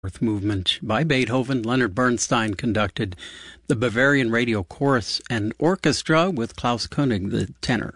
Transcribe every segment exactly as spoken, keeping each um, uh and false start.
Fourth Movement by Beethoven. Leonard Bernstein conducted the Bavarian Radio Chorus and Orchestra with Klaus Koenig, the tenor.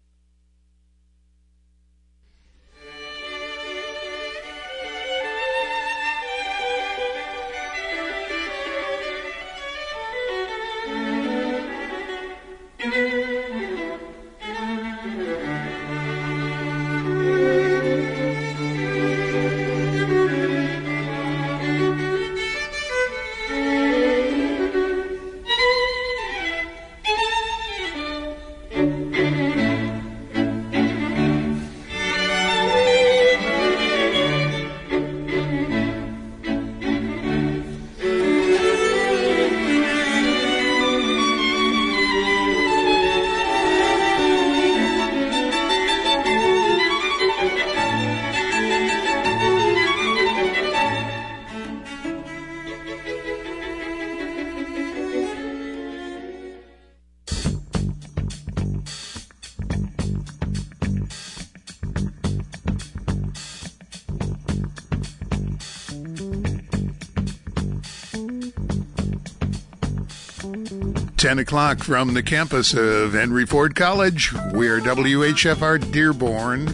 ten o'clock from the campus of Henry Ford College. We're W H F R Dearborn.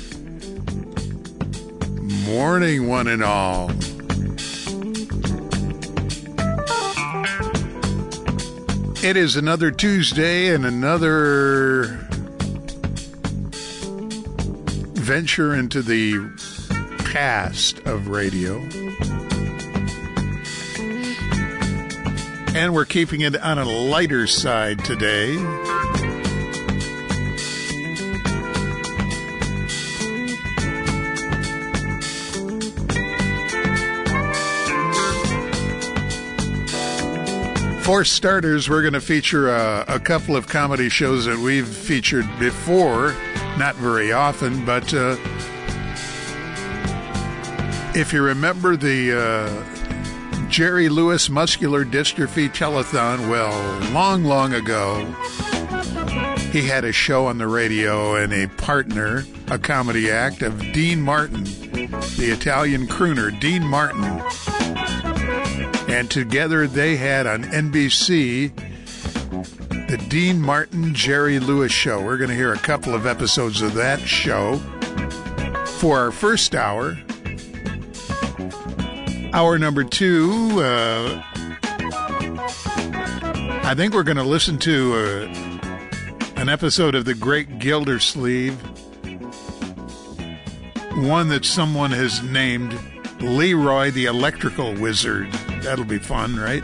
Morning, one and all. It is another Tuesday and another venture into the past of radio. And we're keeping it on a lighter side today. For starters, we're going to feature a, a couple of comedy shows that we've featured before, not very often, but uh, if you remember the uh, Jerry Lewis Muscular Dystrophy Telethon, well, long, long ago, he had a show on the radio and a partner, a comedy act of Dean Martin, the Italian crooner, Dean Martin. And together they had on N B C the Dean Martin Jerry Lewis Show. We're going to hear a couple of episodes of that show for our first hour. Hour number two, uh, I think we're going to listen to uh, an episode of The Great Gildersleeve, one that someone has named Leroy the Electrical Wizard. That'll be fun, right?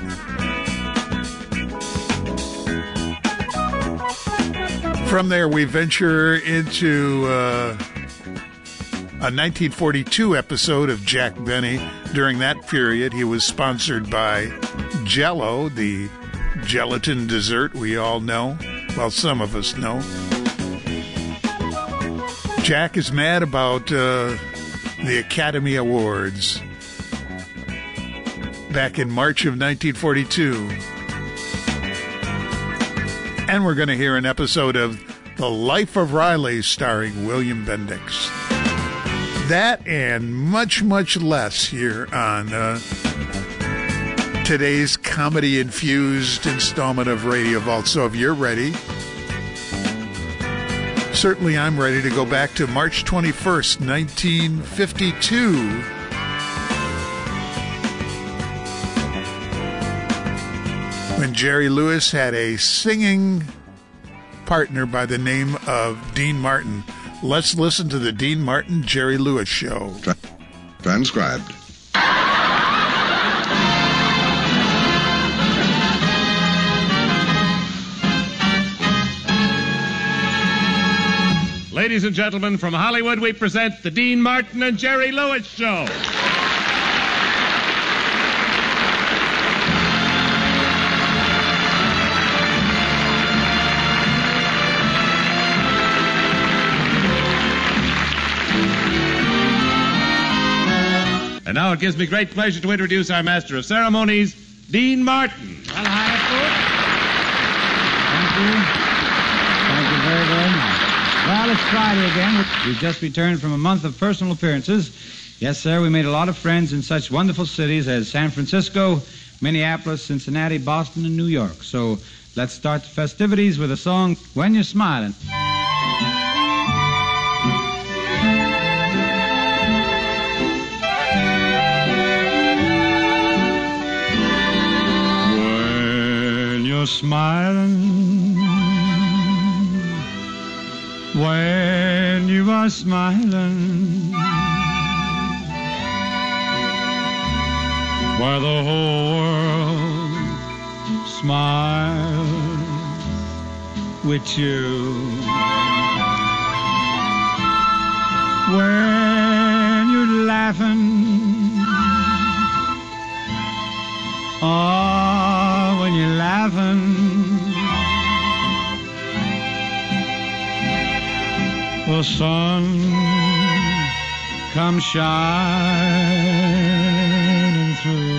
From there, we venture into uh, a nineteen forty-two episode of Jack Benny. During that period, he was sponsored by Jell-O, the gelatin dessert we all know. Well, some of us know. Jack is mad about uh, the Academy Awards back in March of nineteen forty-two. And we're going to hear an episode of The Life of Riley starring William Bendix. That and much, much less here on uh, today's comedy-infused installment of Radio Vault. So if you're ready, certainly I'm ready to go back to March twenty-first, nineteen fifty-two. When Jerry Lewis had a singing partner by the name of Dean Martin. Let's listen to the Dean Martin Jerry Lewis Show. Tra- transcribed. Ladies and gentlemen, from Hollywood, we present the Dean Martin and Jerry Lewis Show. And now it gives me great pleasure to introduce our master of ceremonies, Dean Martin. Well, hi, folks. Thank you. Thank you very, very much. Well, it's Friday again. We've just returned from a month of personal appearances Yes, sir, we made a lot of friends in such wonderful cities as San Francisco, Minneapolis, Cincinnati, Boston, and New York. So let's start the festivities with a song, When You're Smiling. When you're smiling, when you are smiling, why the whole world smiles with you. When you're laughing, oh, when you're laughing, the sun comes shining through.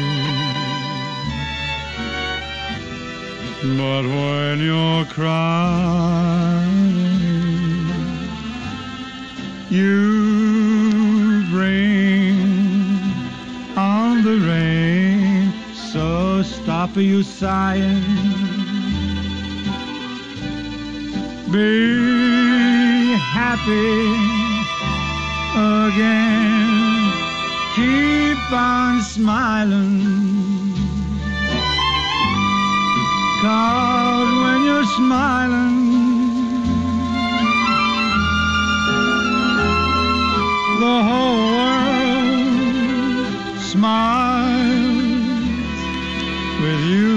But when you're crying, you bring on the rain. So stop you sighing, be happy again, keep on smiling, 'cause when you're smiling, the whole world smiles with you.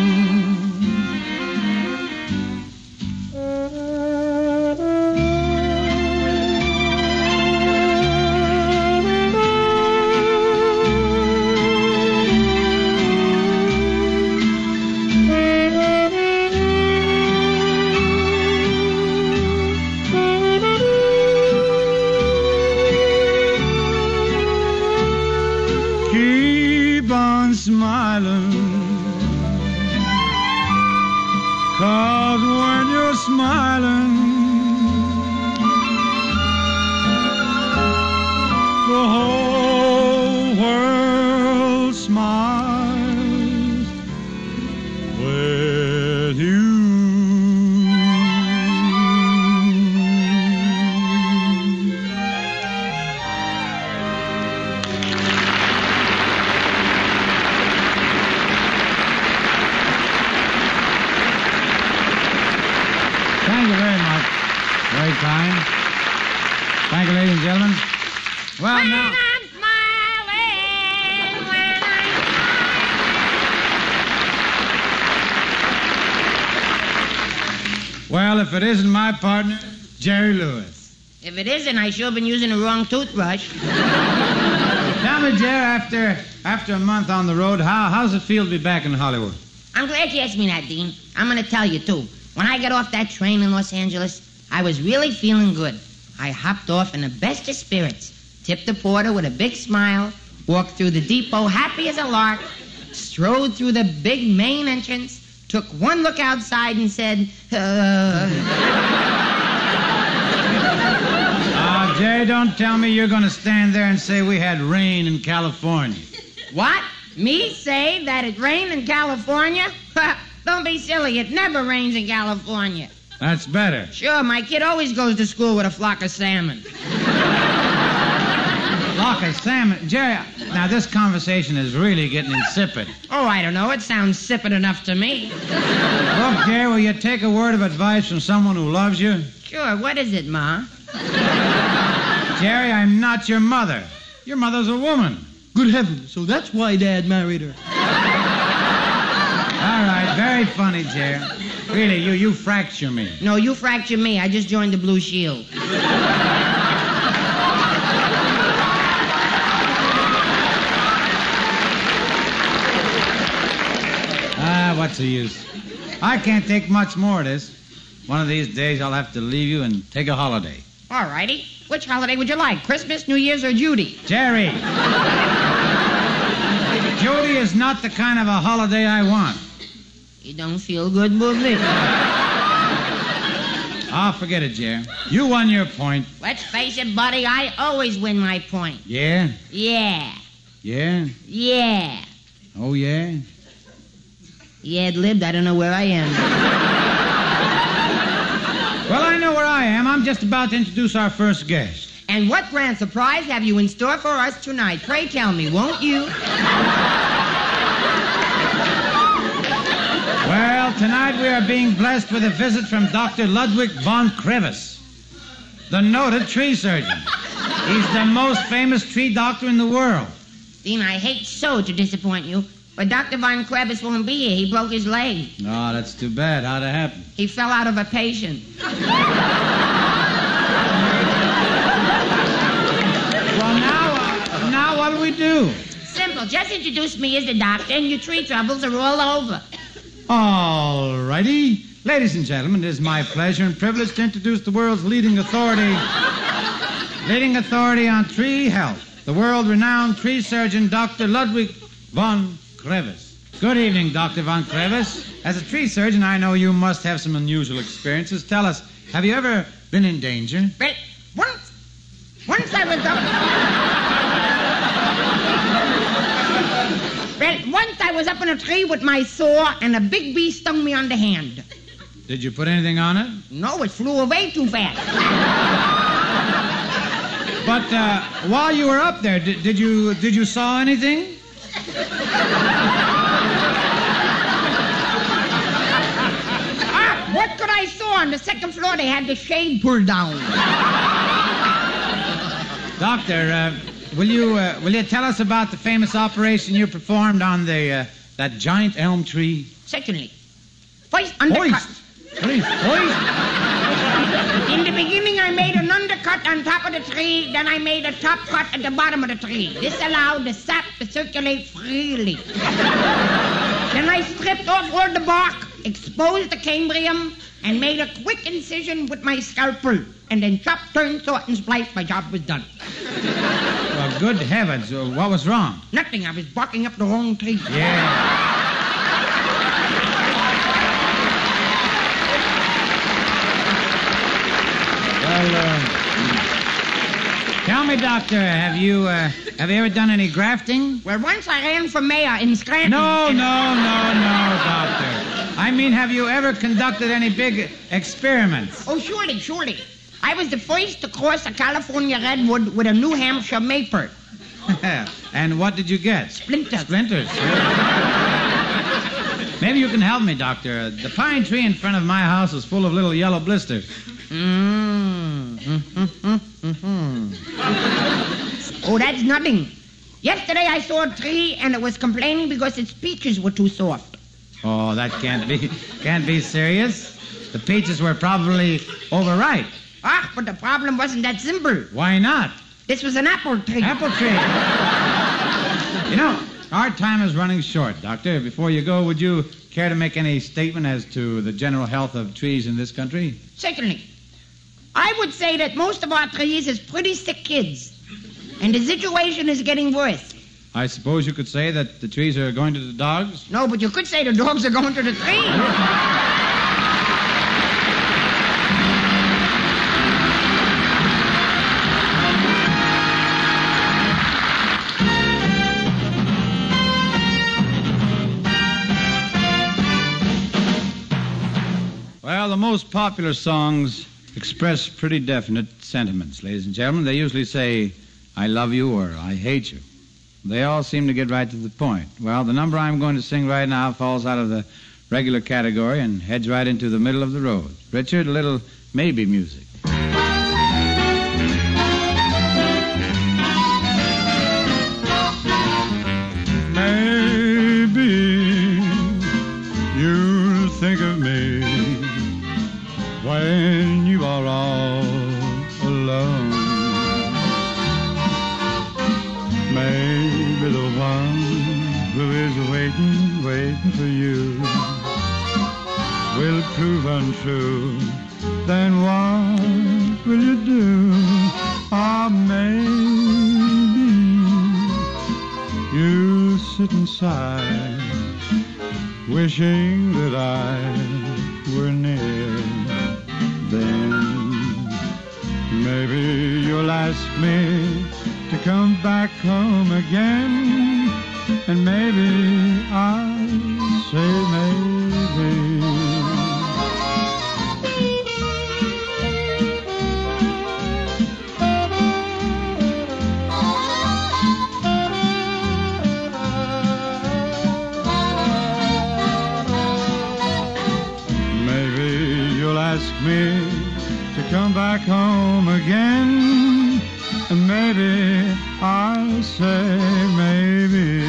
Smiling, 'cause when you're smiling, the whole world smiles with you. Thank you very much. Very kind. Thank you, ladies and gentlemen. Well, when now... I'm smiling, when I'm... Well, if it isn't my partner, Jerry Lewis. If it isn't, I sure been using the wrong toothbrush. Tell me, Jerry, after after a month on the road, how how's it feel to be back in Hollywood? I'm glad you asked me that, Dean. I'm going to tell you, too. When I got off that train in Los Angeles, I was really feeling good. I hopped off in the best of spirits, tipped the porter with a big smile, walked through the depot happy as a lark, strode through the big main entrance, took one look outside and said, uh... Ah, Jerry, don't tell me you're going to stand there and say we had rain in California. What? Me say that it rained in California? Don't be silly. It never rains in California. That's better. Sure, my kid always goes to school with a flock of salmon. Flock of salmon. Jerry, now this conversation is really getting insipid. Oh, I don't know. It sounds sipid enough to me. Look, Jerry, will you take a word of advice from someone who loves you? Sure. What is it, Ma? Jerry, I'm not your mother. Your mother's a woman. Good heavens, so that's why Dad married her. All right, very funny, Jerry. Really, you you fracture me. No, you fracture me. I just joined the Blue Shield. Ah, what's the use? I can't take much more of this. One of these days I'll have to leave you and take a holiday. All righty. Which holiday would you like? Christmas, New Year's, or Judy? Jerry! Judy is not the kind of a holiday I want. You don't feel good, Boobie? Oh, forget it, Jer. You won your point. Let's face it, buddy, I always win my point. Yeah? Yeah. Yeah? Yeah. Oh, yeah? Yeah, it lived. I don't know where I am. Well, I know where I am. I'm just about to introduce our first guest. And what grand surprise have you in store for us tonight? Pray tell me, won't you? Well, tonight we are being blessed with a visit from Doctor Ludwig von Crevice, the noted tree surgeon. He's the most famous tree doctor in the world. Dean, I hate so to disappoint you, but Doctor von Crevice won't be here. He broke his leg. Oh, that's too bad. How'd it happen? He fell out of a patient. Well, now, uh, now what'll we do? Simple. Just introduce me as the doctor, and your tree troubles are all over. All righty. Ladies and gentlemen, it is my pleasure and privilege to introduce the world's leading authority, leading authority on tree health, the world-renowned tree surgeon, Doctor Ludwig von Crevice. Good evening, Doctor von Crevice. As a tree surgeon, I know you must have some unusual experiences. Tell us, have you ever been in danger? Well, once, once I was up... Well, once I was up in a tree with my saw, and a big bee stung me on the hand. Did you put anything on it? No, it flew away too fast. But uh, while you were up there, did, did you did you saw anything? Ah, what could I saw? On the second floor, they had the shade pulled down. Doctor, uh, will you uh, will you tell us about the famous operation you performed on the uh, that giant elm tree? Certainly. First, undercut. Hoist. Please, hoist. In the beginning, I made an undercut on top of the tree, then I made a top cut at the bottom of the tree. This allowed the sap to circulate freely. Then I stripped off all the bark, exposed the cambrium, and made a quick incision with my scalpel. And then chopped, turned, sort, and spliced. My job was done. Well, good heavens. Uh, what was wrong? Nothing. I was barking up the wrong tree. Yeah. Well, uh, tell me, Doctor, have you uh, have you ever done any grafting? Well, once I ran for mayor in Scranton. No, and... no, no, no, Doctor. I mean, have you ever conducted any big experiments? Oh, surely, surely. I was the first to cross a California redwood with a New Hampshire maple. And what did you get? Splinters. Splinters. Maybe you can help me, Doctor. The pine tree in front of my house is full of little yellow blisters. Mm. Mm-hmm. Mm-hmm. Oh, that's nothing. Yesterday I saw a tree and it was complaining because its peaches were too soft. Oh, that can't be can't be serious. The peaches were probably overripe. Ah, but the problem wasn't that simple. Why not? This was an apple tree. Apple tree. You know, our time is running short, Doctor. Before you go, would you care to make any statement as to the general health of trees in this country? Certainly. I would say that most of our trees is pretty sick kids, and the situation is getting worse. I suppose you could say that the trees are going to the dogs? No, but you could say the dogs are going to the trees. Well, the most popular songs express pretty definite sentiments, ladies and gentlemen. They usually say, I love you or I hate you. They all seem to get right to the point. Well, the number I'm going to sing right now falls out of the regular category and heads right into the middle of the road. Richard, a little maybe music. Maybe you'll think of me when you are all alone. Maybe the one who is waiting, waiting for you will prove untrue. Then what will you do? Or maybe you sit inside, wishing that I were near. Then Maybe you'll ask me to come back home again, and maybe I'll say maybe. Maybe you'll ask me to come back home again, and maybe I'll say maybe.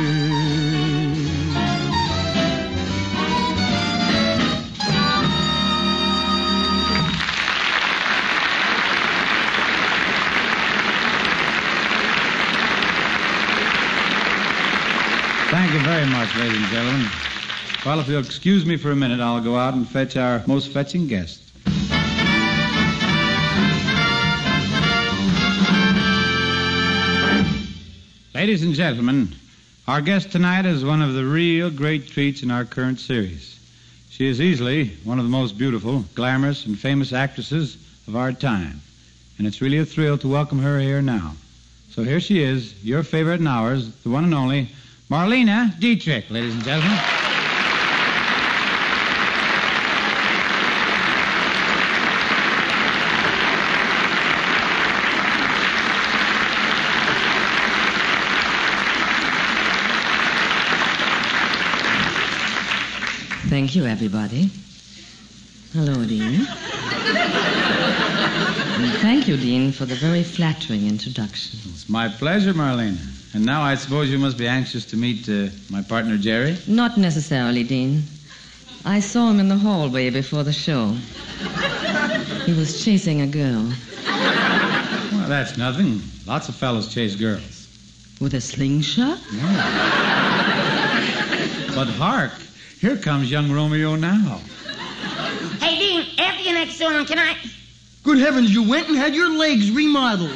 Thank you very much, ladies and gentlemen. Well, if you'll excuse me for a minute, I'll go out and fetch our most fetching guest. Ladies and gentlemen, our guest tonight is one of the real great treats in our current series. She is easily one of the most beautiful, glamorous, and famous actresses of our time. And it's really a thrill to welcome her here now. So here she is, your favorite and ours, the one and only Marlene Dietrich, ladies and gentlemen. Thank you, everybody. Hello, Dean. And thank you, Dean, for the very flattering introduction. It's my pleasure, Marlene. And now I suppose you must be anxious to meet uh, my partner, Jerry? Not necessarily, Dean. I saw him in the hallway before the show. He was chasing a girl. Well, that's nothing. Lots of fellows chase girls. With a slingshot? Yeah. But hark, here comes young Romeo now. Hey, Dean, after your next song, can I... Good heavens, you went and had your legs remodeled.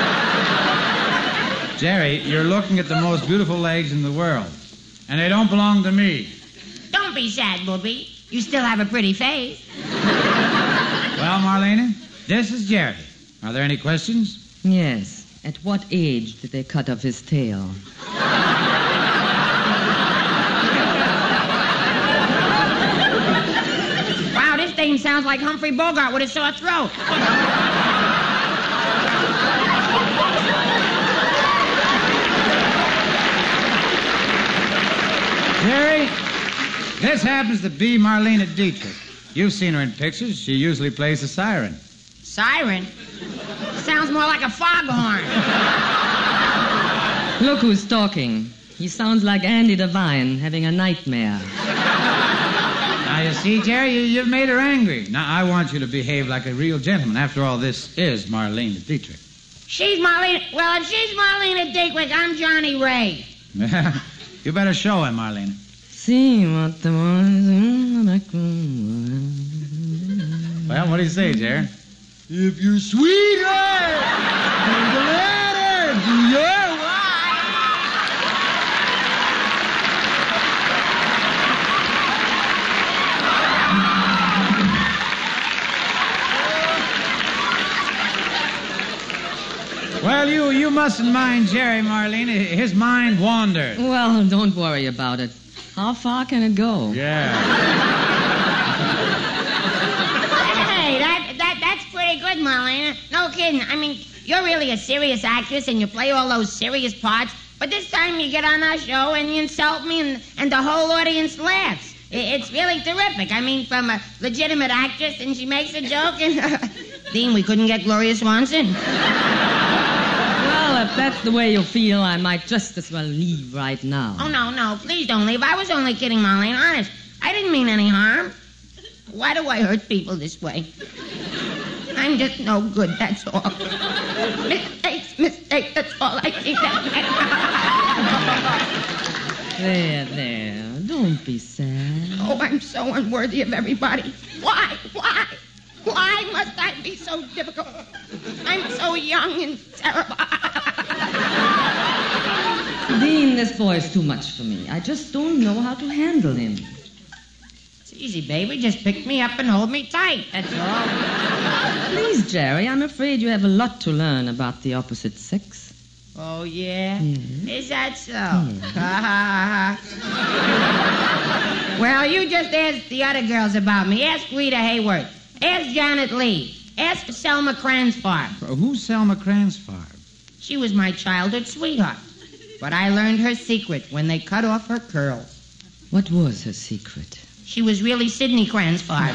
Jerry, you're looking at the most beautiful legs in the world. And they don't belong to me. Don't be sad, Booby. You still have a pretty face. Well, Marlene, this is Jerry. Are there any questions? Yes. At what age did they cut off his tail? Wow, this thing sounds like Humphrey Bogart with a sore throat. Jerry, this happens to be Marlene Dietrich. You've seen her in pictures. She usually plays the siren. Siren? Sounds more like a foghorn. Look who's talking. He sounds like Andy Devine having a nightmare. Now, you see, Jerry, you, you've made her angry. Now, I want you to behave like a real gentleman. After all, this is Marlene Dietrich. She's Marlene... Well, if she's Marlene Dietrich, I'm Johnny Ray. You better show him, Marlene. See what the... Well, what do you say, Jerry? If your sweetheart sends a letter to your wife. Well, you, you mustn't mind Jerry, Marlene. His mind wandered. Well, don't worry about it. How far can it go? Yeah. Hey, that, that that's pretty good, Marlene. No kidding. I mean, you're really a serious actress and you play all those serious parts, but this time you get on our show and you insult me and, and the whole audience laughs. It, it's really terrific. I mean, from a legitimate actress and she makes a joke and... Dean, we couldn't get Gloria Swanson. Well, if that's the way you feel, I might just as well leave right now. Oh, no, no, please don't leave. I was only kidding, Marlene, honest. I didn't mean any harm. Why do I hurt people this way? I'm just no good, that's all. Mistakes, mistakes, that's all I think. There, there. Don't be sad. Oh, I'm so unworthy of everybody. Why, why? Why must I be so difficult? I'm so young and terrible. Dean, this boy's too much for me. I just don't know how to handle him. It's easy, baby. Just pick me up and hold me tight. That's all. Please, Jerry, I'm afraid you have a lot to learn about the opposite sex. Oh, yeah? Yes. Is that so? Ha, ha, ha. Well, you just ask the other girls about me. Ask Rita Hayworth. Ask Janet Leigh. Ask Selma Cransfarb. Uh, Who's Selma Cransfarb? She was my childhood sweetheart. But I learned her secret when they cut off her curls. What was her secret? She was really Sidney Cransfarb.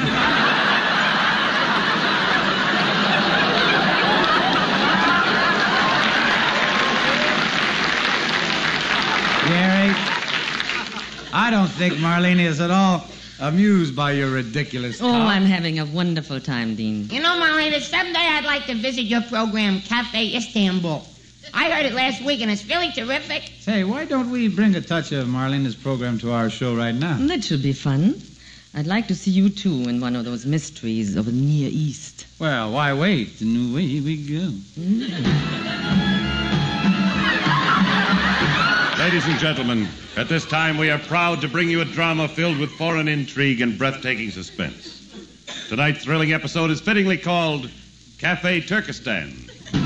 Jerry, I don't think Marlene is at all amused by your ridiculous Oh, talk. I'm having a wonderful time, Dean. You know, Marlena, someday I'd like to visit your program, Cafe Istanbul. I heard it last week, and it's really terrific. Say, why don't we bring a touch of Marlene's program to our show right now? That should be fun. I'd like to see you, too, in one of those mysteries of the Near East. Well, why wait? And away we go. Ladies and gentlemen, at this time we are proud to bring you a drama filled with foreign intrigue and breathtaking suspense. Tonight's thrilling episode is fittingly called Cafe Turkestan.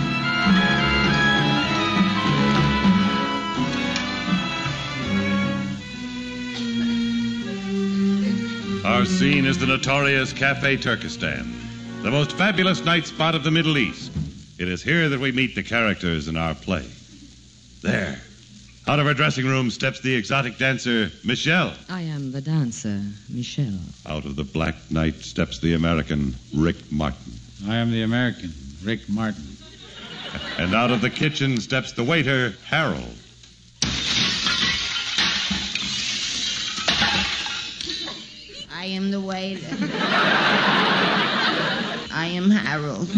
Our scene is the notorious Cafe Turkestan, the most fabulous night spot of the Middle East. It is here that we meet the characters in our play. There, out of her dressing room steps the exotic dancer, Michelle. I am the dancer, Michelle. Out of the black night steps the American, Rick Martin. I am the American, Rick Martin. And out of the kitchen steps the waiter, Harold. I am the waiter. I am Harold.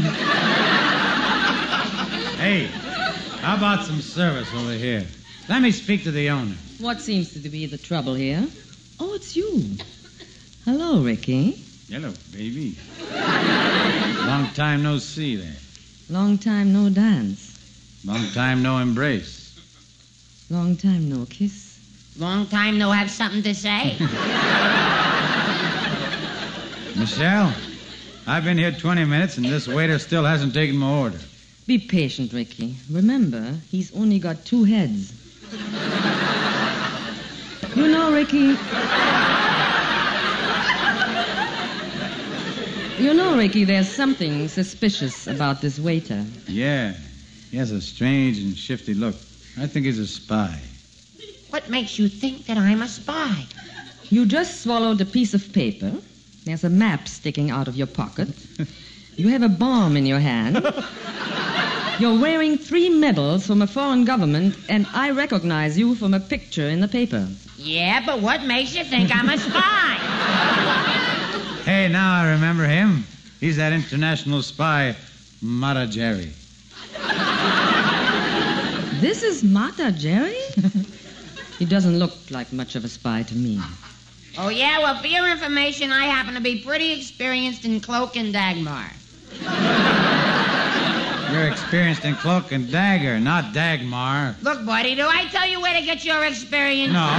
Hey, how about some service over here? Let me speak to the owner. What seems to be the trouble here? Oh, it's you. Hello, Ricky. Hello, baby. Long time no see there. Long time no dance. Long time no embrace. Long time no kiss. Long time no have something to say. Michelle, I've been here twenty minutes and this waiter still hasn't taken my order. Be patient, Ricky. Remember, he's only got two heads. You know, Ricky... You know, Ricky, there's something suspicious about this waiter. Yeah, he has a strange and shifty look. I think he's a spy. What makes you think that I'm a spy? You just swallowed a piece of paper. There's a map sticking out of your pocket. You have a bomb in your hand. You're wearing three medals from a foreign government, and I recognize you from a picture in the paper. Yeah, but what makes you think I'm a spy? Hey, now I remember him. He's that international spy, Mata Jerry. This is Mata Jerry? He doesn't look like much of a spy to me. Oh, yeah? Well, for your information, I happen to be pretty experienced in Cloak and Dagmar. You're experienced in Cloak and Dagger, not Dagmar. Look, buddy, do I tell you where to get your experience? No.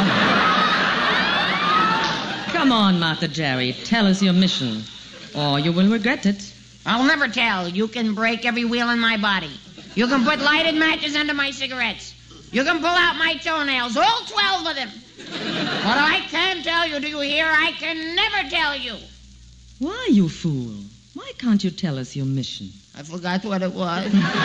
Come on, Mata Jerry. Tell us your mission, or you will regret it. I'll never tell. You can break every wheel in my body. You can put lighted matches under my cigarettes. You can pull out my toenails, all twelve of them. But I can't tell you, do you hear? I can never tell you. Why, you fool? Why can't you tell us your mission? I forgot what it was.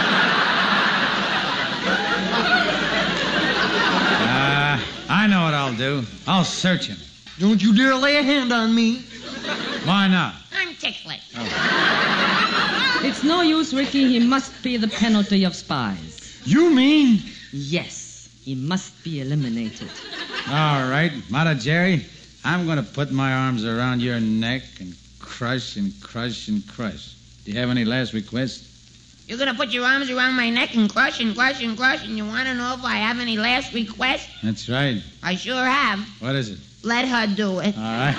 Uh, I know what I'll do. I'll search him. Don't you dare lay a hand on me. Why not? I'm ticklish. It's no use, Ricky. He must pay the penalty of spies. You mean? Yes, he must be eliminated. All right, Mata Jerry, I'm going to put my arms around your neck and crush and crush and crush. Do you have any last requests? You're going to put your arms around my neck and crush and crush and crush, and you want to know if I have any last requests? That's right. I sure have. What is it? Let her do it. All right.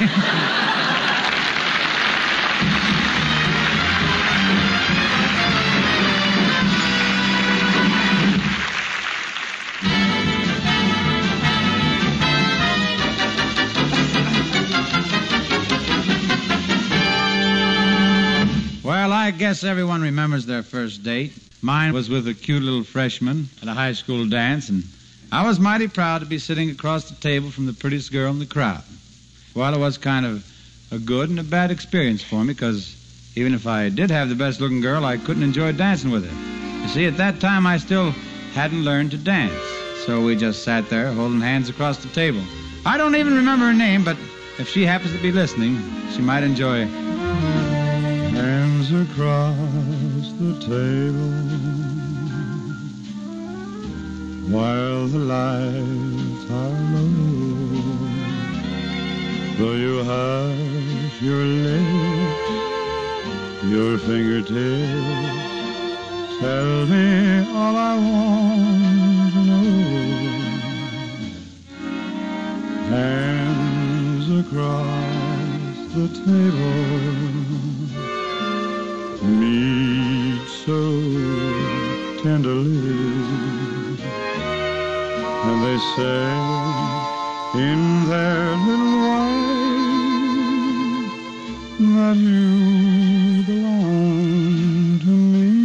Well, I guess everyone remembers their first date. Mine was with a cute little freshman at a high school dance, and I was mighty proud to be sitting across the table from the prettiest girl in the crowd. Well, it was kind of a good and a bad experience for me, because even if I did have the best-looking girl, I couldn't enjoy dancing with her. You see, at that time, I still hadn't learned to dance, so we just sat there holding hands across the table. I don't even remember her name, but if she happens to be listening, she might enjoy it. Hands across the table while the lights are low. Though you hush your lips, your fingertips tell me all I want to know. Hands across the table meet so tenderly, and they say in their little way that you belong to me.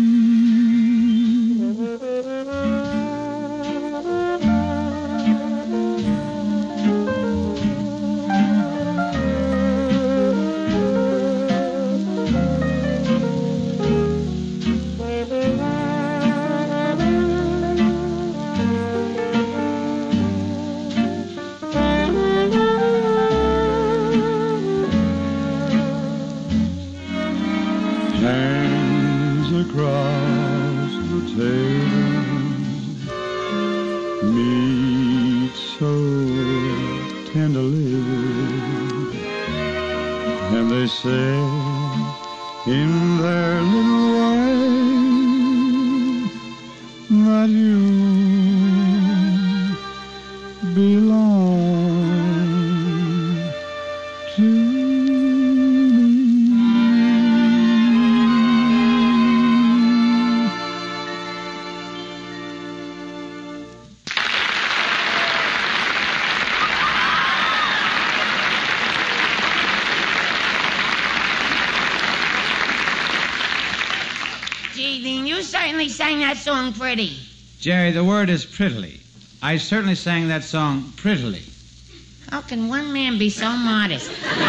Sang that song pretty. Jerry, the word is prettily. I certainly sang that song prettily. How can one man be so modest?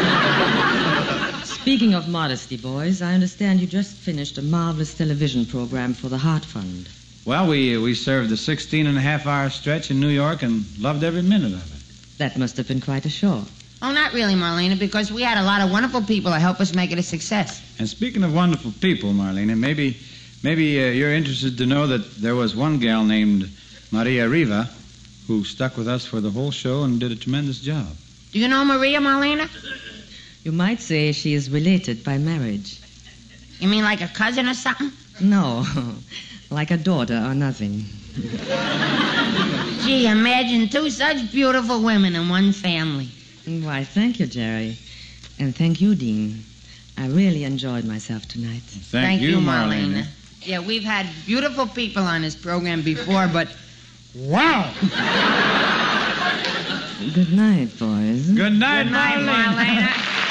Speaking of modesty, boys, I understand you just finished a marvelous television program for the Heart Fund. Well, we uh, we served a sixteen and a half hour stretch in New York and loved every minute of it. That must have been quite a show. Oh, not really, Marlena, because we had a lot of wonderful people to help us make it a success. And speaking of wonderful people, Marlena, maybe... Maybe uh, you're interested to know that there was one gal named Maria Riva who stuck with us for the whole show and did a tremendous job. Do you know Maria, Marlena? You might say she is related by marriage. You mean like a cousin or something? No, like a daughter or nothing. Gee, imagine two such beautiful women in one family. Why, thank you, Jerry. And thank you, Dean. I really enjoyed myself tonight. Thank, thank you, you, Marlena. Marlena. Yeah, we've had beautiful people on this program before, but wow! Good night, boys. Good night, Good night, Marlena.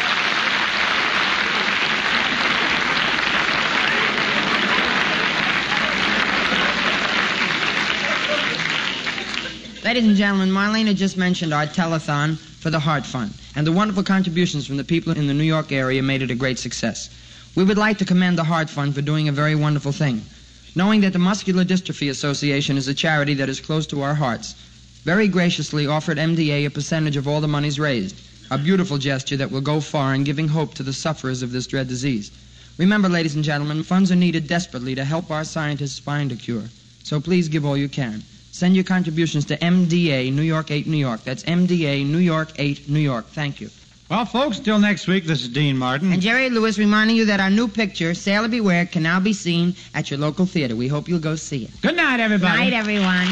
Marlena. Ladies and gentlemen, Marlena just mentioned our telethon for the Heart Fund, and the wonderful contributions from the people in the New York area made it a great success. We would like to commend the Heart Fund for doing a very wonderful thing. Knowing that the Muscular Dystrophy Association is a charity that is close to our hearts, very graciously offered M D A a percentage of all the monies raised, a beautiful gesture that will go far in giving hope to the sufferers of this dread disease. Remember, ladies and gentlemen, funds are needed desperately to help our scientists find a cure. So please give all you can. Send your contributions to M D A, New York eight, New York. That's M D A, New York eight, New York. Thank you. Well, folks, till next week, this is Dean Martin. And Jerry Lewis reminding you that our new picture, Sailor Beware, can now be seen at your local theater. We hope you'll go see it. Good night, everybody. Good night, everyone.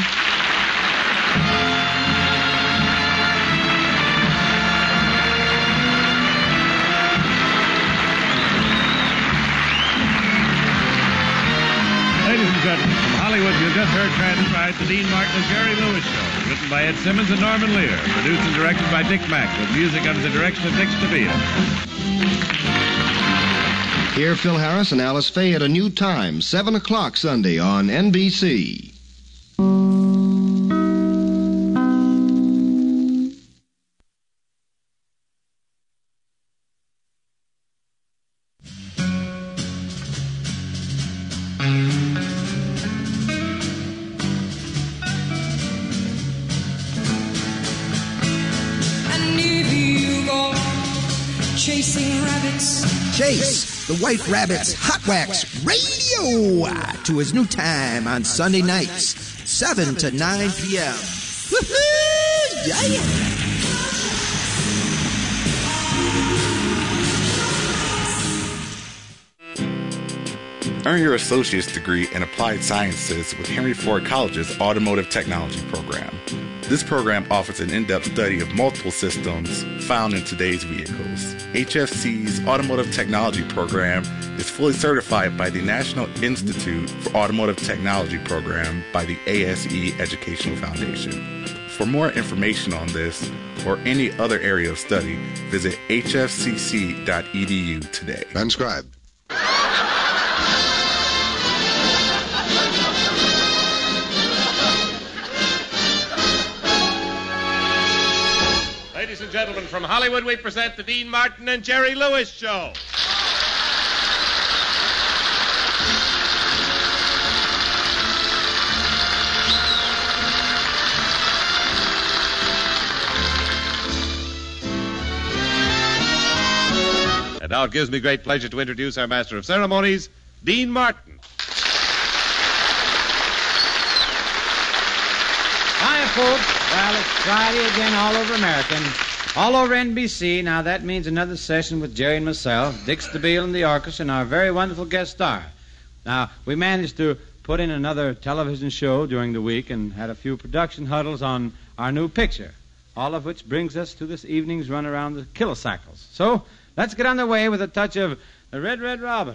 Ladies and gentlemen, from Hollywood, you just heard transcribed the Dean Martin and Jerry Lewis Show, written by Ed Simmons and Norman Lear, produced and directed by Dick Mack, with music under the direction of Dick Stavia. Hear Phil Harris and Alice Faye at a new time, seven o'clock Sunday on N B C. Chasing rabbits. Chase the White Rabbit's Hot Wax Radio to his new time on Sunday nights, seven to nine p.m. Woohoo! Yeah! Earn your associate's degree in applied sciences with Henry Ford College's Automotive Technology program. This program offers an in-depth study of multiple systems found in today's vehicles. H F C's Automotive Technology program is fully certified by the National Institute for Automotive Technology program by the A S E Educational Foundation. For more information on this or any other area of study, visit h f c c dot e d u today. Transcribed. Ladies and gentlemen, from Hollywood, we present the Dean Martin and Jerry Lewis Show. And now it gives me great pleasure to introduce our master of ceremonies, Dean Martin. Hi, folks. Well, it's Friday again all over America, and all over N B C. Now, that means another session with Jerry and myself, Dick Stabile and the orchestra, and our very wonderful guest star. Now, we managed to put in another television show during the week and had a few production huddles on our new picture, all of which brings us to this evening's run around the Kilocycles. So, let's get on the way with a touch of the Red, Red Robin.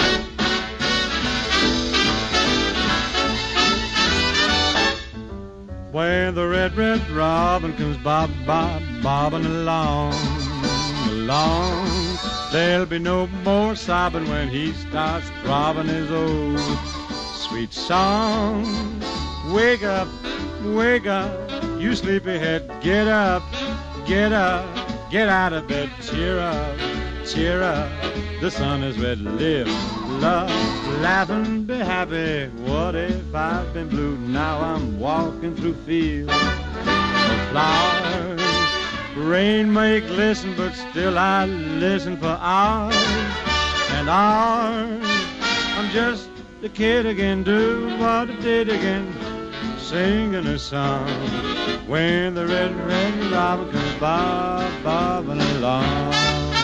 When the red, red robin comes bob, bob, bobbing along, along, there'll be no more sobbing when he starts throbbing his old sweet song. Wake up, wake up, you sleepyhead, get up, get up, get out of bed, cheer up, cheer up, the sun is red, live, love, laugh and be happy. What if I've been blue? Now I'm walking through fields of flowers. Rain may glisten, but still I listen for hours and hours. I'm just a kid again, doing what I did again, singing a song. When the red, red robin comes bob, bobbing along.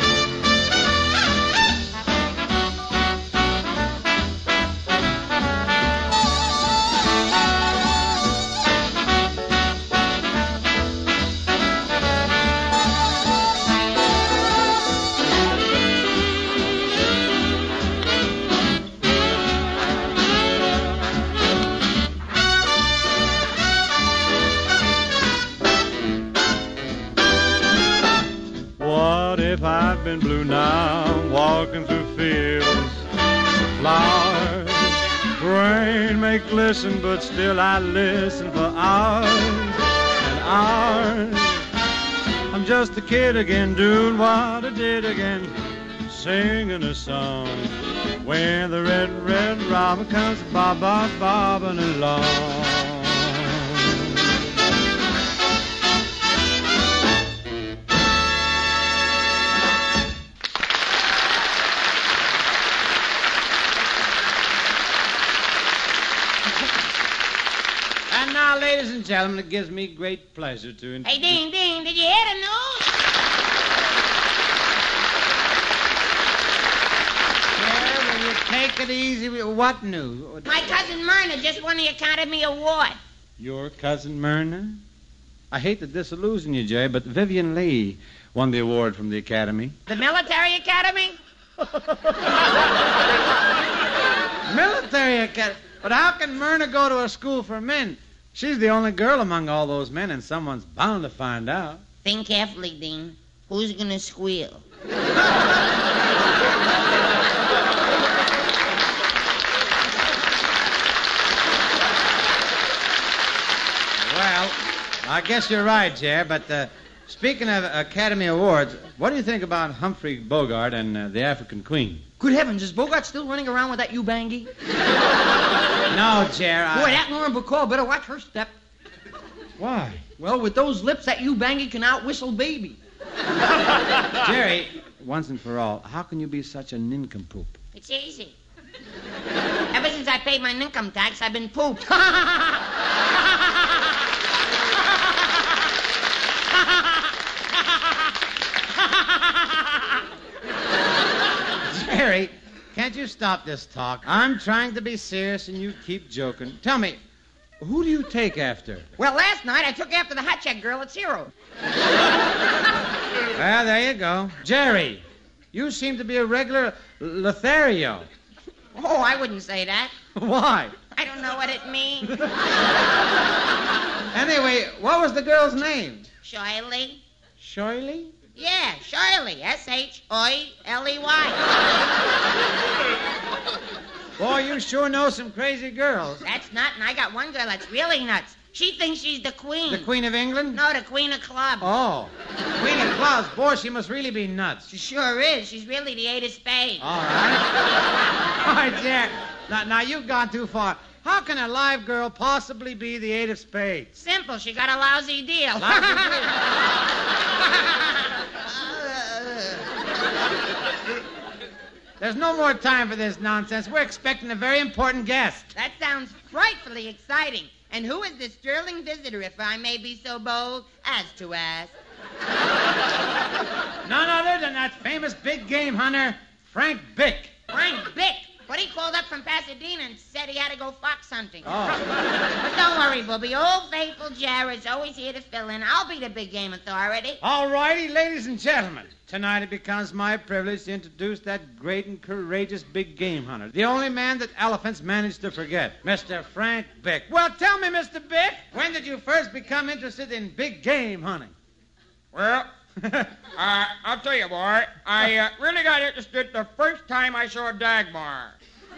If I've been blue now, walking through fields of flowers. Rain may glisten, but still I listen for hours and hours. I'm just a kid again, doing what I did again, singing a song. When the red, red robin comes bob, bob, bobbing along. And now, ladies and gentlemen, it gives me great pleasure to introduce... Hey, Dean, Dean, did you hear the news? Yeah, will you take it easy? What news? My cousin Myrna just won the Academy Award. Your cousin Myrna? I hate to disillusion you, Jerry, but Vivian Lee won the award from the Academy. The Military Academy? Military Academy? But how can Myrna go to a school for men? She's the only girl among all those men, and someone's bound to find out. Think carefully, Dean. Who's gonna squeal? I guess you're right, Jer, but uh, speaking of Academy Awards, what do you think about Humphrey Bogart and uh, the African Queen? Good heavens, is Bogart still running around with that Ubangi? No, Jer, I... Boy, that Lauren Bacall better watch her step. Why? Well, with those lips, that Ubangi can out-whistle Baby. Jerry, once and for all, how can you be such a nincompoop? It's easy. Ever since I paid my income tax, I've been pooped. Jerry, can't you stop this talk? I'm trying to be serious and you keep joking. Tell me, who do you take after? Well, last night I took after the hot check girl at Zero. Well, there you go. Jerry, you seem to be a regular Lothario. Oh, I wouldn't say that. Why? I don't know what it means. Anyway, what was the girl's name? Shirley. Shirley? Yeah, Shirley. S H I L E Y. Boy, you sure know some crazy girls. That's nuts, and I got one girl that's really nuts. She thinks she's the queen. The Queen of England? No, the Queen of Clubs. Oh. Queen of Clubs. Boy, she must really be nuts. She sure is. She's really the eight of spades. All right. All right, Jack. Now, now, you've gone too far. How can a live girl possibly be the eight of spades? Simple. She got a lousy deal. Lousy deal. There's no more time for this nonsense. We're expecting a very important guest. That sounds frightfully exciting. And who is this sterling visitor, if I may be so bold as to ask? None other than that famous big game hunter, Frank Bick. Frank Bick? But he called up from Pasadena and said he had to go fox hunting. Oh. But don't worry, Booby. Old faithful Jared's always here to fill in. I'll be the big game authority. All righty, ladies and gentlemen. Tonight it becomes my privilege to introduce that great and courageous big game hunter, the only man that elephants managed to forget, Mister Frank Bick. Well, tell me, Mister Bick, when did you first become interested in big game hunting? Well, uh, I'll tell you, boy, I uh, really got interested the first time I saw a Dagmar.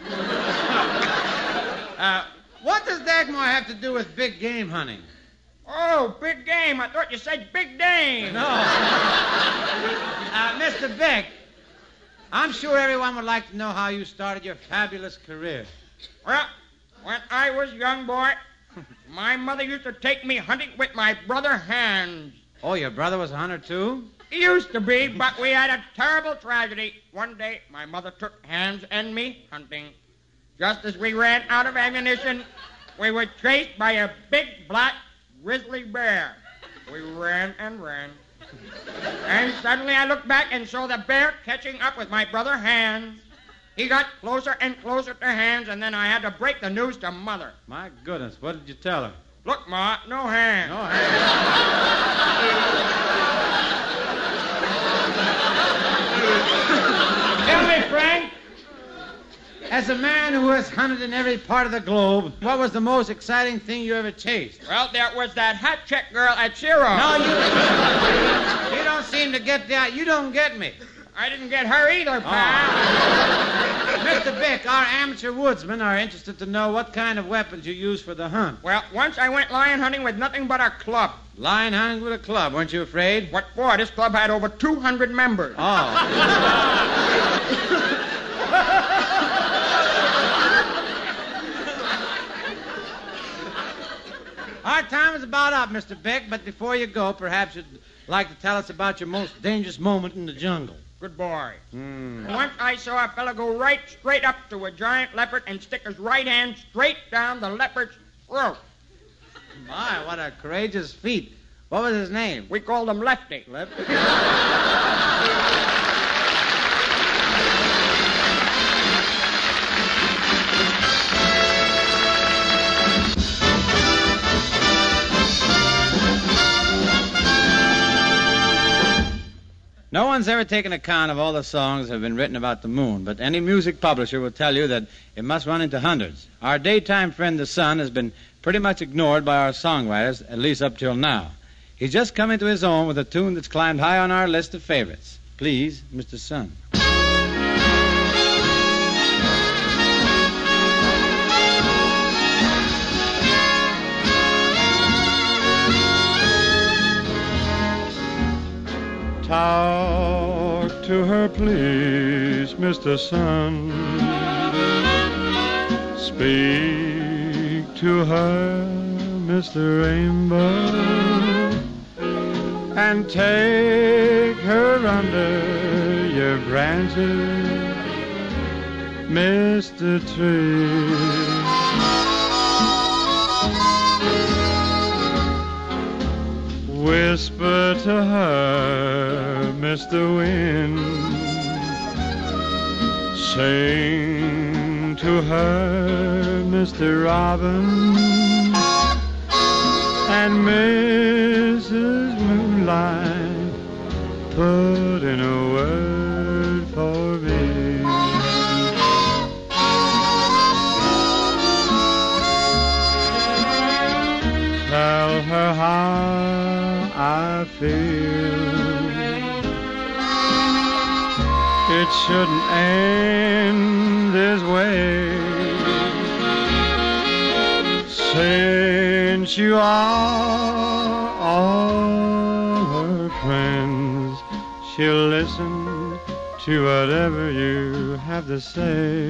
uh, what does Dagmar have to do with big game hunting? Oh, big game. I thought you said big dame. No. uh, Mister Bick, I'm sure everyone would like to know how you started your fabulous career. Well, when I was young, boy, my mother used to take me hunting with my brother Hans. Oh, your brother was a hunter, too? He used to be, but we had a terrible tragedy. One day, my mother took Hans and me hunting. Just as we ran out of ammunition, we were chased by a big black grizzly bear. We ran and ran. And suddenly I looked back and saw the bear catching up with my brother Hans. He got closer and closer to Hans, and then I had to break the news to Mother. My goodness, what did you tell her? Look, Ma, no Hans. No Hans. Tell me, Frank, as a man who has hunted in every part of the globe, what was the most exciting thing you ever chased? Well, there was that hat check girl at Zero. No, you... you don't seem to get that. You don't get me. I didn't get her either, pal. Oh. Mister Bick, our amateur woodsmen are interested to know what kind of weapons you use for the hunt. Well, once I went lion hunting with nothing but a club. Lion hunting with a club, weren't you afraid? What for? This club had over two hundred members. Oh. Our time is about up, Mister Bick, but before you go, perhaps you'd like to tell us about your most dangerous moment in the jungle. Good boy. Mm. Once I saw a fellow go right straight up to a giant leopard and stick his right hand straight down the leopard's throat. My, what a courageous feat. What was his name? We called him Lefty. Lefty? No one's ever taken account of all the songs that have been written about the moon, but any music publisher will tell you that it must run into hundreds. Our daytime friend, the sun, has been pretty much ignored by our songwriters, at least up till now. He's just come into his own with a tune that's climbed high on our list of favorites. Please, Mister Sun. Talk to her, please, Mister Sun. Speak to her, Mister Rainbow, and take her under your branches, Mister Tree. Whisper to her, Mister Wind. Sing to her, Mister Robin. And Missus Moonlight, put in a word for me. Tell her how I feel. It shouldn't end this way. Since you are all her friends, she'll listen to whatever you have to say.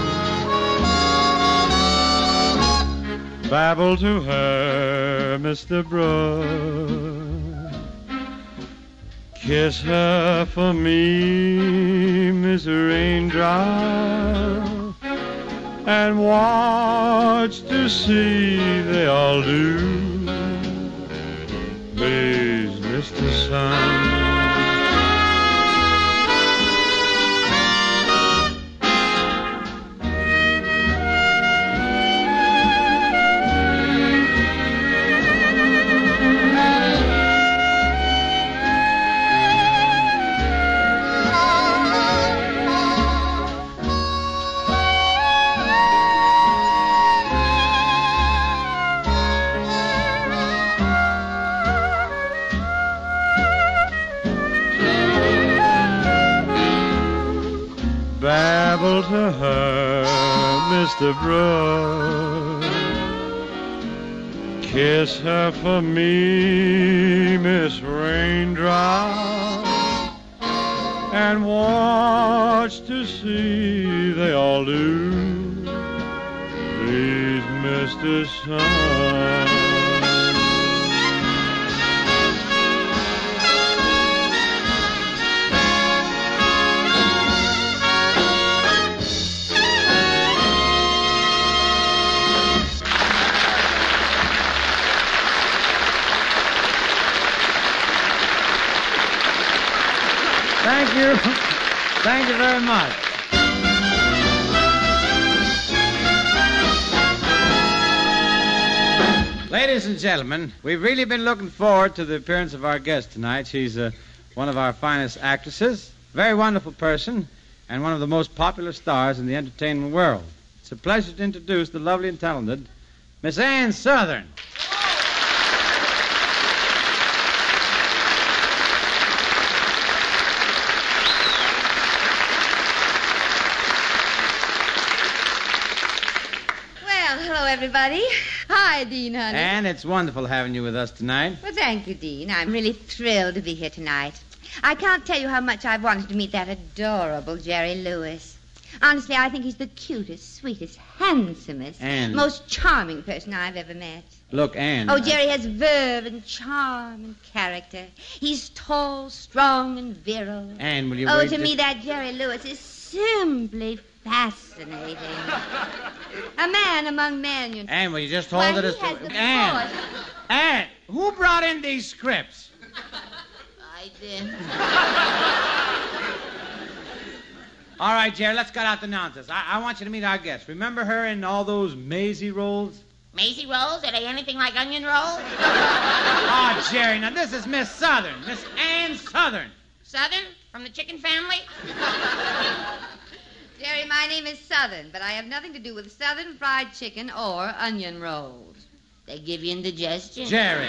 Babble to her, Mister Brook. Kiss her for me, Miss Raindrop. And watch to see they all do. Please, Mister Sun. Babble to her, Mister Brook. Kiss her for me, Miss Raindrop. And watch to see they all do. Please, Mister Sun. Thank you. Thank you very much. Ladies and gentlemen, we've really been looking forward to the appearance of our guest tonight. She's uh, one of our finest actresses, very wonderful person, and one of the most popular stars in the entertainment world. It's a pleasure to introduce the lovely and talented Miss Ann Sothern. Everybody. Hi, Dean, honey. And it's wonderful having you with us tonight. Well, thank you, Dean. I'm really thrilled to be here tonight. I can't tell you how much I've wanted to meet that adorable Jerry Lewis. Honestly, I think he's the cutest, sweetest, handsomest, Ann. most charming person I've ever met. Look, Ann. Oh, Jerry has verve and charm and character. He's tall, strong, and virile. Ann, will you Oh, wait to just... me, that Jerry Lewis is simply fascinating. A man among men, you know. Ann, will you just hold Why, it he as... has the Ann. force. Ann, who brought in these scripts? I did. All right, Jerry, let's cut out the nonsense. I, I want you to meet our guest. Remember her in all those Maisie roles? Maisie rolls? Are they anything like onion rolls? Oh, Jerry, now this is Miss Southern. Miss Ann Sothern. Southern? From the chicken family? Jerry, my name is Southern, but I have nothing to do with Southern fried chicken or onion rolls. They give you indigestion. Jerry.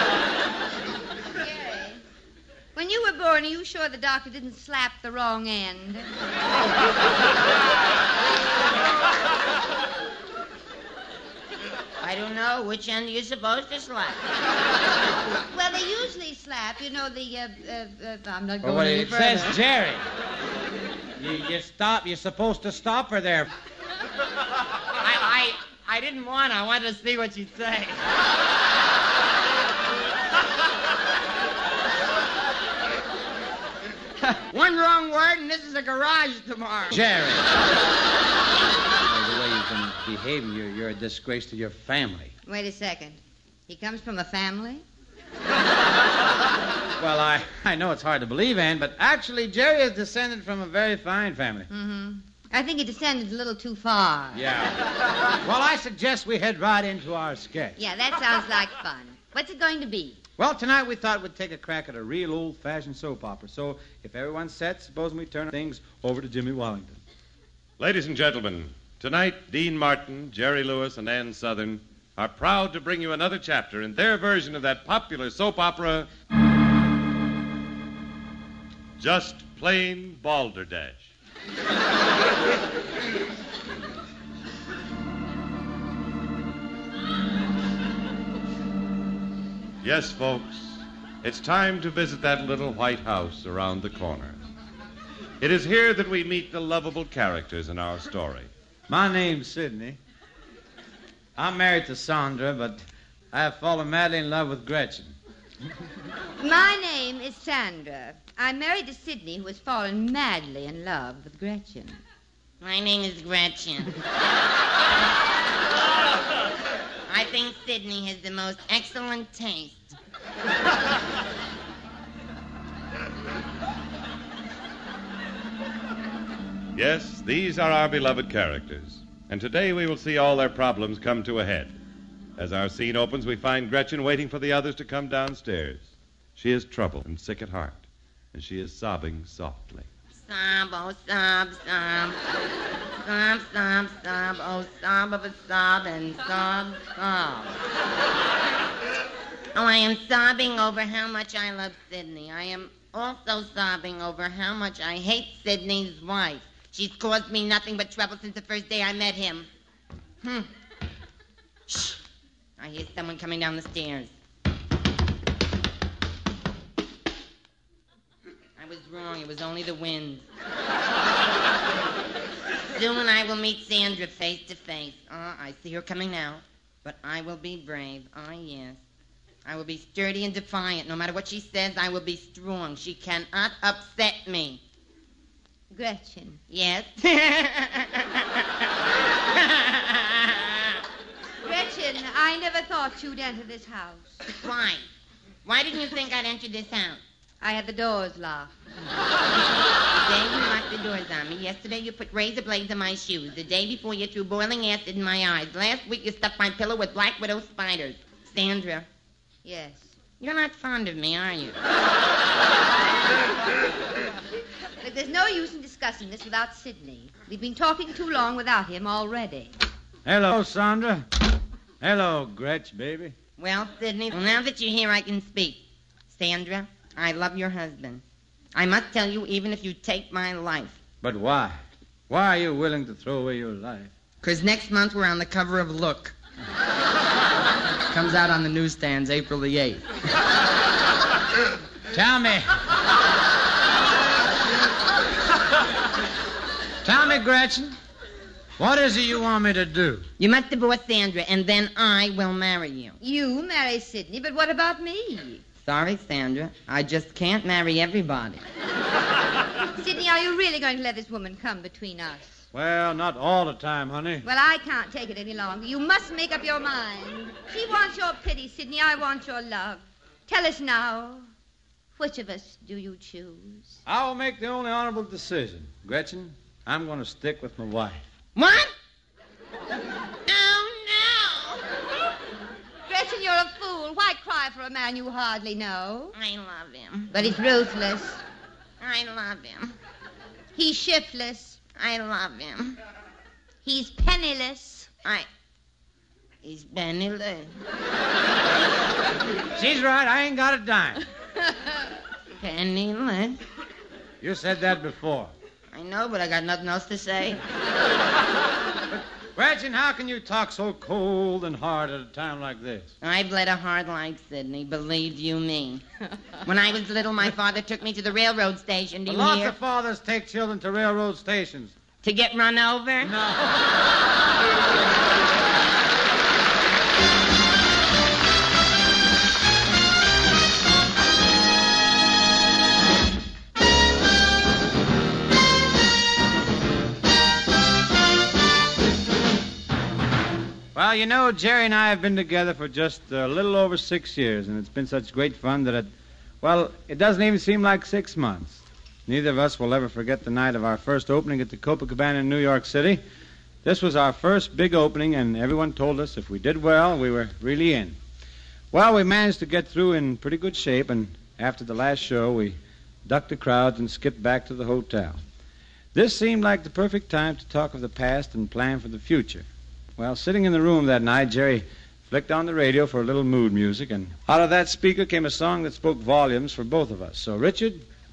Jerry, when you were born, are you sure the doctor didn't slap the wrong end? I I don't know. Which end are you supposed to slap? Well, they usually slap, you know, the, uh, uh, uh I'm not Well, going what any it further. says, Jerry. You, you stop. You're supposed to stop her there. I, I, I didn't want to. I wanted to see what she'd say. One wrong word, and this is a garage tomorrow. Jerry. The way you've been behaving, you're, you're a disgrace to your family. Wait a second. He comes from a family? Well, I, I know it's hard to believe, Ann, but actually, Jerry is descended from a very fine family. Mm-hmm. I think he descended a little too far. Yeah. Well, I suggest we head right into our sketch. Yeah, that sounds like fun. What's it going to be? Well, tonight we thought we'd take a crack at a real old-fashioned soap opera. So, if everyone's set, suppose we turn things over to Jimmy Wallington. Ladies and gentlemen, tonight Dean Martin, Jerry Lewis, and Ann Southern are proud to bring you another chapter in their version of that popular soap opera, Just Plain Balderdash. Yes, folks, it's time to visit that little white house around the corner. It is here that we meet the lovable characters in our story. My name's Sidney. I'm married to Sandra, but I have fallen madly in love with Gretchen. My name is Sandra. I'm married to Sidney, who has fallen madly in love with Gretchen. My name is Gretchen. I think Sidney has the most excellent taste. Yes, these are our beloved characters. And today we will see all their problems come to a head. As our scene opens, we find Gretchen waiting for the others to come downstairs. She is troubled and sick at heart, and she is sobbing softly. Sob, oh, sob, sob. Sob, sob, sob, oh, sob of a sob and sob, sob. Oh, I am sobbing over how much I love Sidney. I am also sobbing over how much I hate Sidney's wife. She's caused me nothing but trouble since the first day I met him. Hmm. Shh. I hear someone coming down the stairs. I was wrong. It was only the wind. Soon I will meet Sandra face to face. Ah, I see her coming now. But I will be brave. Ah, yes. I will be sturdy and defiant. No matter what she says, I will be strong. She cannot upset me. Gretchen. Yes? Gretchen, I never thought you'd enter this house. Why? Why didn't you think I'd enter this house? I had the doors locked. Today you locked the doors on me. Yesterday you put razor blades in my shoes. The day before you threw boiling acid in my eyes. Last week you stuffed my pillow with black widow spiders. Sandra. Yes. You're not fond of me, are you? Look, there's no use in discussing this without Sidney. We've been talking too long without him already. Hello, Sandra. Hello, Gretch, baby. Well, Sidney, well, now that you're here, I can speak. Sandra, I love your husband. I must tell you, even if you take my life. But why? Why are you willing to throw away your life? Because next month we're on the cover of Look. Comes out on the newsstands April the eighth. Tell me. Tell me, Gretchen, what is it you want me to do? You must divorce Sandra, and then I will marry you. You marry Sidney, but what about me? Sorry, Sandra. I just can't marry everybody. Sidney, are you really going to let this woman come between us? Well, not all the time, honey. Well, I can't take it any longer. You must make up your mind. She wants your pity, Sidney. I want your love. Tell us now, which of us do you choose? I will make the only honorable decision. Gretchen, I'm going to stick with my wife. What? Oh, no. Gretchen, you're a fool. Why cry for a man you hardly know? I love him. But he's ruthless. I love him. He's shiftless. I love him. He's penniless. I... He's penniless. She's right. I ain't got a dime. Penniless? You said that before. I know, but I got nothing else to say. But, Gretchen, how can you talk so cold and hard at a time like this? I've led a hard life, Sidney, believe you me. When I was little, my father took me to the railroad station. Do you Lots hear? of fathers take children to railroad stations. To get run over? No. Well, you know, Jerry and I have been together for just a little over six years, and it's been such great fun that it, well, it doesn't even seem like six months. Neither of us will ever forget the night of our first opening at the Copacabana in New York City. This was our first big opening, and everyone told us if we did well, we were really in. Well, we managed to get through in pretty good shape, and after the last show, we ducked the crowds and skipped back to the hotel. This seemed like the perfect time to talk of the past and plan for the future. Well, sitting in the room that night, Jerry flicked on the radio for a little mood music, and out of that speaker came a song that spoke volumes for both of us. So, Richard...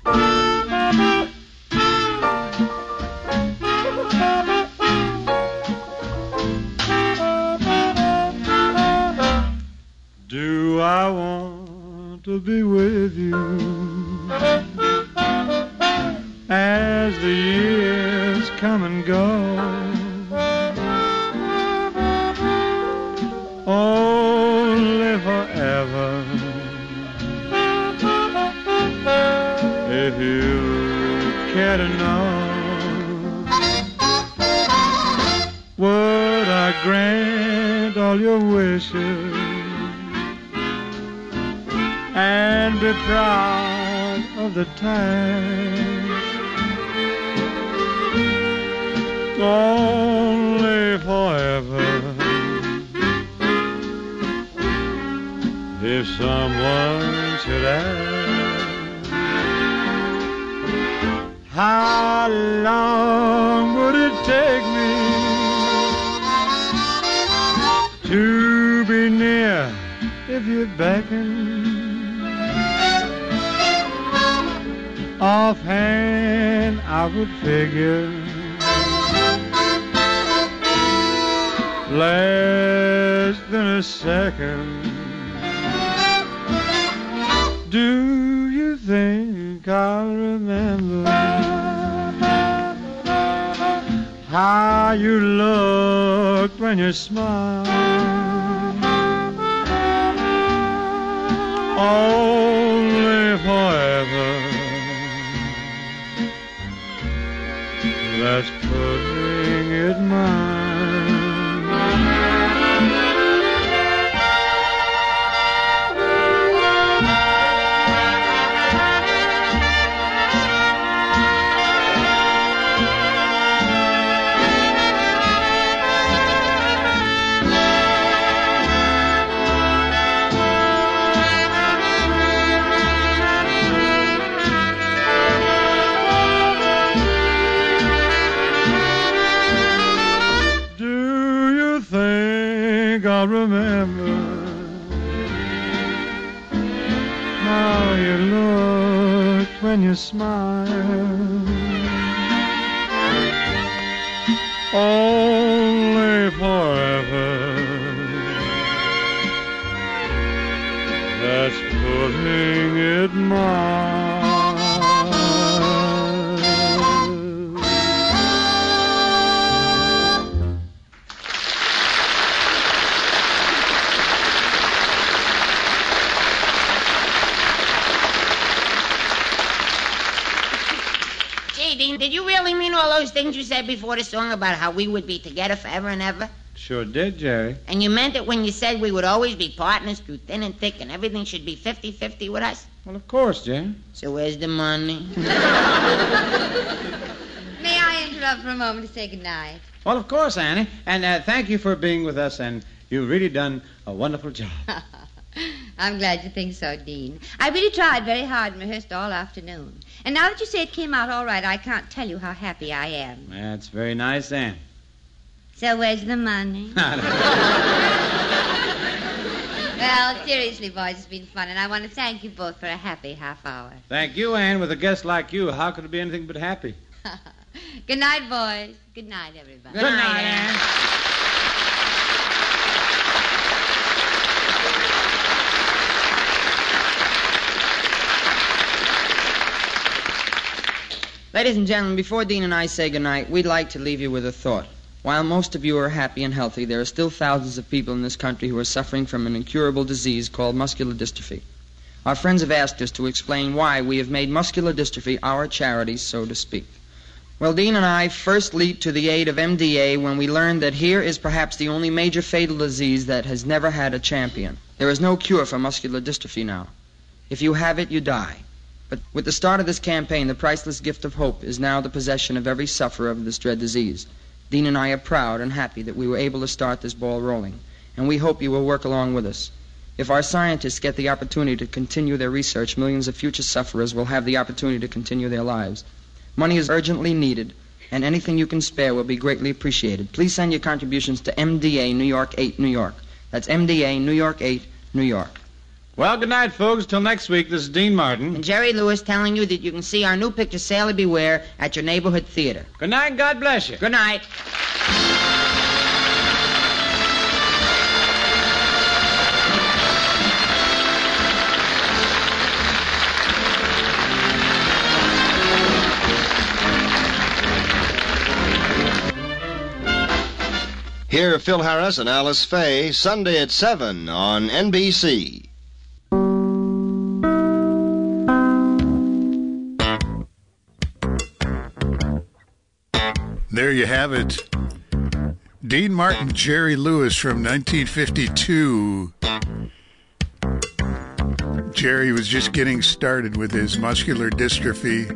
Do I want to be with you as the years come and go? Only forever. If you care to know, would I grant all your wishes and be proud of the task? Only forever. If someone should ask, how long would it take me to be near if you beckon? Offhand, I would figure less than a second. Do you think I'll remember how you looked when you smiled? Only forever. That's putting it mine. I'll remember how you looked when you smiled. Only forever. That's putting it mild. Did you really mean all those things you said before the song about how we would be together forever and ever? Sure did, Jerry. And you meant it when you said we would always be partners through thin and thick and everything should be fifty-fifty with us? Well, of course, Jerry. So where's the money? May I interrupt for a moment to say goodnight? Well, of course, Annie. And uh, thank you for being with us, and you've really done a wonderful job. I'm glad you think so, Dean. I really tried very hard and rehearsed all afternoon. And now that you say it came out all right, I can't tell you how happy I am. That's very nice, Anne. So where's the money? Well, seriously, boys, it's been fun, and I want to thank you both for a happy half hour. Thank you, Anne. With a guest like you, how could it be anything but happy? Good night, boys. Good night, everybody. Good night, Anne. Ladies and gentlemen, before Dean and I say goodnight, we'd like to leave you with a thought. While most of you are happy and healthy, there are still thousands of people in this country who are suffering from an incurable disease called muscular dystrophy. Our friends have asked us to explain why we have made muscular dystrophy our charity, so to speak. Well, Dean and I first leaped to the aid of M D A when we learned that here is perhaps the only major fatal disease that has never had a champion. There is no cure for muscular dystrophy now. If you have it, you die. But with the start of this campaign, the priceless gift of hope is now the possession of every sufferer of this dread disease. Dean and I are proud and happy that we were able to start this ball rolling, and we hope you will work along with us. If our scientists get the opportunity to continue their research, millions of future sufferers will have the opportunity to continue their lives. Money is urgently needed, and anything you can spare will be greatly appreciated. Please send your contributions to M D A, New York eight, New York. That's M D A, New York eight, New York. Well, good night, folks. Till next week, this is Dean Martin. And Jerry Lewis telling you that you can see our new picture, Sailor Beware, at your neighborhood theater. Good night, and God bless you. Good night. Hear Phil Harris and Alice Faye Sunday at seven on N B C. There you have it. Dean Martin, Jerry Lewis from nineteen fifty-two. Jerry was just getting started with his muscular dystrophy.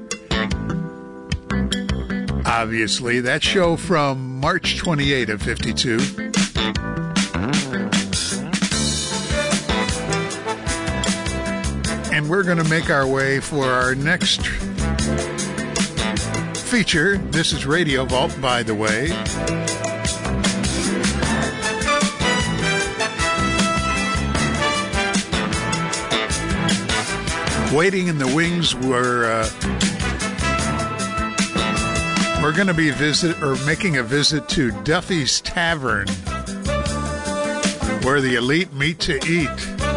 Obviously, that show from March twenty-eighth of fifty-two. And we're going to make our way for our next feature. This is Radio Vault, by the way. Waiting in the wings were uh, we're going to be visit or making a visit to Duffy's Tavern, where the elite meet to eat.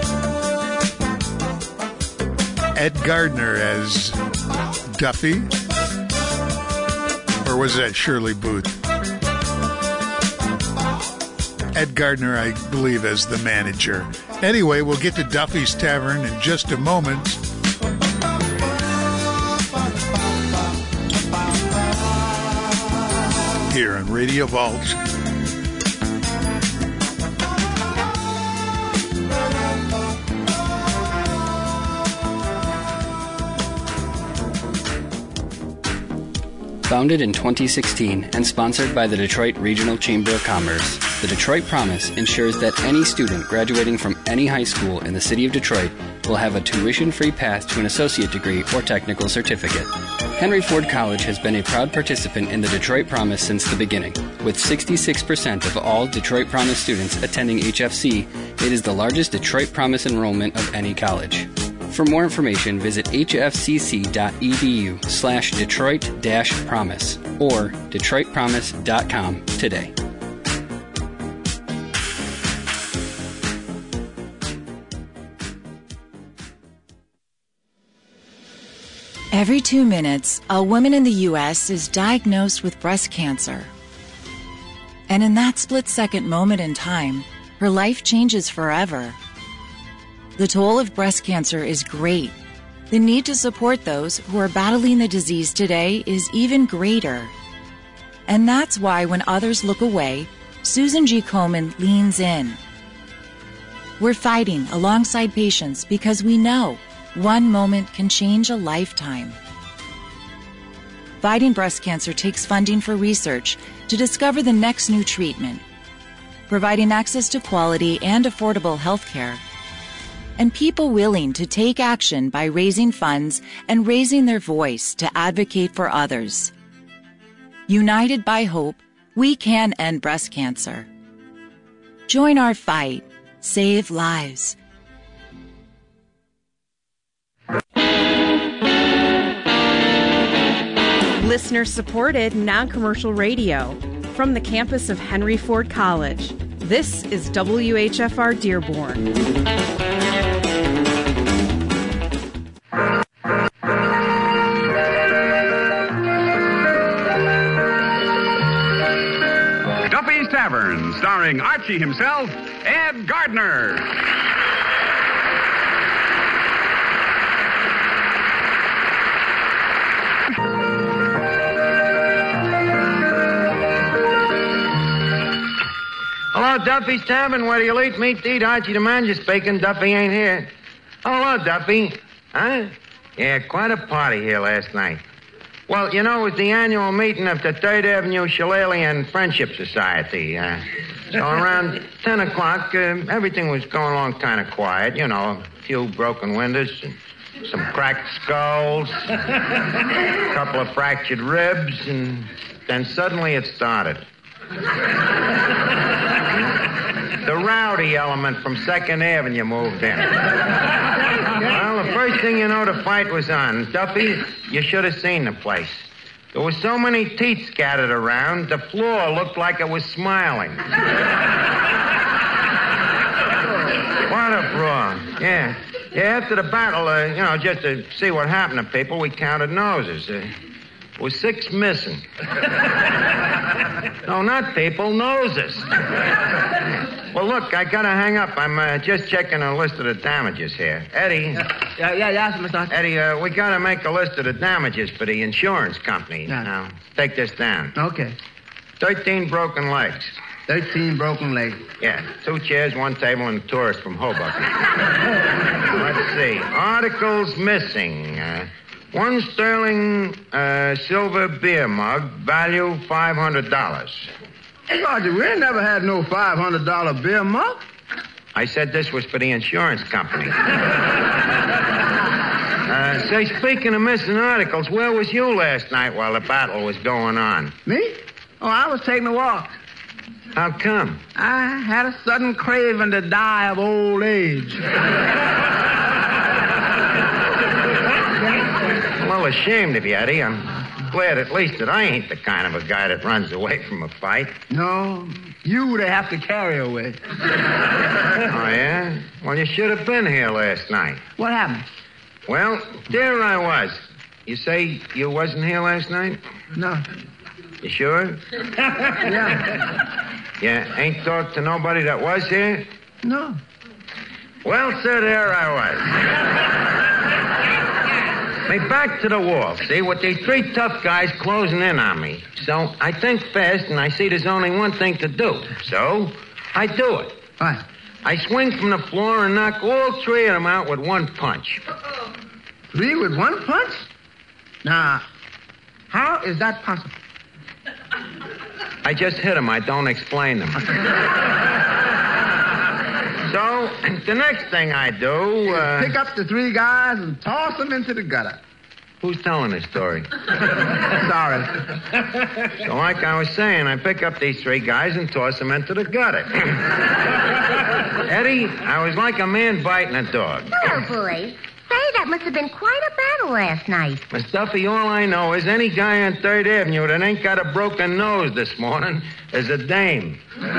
Ed Gardner as Duffy. Or was that Shirley Booth? Ed Gardner, I believe, as the manager. Anyway, we'll get to Duffy's Tavern in just a moment. Here on Radio Vault. Founded in twenty sixteen and sponsored by the Detroit Regional Chamber of Commerce, the Detroit Promise ensures that any student graduating from any high school in the city of Detroit will have a tuition-free path to an associate degree or technical certificate. Henry Ford College has been a proud participant in the Detroit Promise since the beginning. With sixty-six percent of all Detroit Promise students attending H F C, it is the largest Detroit Promise enrollment of any college. For more information, visit hfcc.edu slash Detroit dash promise or detroit promise dot com today. Every two minutes, a woman in the U S is diagnosed with breast cancer. And in that split-second moment in time, her life changes forever. The toll of breast cancer is great. The need to support those who are battling the disease today is even greater. And that's why when others look away, Susan G. Komen leans in. We're fighting alongside patients because we know one moment can change a lifetime. Fighting breast cancer takes funding for research to discover the next new treatment, providing access to quality and affordable health care, and people willing to take action by raising funds and raising their voice to advocate for others. United by hope, we can end breast cancer. Join our fight. Save lives. Listener-supported, non-commercial radio from the campus of Henry Ford College. This is W H F R Dearborn. starring Archie himself, Ed Gardner. Hello, Duffy's Tavern, where you'll eat meat to eat. Archie the manager speaking. Duffy ain't here. Oh, hello, Duffy. Huh? Yeah, quite a party here last night. Well, you know, it was the annual meeting of the Third Avenue Shillelagh and Friendship Society. Uh, so around ten o'clock, uh, everything was going along kind of quiet. You know, a few broken windows and some cracked skulls, a couple of fractured ribs, and then suddenly it started. The rowdy element from Second Avenue moved in. Well, the first thing you know, the fight was on. Duffy, you should have seen the place. There were so many teeth scattered around, the floor looked like it was smiling. What a brawl. Yeah. Yeah, after the battle, uh, you know, just to see what happened to people, we counted noses. Uh, there was six missing. No, not people, noses. Well, look, I gotta hang up. I'm uh, just checking a list of the damages here. Eddie. Yeah, yeah, yeah, Mister Eddie, uh, we gotta make a list of the damages for the insurance company. Yeah. Now, take this down. Okay. Thirteen broken legs. Thirteen broken legs. Yeah, two chairs, one table, and a tourist from Hoboken. Let's see. Articles missing. Uh, one sterling uh, silver beer mug, value five hundred dollars. Hey, Roger, we ain't never had no five hundred dollars beer mug. I said this was for the insurance company. uh, say, speaking of missing articles, where was you last night while the battle was going on? Me? Oh, I was taking a walk. How come? I had a sudden craving to die of old age. I'm a little ashamed of you, Eddie. I'm glad at least that I ain't the kind of a guy that runs away from a fight. No, you would have to carry away. Oh, yeah? Well, you should have been here last night. What happened? Well, there I was. You say you wasn't here last night? No. You sure? Yeah. Yeah, ain't talked to nobody that was here? No. Well, sir, there I was. Me back to the wall, see, with these three tough guys closing in on me. So I think fast, and I see there's only one thing to do. So I do it. What? I swing from the floor and knock all three of them out with one punch. Three with one punch? Now, how is that possible? I just hit them. I don't explain them. So, the next thing I do... Uh, Pick up the three guys and toss them into the gutter. Who's telling this story? Sorry. So, like I was saying, I pick up these three guys and toss them into the gutter. Eddie, I was like a man biting a dog. Oh, boy. Say, that must have been quite a battle last night. Miss Duffy, all I know is any guy on Third Avenue that ain't got a broken nose this morning is a dame.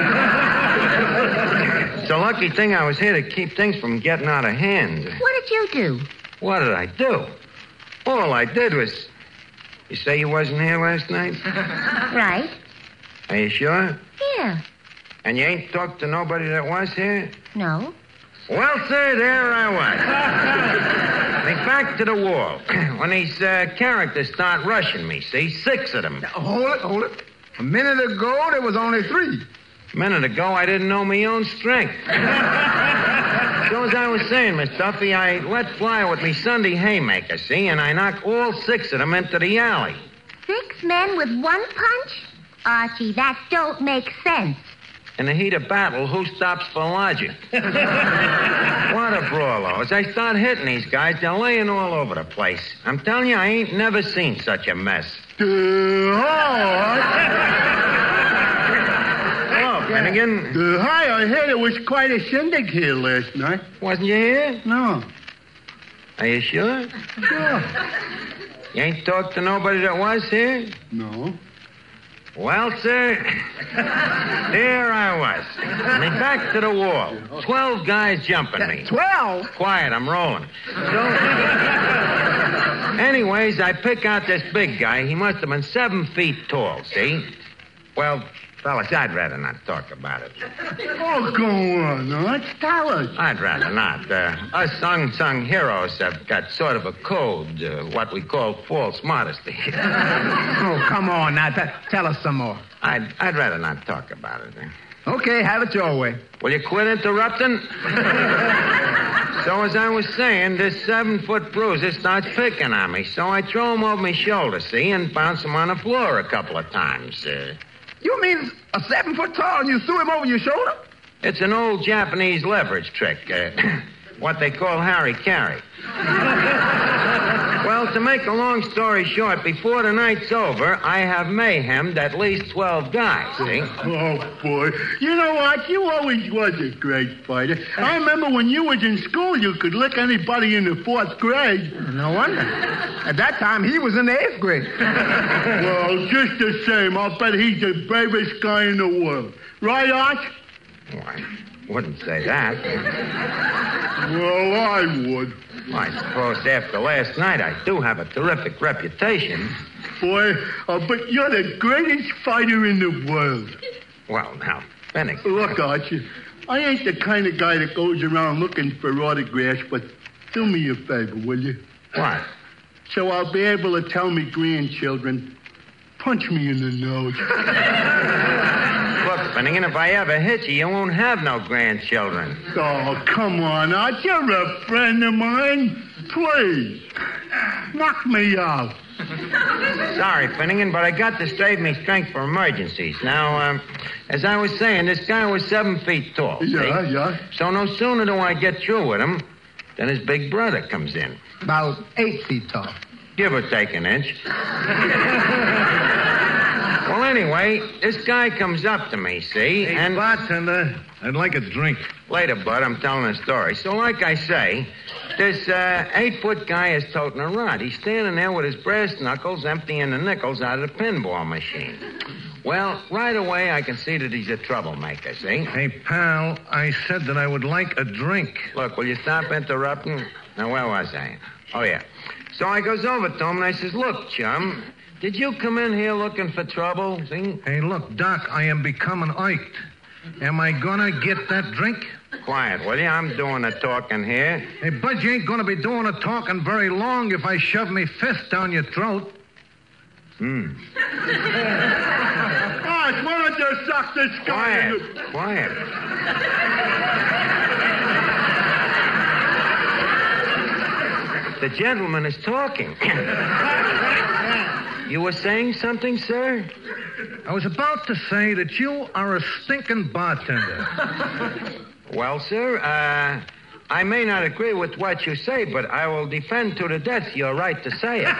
It's a lucky thing I was here to keep things from getting out of hand. What did you do? What did I do? All I did was... You say you wasn't here last night? Right. Are you sure? Yeah. And you ain't talked to nobody that was here? No. Well, sir, there I was. Me back to the wall. When these uh, characters start rushing me, see? Six of them. Now, hold it, hold it. A minute ago, there was only three. A minute ago, I didn't know my own strength. So as I was saying, Miss Duffy, I let fly with me Sunday haymaker, see? And I knock all six of them into the alley. Six men with one punch? Archie, that don't make sense. In the heat of battle, who stops for logic? What a brawl, though. As I start hitting these guys, they're laying all over the place. I'm telling you, I ain't never seen such a mess. Uh, Hello, Finnegan. Uh, hi, I heard it was quite a shindig here last night. Wasn't you here? No. Are you sure? Sure. You ain't talked to nobody that was here? No. Well, sir, there I was. Me back to the wall. Twelve guys jumping me. Twelve? Quiet, I'm rolling. So, anyways, I pick out this big guy. He must have been seven feet tall, see? Well, Fellas, I'd rather not talk about it. Oh, go on, Arch. Tell us. I'd rather not. Uh, us unsung heroes have got sort of a code, uh, what we call false modesty. Oh, come on now. T- tell us some more. I'd, I'd rather not talk about it. Eh? Okay, have it your way. Will you quit interrupting? So as I was saying, this seven-foot bruiser starts picking on me. So I throw him over my shoulder, see, and bounce him on the floor a couple of times. Uh, You mean a seven foot tall and you threw him over your shoulder? it's an old Japanese leverage trick, uh, what they call Harry-Carry. Well, to make a long story short, before the night's over, I have mayhemed at least twelve guys, see? Oh, boy. You know what? You always was a great fighter. I remember when you was in school, you could lick anybody in the fourth grade. No wonder. At that time, he was in the eighth grade. Well, just the same, I'll bet he's the bravest guy in the world. Right, Arch? Why, wouldn't say that. Well, I would. I suppose after last night, I do have a terrific reputation. Boy, uh, but you're the greatest fighter in the world. Well, now, Benny. Look, Archie, I ain't the kind of guy that goes around looking for autographs, but do me a favor, will you? What? So I'll be able to tell me grandchildren, punch me in the nose. Look, Finnegan, if I ever hit you, you won't have no grandchildren. Oh, come on, Art. You're a friend of mine. Please. Knock me out. Sorry, Finnegan, but I got to save me strength for emergencies. Now, um, as I was saying, this guy was seven feet tall. Yeah, see? yeah. So no sooner do I get through with him than his big brother comes in. About eight feet tall. Give or take an inch. Well, anyway, this guy comes up to me, see? Hey, and bartender, I'd like a drink. Later, Bud, I'm telling a story. So, like I say, this uh, eight-foot guy is toting a rod. He's standing there with his brass knuckles emptying the nickels out of the pinball machine. Well, right away, I can see that he's a troublemaker, see? Hey, pal, I said that I would like a drink. Look, will you stop interrupting? Now, where was I? Oh, yeah. So I goes over to him and I says, look, chum, did you come in here looking for trouble? See? Hey, look, Doc, I am becoming iked. Am I gonna get that drink? Quiet, will you? I'm doing the talking here. Hey, Bud, you ain't gonna be doing the talking very long if I shove me fist down your throat. Hmm. Art, why don't you suck this guy? Quiet, quiet. The gentleman is talking. You were saying something, sir? I was about to say that you are a stinking bartender. Well, sir, uh, I may not agree with what you say, but I will defend to the death your right to say it.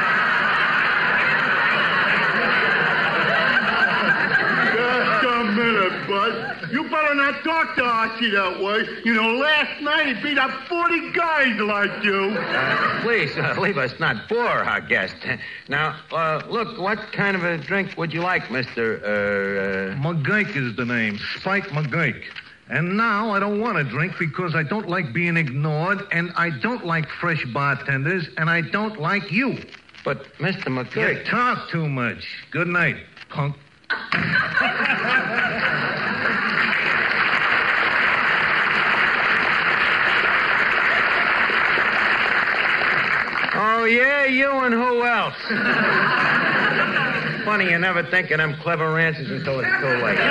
Just a minute, Bud. You better not talk to Archie that way. You know, last night he beat up forty guys like you. Uh, please, uh, leave us not bore our guest. Now, uh, look, what kind of a drink would you like, Mister Uh, uh... McGurk is the name. Spike McGurk. And now I don't want a drink because I don't like being ignored, and I don't like fresh bartenders, and I don't like you. But, Mister McGurk... You talk too much. Good night, punk. Oh, yeah, you and who else? Funny, you never think of them clever answers until it's too late.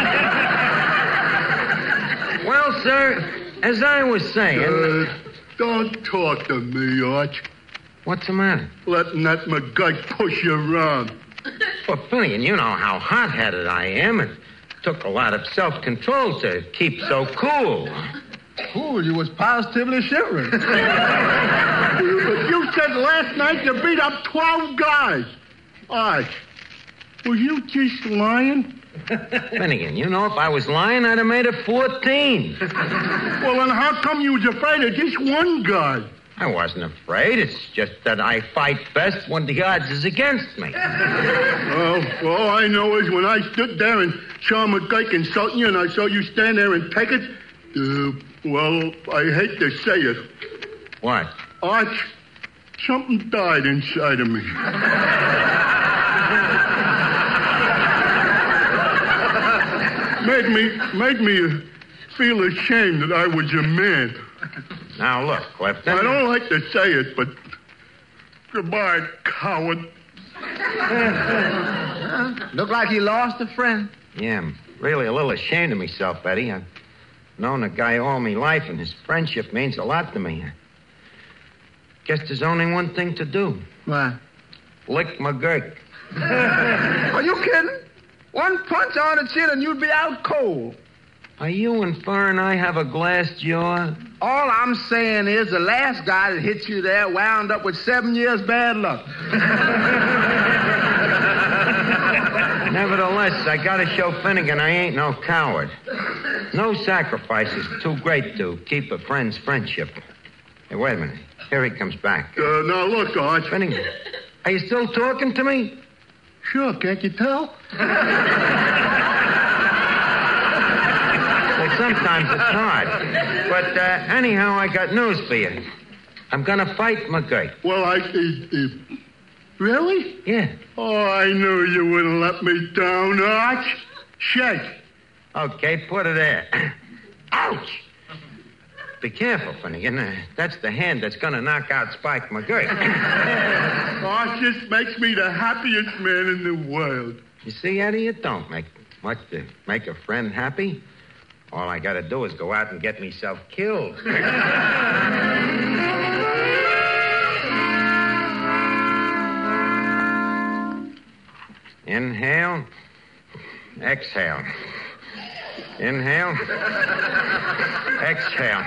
Well, sir, as I was saying... Uh, don't talk to me, Arch. What's the matter? Letting that McGurk push you around. Well, Finnegan, you know how hot-headed I am. It took a lot of self-control to keep so cool. Cool? You was positively shivering. But you said last night you beat up twelve guys. Arch, were you just lying? Finnegan, you know, if I was lying, I'd have made it fourteen. Well, then how come you was afraid of just one guy? I wasn't afraid. It's just that I fight best when the odds is against me. Well, all I know is when I stood there and saw McGurk insulting you and I saw you stand there and take it, uh, well, I hate to say it. What? Arch, something died inside of me. made me made me feel ashamed that I was a man. Now, look, Clifton. I don't like to say it, but goodbye, coward. Look like he lost a friend. Yeah, I'm really a little ashamed of myself, Eddie. I've known the guy all my life, and his friendship means a lot to me. Guess there's only one thing to do. What? Lick McGurk. Are you kidding? One punch on the chin and you'd be out cold. Are you inferring I have a glass jaw? All I'm saying is the last guy that hit you there wound up with seven years bad luck. Nevertheless, I gotta show Finnegan I ain't no coward. No sacrifice is too great to keep a friend's friendship. Hey, wait a minute. Here he comes back. Uh, now, look, Arch. Finnegan, are you still talking to me? Sure, can't you tell? Well, sometimes it's hard. But uh, anyhow, I got news for you. I'm gonna fight McGurk. Well, I... Uh, uh, really? Yeah. Oh, I knew you wouldn't let me down, Arch. Shake. Okay, put it there. Ouch! Be careful, Finnegan. Uh, that's the hand that's gonna knock out Spike McGurk. Arch, this makes me the happiest man in the world. You see, Eddie, it don't make much to make a friend happy. All I gotta do is go out and get myself killed. Inhale. Exhale. Inhale. Exhale.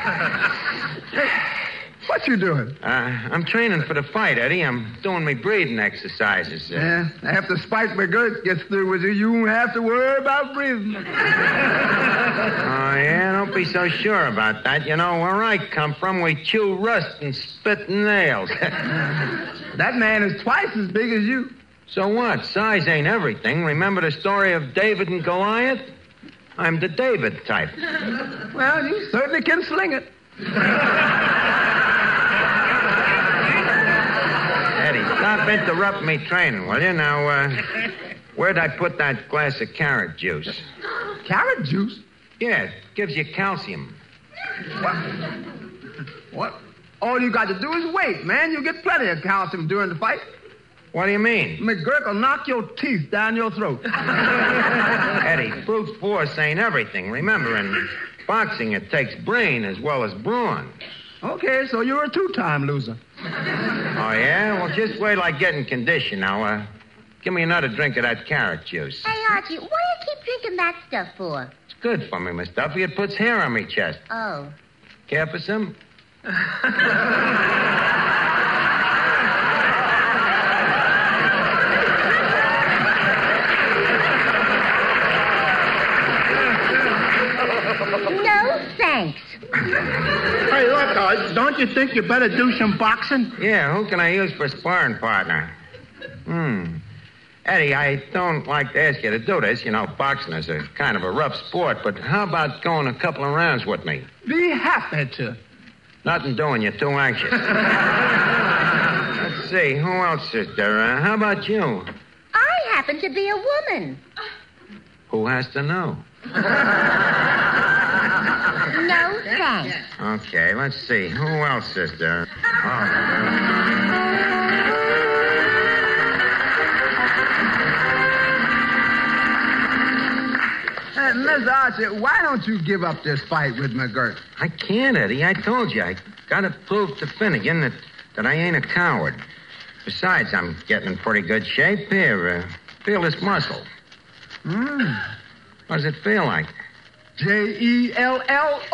What you doing? Uh, I'm training for the fight, Eddie. I'm doing my breathing exercises. Uh, Yeah, after Spike McGurk gets through with you, you won't have to worry about breathing. Oh, yeah? Don't be so sure about that. You know, where I come from, we chew rust and spit nails. That man is twice as big as you. So what? Size ain't everything. Remember the story of David and Goliath? I'm the David type. Well, you certainly can sling it. Eddie, stop interrupting me training, will you? Now, uh, where'd I put that glass of carrot juice? Carrot juice? Yeah, it gives you calcium. What? What? All you got to do is wait, man. You'll get plenty of calcium during the fight. What do you mean? McGurk will knock your teeth down your throat. Eddie, brute force ain't everything. Remember, in boxing, it takes brain as well as brawn. Okay, so you're a two-time loser. Oh, yeah? Well, just wait till I get in condition. Now, uh, give me another drink of that carrot juice. Hey, Archie, what do you keep drinking that stuff for? It's good for me, Miss Duffy. It puts hair on me chest. Oh. Care for some? No, thanks. Hey, look, Arch, don't you think you better do some boxing? Yeah, who can I use for sparring partner? Hmm. Eddie, I don't like to ask you to do this. You know, boxing is a kind of a rough sport, but how about going a couple of rounds with me? Be happy to. Nothing doing. You're too anxious. Let's see. Who else is there? Uh, how about you? I happen to be a woman. Who has to know? No, thanks. Okay, let's see. Who else is there? Oh. Uh, Miss Archie, why don't you give up this fight with McGurk? I can't, Eddie. I told you. I gotta prove to Finnegan that, that I ain't a coward. Besides, I'm getting in pretty good shape. Here, uh, feel this muscle. Hmm. What does it feel like? J E L L O.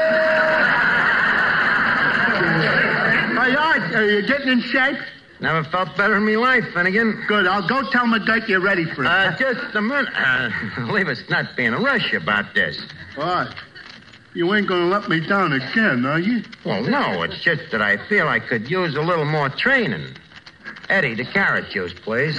Hey, Arch, are you getting in shape? Never felt better in my life, Finnegan. Good. I'll go tell McGurk you're ready for it. Uh, just a minute. Uh, leave us not being a rush about this. What? You ain't gonna let me down again, are you? Well, no. It's just that I feel I could use a little more training. Eddie, the carrot juice, please.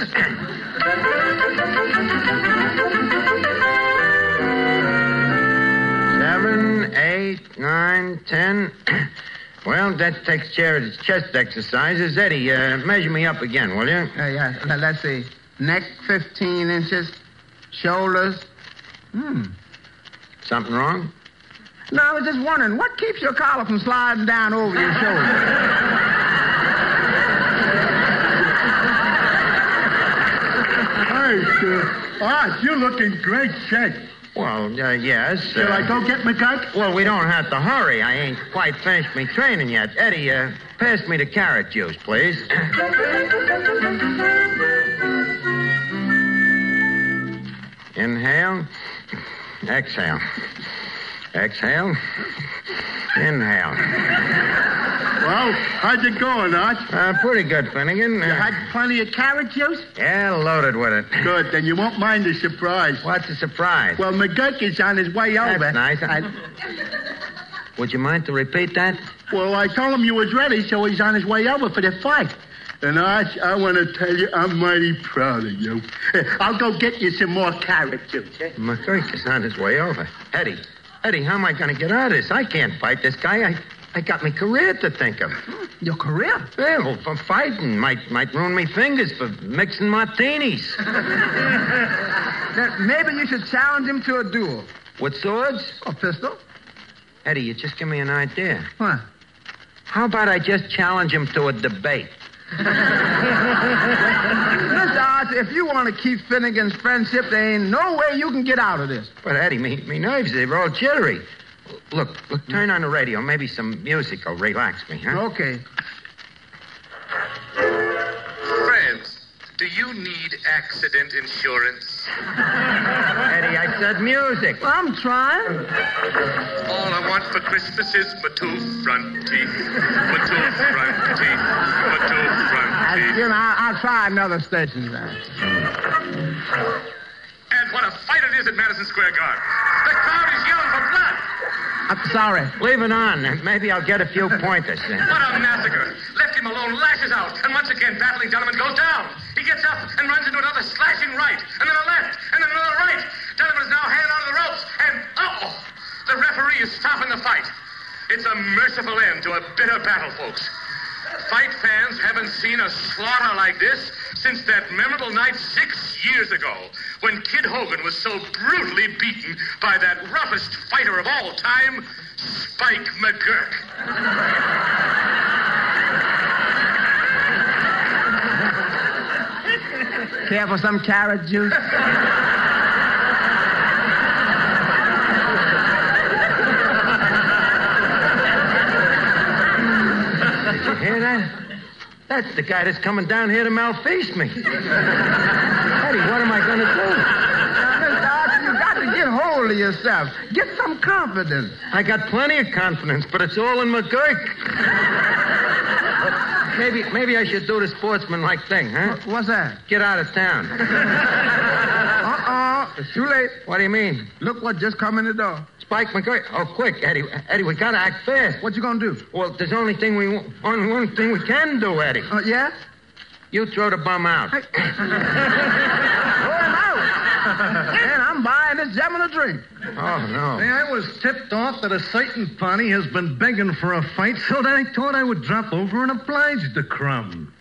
Seven, eight, nine, ten. Well, that takes care of the chest exercises. Eddie, uh, measure me up again, will you? Uh, yeah, let's see. Neck, fifteen inches. Shoulders. Hmm. Something wrong? No, I was just wondering, what keeps your collar from sliding down over your shoulder? Hey, sir. Art, you look in great shape. Well, uh, yes. Shall uh, I go get McGurk? Well, we don't have to hurry. I ain't quite finished me training yet. Eddie, uh, pass me the carrot juice, please. Inhale. Exhale. Exhale. Inhale. Well, how'd you going, Art? Uh, pretty good, Finnegan. Uh, You had plenty of carrot juice? Yeah, loaded with it. Good, then you won't mind the surprise. What's the surprise? Well, McGurk is on his way over. That's nice. I... Would you mind to repeat that? Well, I told him you was ready, so he's on his way over for the fight. And Arch, I want to tell you, I'm mighty proud of you. I'll go get you some more carrot juice. Eh? McGurk is on his way over. Eddie, Eddie, how am I going to get out of this? I can't fight this guy. I, I got my career to think of. Your career? Yeah, well, for fighting. Might, might ruin me fingers for mixing martinis. Then maybe you should challenge him to a duel. With swords? Or pistol. Eddie, you just give me an idea. What? How about I just challenge him to a debate? Mister Arch, if you want to keep Finnegan's friendship, there ain't no way you can get out of this. But, Eddie, me, me nerves, they're all jittery. Look, look, turn on the radio. Maybe some music will relax me, huh? Okay. Friends, do you need accident insurance? Eddie, I said music. I'm trying. All I want for Christmas is my two front teeth. My two front teeth. My two front I, teeth. you know, I'll, I'll try another station then. And what a fight it is at Madison Square Garden. The crowd is yelling for blood. I'm sorry. Leave it on. Maybe I'll get a few pointers then. What a massacre. Left him alone, lashes out, and once again, battling Donovan goes down. He gets up and runs into another slashing right, and then a left, and then another right. Donovan's now hanging onto the ropes, and, uh-oh, the referee is stopping the fight. It's a merciful end to a bitter battle, folks. Fight fans haven't seen a slaughter like this since that memorable night six years ago when Kid Hogan was so brutally beaten by that roughest fighter of all time, Spike McGurk. Care for some carrot juice? Did you hear that? That's the guy that's coming down here to malfeast me. Eddie, what am I going to do? Now, Mister Arch, you got to get hold of yourself. Get some confidence. I got plenty of confidence, but it's all in McGurk. Maybe, maybe I should do the sportsman-like thing, huh? What's that? Get out of town. Uh-uh. It's too late. What do you mean? Look what just come in the door. Spike McGurk. Oh, quick, Eddie. Eddie, we gotta act fast. What you gonna do? Well, there's only thing we only one thing we can do, Eddie. Uh, yeah? You throw the bum out. I... Throw him out. And I'm buying this gentleman a drink. Oh, no. Hey, I was tipped off that a certain party has been begging for a fight, so I thought I would drop over and oblige the crumb.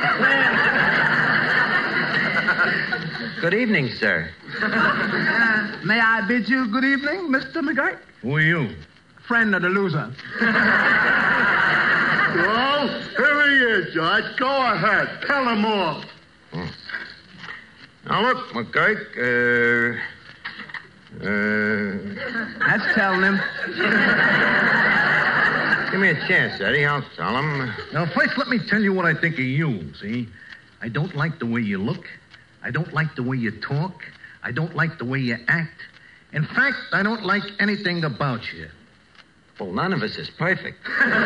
Good evening, sir. Uh, may I bid you good evening, Mister McGurk? Who are you? Friend of the loser. Well, here he is, George. Go ahead. Tell him all. Hmm. Now, look, McGurk, uh... Uh... That's telling him. Give me a chance, Eddie. I'll tell him. Now, first, let me tell you what I think of you, see? I don't like the way you look. I don't like the way you talk. I don't like the way you act. In fact, I don't like anything about you. Well, none of us is perfect.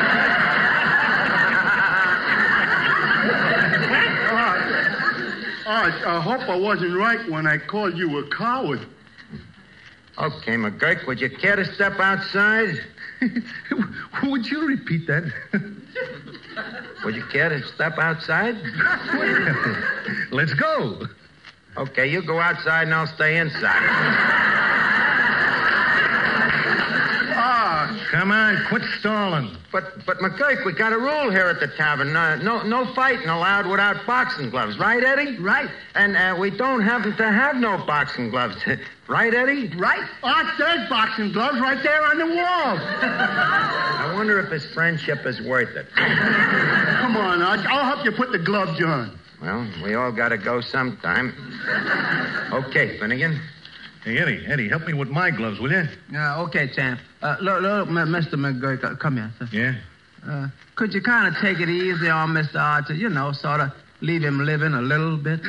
Arch, I hope I wasn't right when I called you a coward. Okay, McGurk, would you care to step outside? Would you repeat that? Would you care to step outside? Let's go. Okay, you go outside and I'll stay inside. Arch, Come on, quit stalling. But, but McGurk, we got a rule here at the tavern. Uh, no no fighting allowed without boxing gloves. Right, Eddie? Right. And uh, we don't happen to have no boxing gloves. Right, Eddie? Right. Art, there's boxing gloves right there on the wall. I wonder if his friendship is worth it. Come on, Art. I'll help you put the gloves on. Well, we all got to go sometime. Okay, Finnegan. Hey, Eddie, Eddie, help me with my gloves, will you? Uh, okay, champ. Uh, look, look, Mister McGurk, uh, come here, sir. Yeah? Uh, could you kind of take it easy on Mister Archer? You know, sort of leave him living a little bit.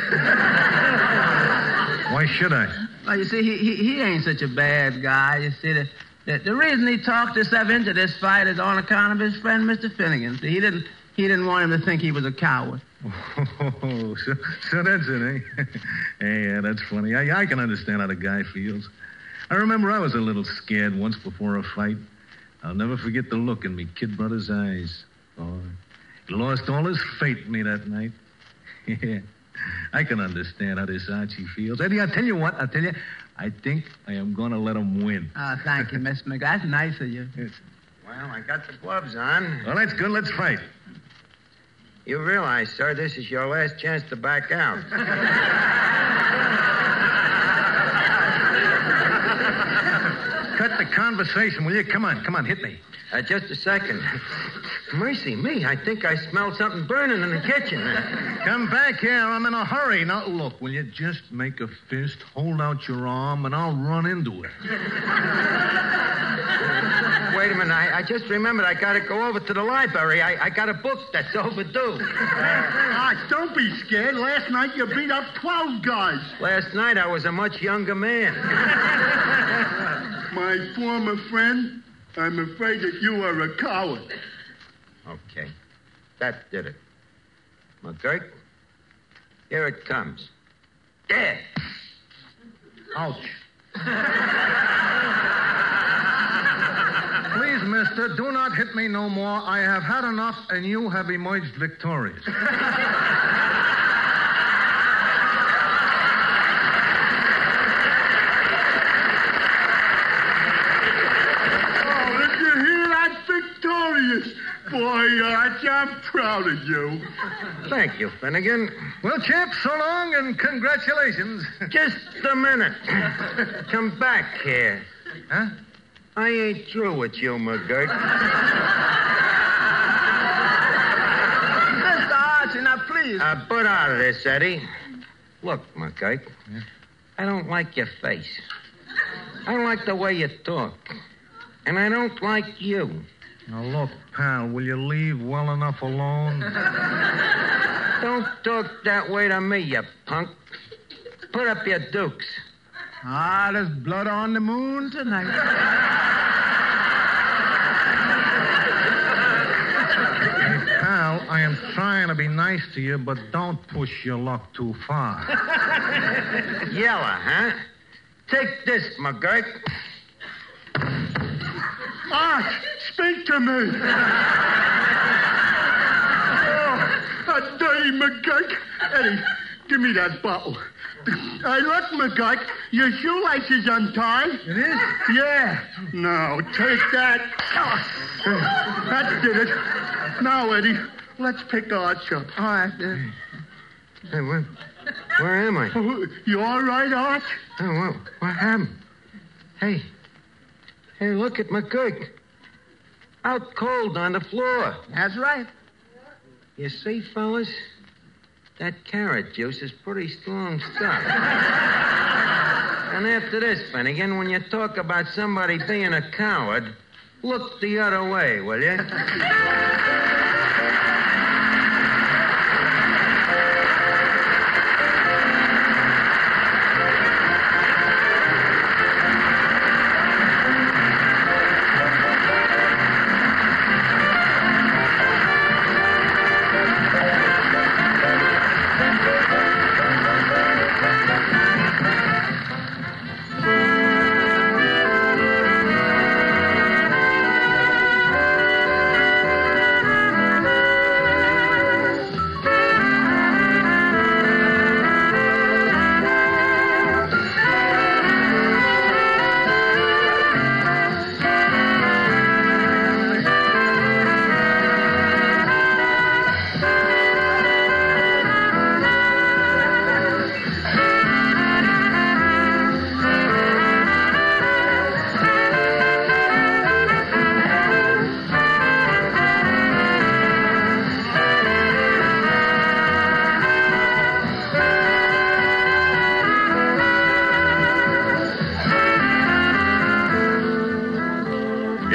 Why should I? Well, you see, he, he he ain't such a bad guy. You see, the, the, the reason he talked himself into this fight is on account of his friend, Mister Finnegan. See, he didn't he didn't want him to think he was a coward. Oh, so, so that's it, eh? Hey, yeah, that's funny. I, I can understand how the guy feels. I remember I was a little scared once before a fight. I'll never forget the look in me kid brother's eyes. Oh, he lost all his faith in me that night. Yeah, I can understand how this Archie feels. Eddie, I'll tell you what, I'll tell you, I think I am going to let him win. Ah, oh, thank you, Mister McGurk. That's nice of you. Yes. Well, I got the gloves on. Well, that's good. Let's fight. You realize, sir, this is your last chance to back out. Cut the conversation, will you? Come on, come on, hit me. Uh, just a second. Mercy me, I think I smelled something burning in the kitchen. Come back here, I'm in a hurry. Now, look, will you just make a fist, hold out your arm, and I'll run into it. Wait a minute, I, I just remembered I got to go over to the library. I, I got a book that's overdue. Ah, don't be scared. Last night you beat up twelve guys. Last night I was a much younger man. My former friend, I'm afraid that you are a coward. Okay. That did it. McGurk, here it comes. There. Ouch. Please, mister, do not hit me no more. I have had enough, and you have emerged victorious. Victorious. Boy, Arch, I'm proud of you. Thank you, Finnegan. Well, champ, so long and congratulations. Just a minute. Come back here. Huh? I ain't through with you, McGurk. Mister Archie, now please. Uh, put out of this, Eddie. Look, McGurk, yeah? I don't like your face. I don't like the way you talk. And I don't like you. Now, look, pal, will you leave well enough alone? Don't talk that way to me, you punk. Put up your dukes. Ah, there's blood on the moon tonight. Hey, pal, I am trying to be nice to you, but don't push your luck too far. Yella, huh? Take this, McGurk. Arch, speak to me. Oh, a dirty McGurk. Eddie, give me that bottle. Hey, look, McGurk, your shoelace is untied. It is? Yeah. Now, take that. Oh, that did it. Now, Eddie, let's pick Arch up. All right, then. Hey, where, where am I? Oh, you all right, Arch? Oh, what, what happened? Hey. Hey, look at McGurk. Out cold on the floor. That's right. You see, fellas? That carrot juice is pretty strong stuff. And after this, Finnegan, when you talk about somebody being a coward, look the other way, will you?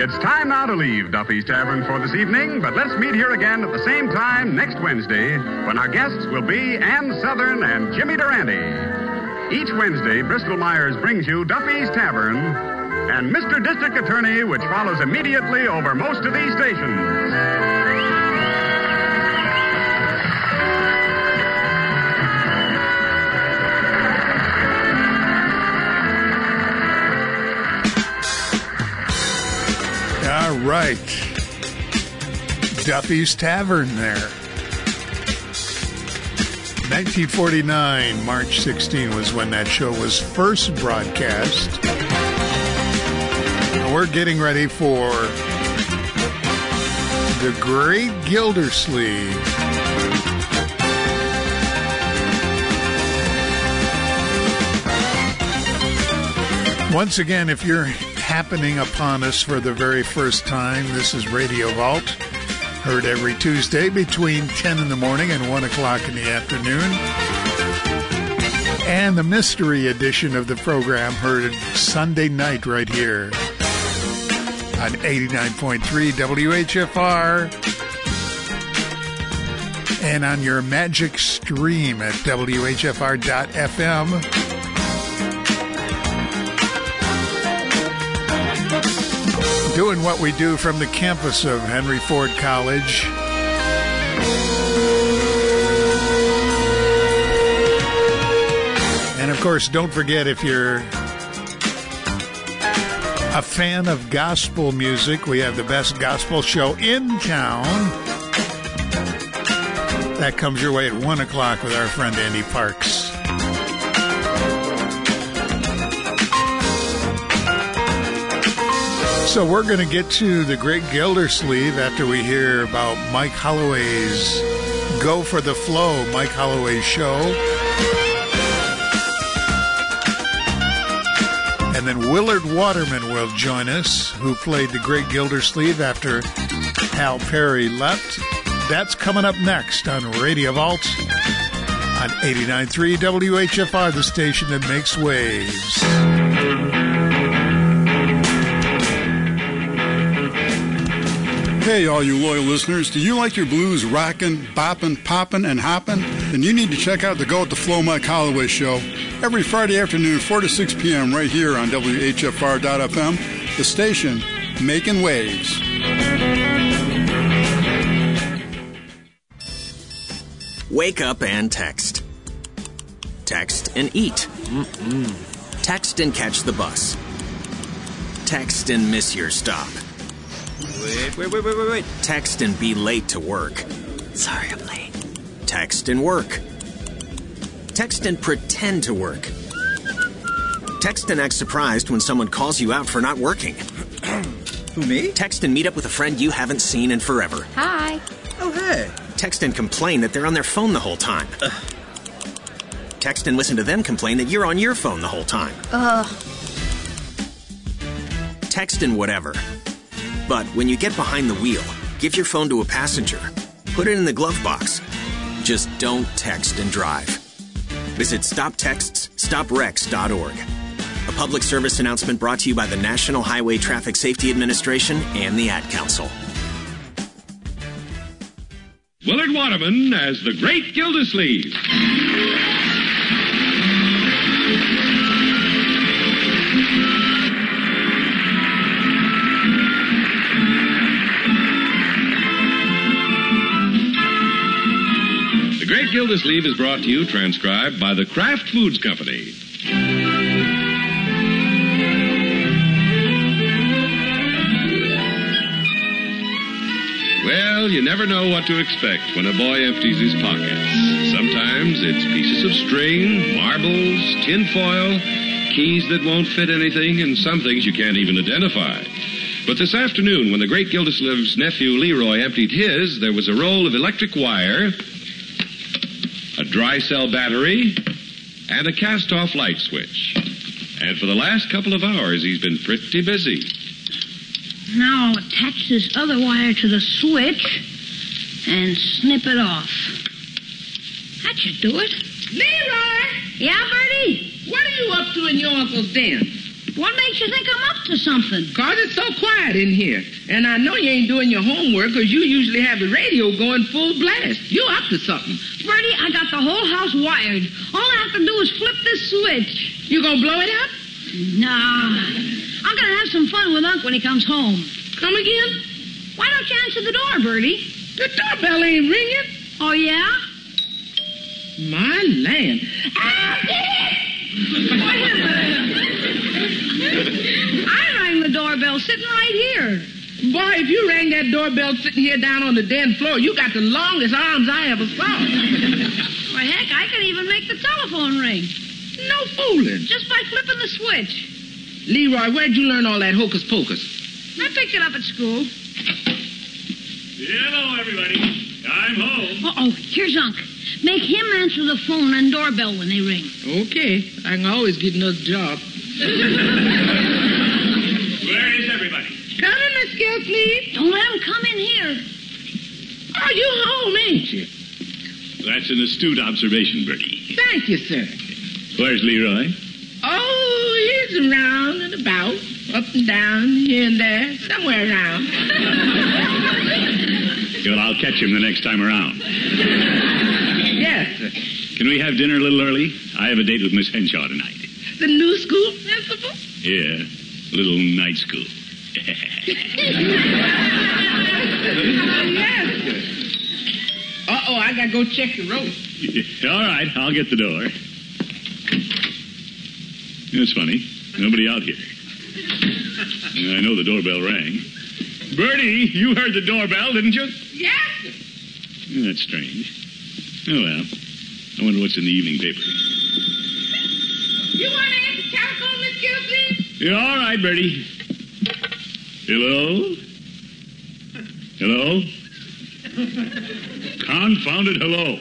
It's time now to leave Duffy's Tavern for this evening, but let's meet here again at the same time next Wednesday when our guests will be Ann Southern and Jimmy Durante. Each Wednesday, Bristol Myers brings you Duffy's Tavern and Mister District Attorney, which follows immediately over most of these stations. All right. Duffy's Tavern there. nineteen forty-nine, March sixteenth was when that show was first broadcast. And we're getting ready for the Great Gildersleeve. Once again, if you're happening upon us for the very first time, this is Radio Vault, heard every Tuesday between ten in the morning and one o'clock in the afternoon. And the mystery edition of the program heard Sunday night right here on eighty-nine point three W H F R and on your magic stream at W H F R dot F M. Doing what we do from the campus of Henry Ford College. And of course, don't forget, if you're a fan of gospel music, we have the best gospel show in town. That comes your way at one o'clock with our friend Andy Parks. So we're going to get to the Great Gildersleeve after we hear about Mike Holloway's Go for the Flow, Mike Holloway's show. And then Willard Waterman will join us, who played the Great Gildersleeve after Hal Perry left. That's coming up next on Radio Vault on eighty-nine point three W H F R, the station that makes waves. Hey, all you loyal listeners, do you like your blues rockin', boppin', poppin', and hoppin'? Then you need to check out the Go with the Flow Mike Holloway show every Friday afternoon, four to six p.m. right here on W H F R dot F M, the station making waves. Wake up and text. Text and eat. Mm-mm. Text and catch the bus. Text and miss your stop. Wait, wait, wait, wait, wait, wait. Text and be late to work. Sorry, I'm late. Text and work. Text and pretend to work. Text and act surprised when someone calls you out for not working. Who, me? Text and meet up with a friend you haven't seen in forever. Hi. Oh, hey. Text and complain that they're on their phone the whole time. Ugh. Text and listen to them complain that you're on your phone the whole time. Ugh. Text and whatever. But when you get behind the wheel, give your phone to a passenger. Put it in the glove box. Just don't text and drive. Visit stop texts stop wrecks dot org. A public service announcement brought to you by the National Highway Traffic Safety Administration and the Ad Council. Willard Waterman as the Great Gildersleeve. The Great Gildersleeve is brought to you, transcribed by the Kraft Foods Company. Well, you never know what to expect when a boy empties his pockets. Sometimes it's pieces of string, marbles, tinfoil, keys that won't fit anything, and some things you can't even identify. But this afternoon, when the Great Gildersleeve's nephew Leroy emptied his, there was a roll of electric wire, a dry cell battery, and a cast-off light switch. And for the last couple of hours, he's been pretty busy. Now I'll attach this other wire to the switch and snip it off. That should do it. Leroy! Yeah, Bertie? What are you up to in your uncle's den? What makes you think I'm up to something? Because it's so quiet in here. And I know you ain't doing your homework because you usually have the radio going full blast. You up to something. Bertie, I got the whole house wired. All I have to do is flip this switch. You gonna blow it up? Nah. I'm gonna have some fun with Unc when he comes home. Come again? Why don't you answer the door, Bertie? The doorbell ain't ringing. Oh, yeah? My land. Ah, I rang the doorbell sitting right here. Boy, if you rang that doorbell sitting here down on the den floor, you got the longest arms I ever saw. Why, heck, I could even make the telephone ring. No fooling. Just by flipping the switch. Leroy, where'd you learn all that hocus pocus? I picked it up at school. Hello, everybody. I'm home. Uh-oh, here's Unc. Make him answer the phone and doorbell when they ring. Okay. I can always get another job. Where is everybody? Coming, Miss Gilsleeve. Don't let him come in here. Oh, you home, ain't you? That's an astute observation, Bertie. Thank you, sir. Where's Leroy? Oh, he's around and about, up and down, here and there, somewhere around. Well, I'll catch him the next time around. Yes, sir. Can we have dinner a little early? I have a date with Miss Henshaw tonight. The new school principal? Yeah, a little night school. Yes, sir. Uh-oh, I gotta go check the road. All right, I'll get the door. That's funny. Nobody out here. I know the doorbell rang. Bertie, you heard the doorbell, didn't you? Yes, sir. That's strange. Oh, well. I wonder what's in the evening paper. You want to answer the telephone, Miss Gilsleeve? Yeah, all right, Bertie. Hello? Hello? Confounded hello.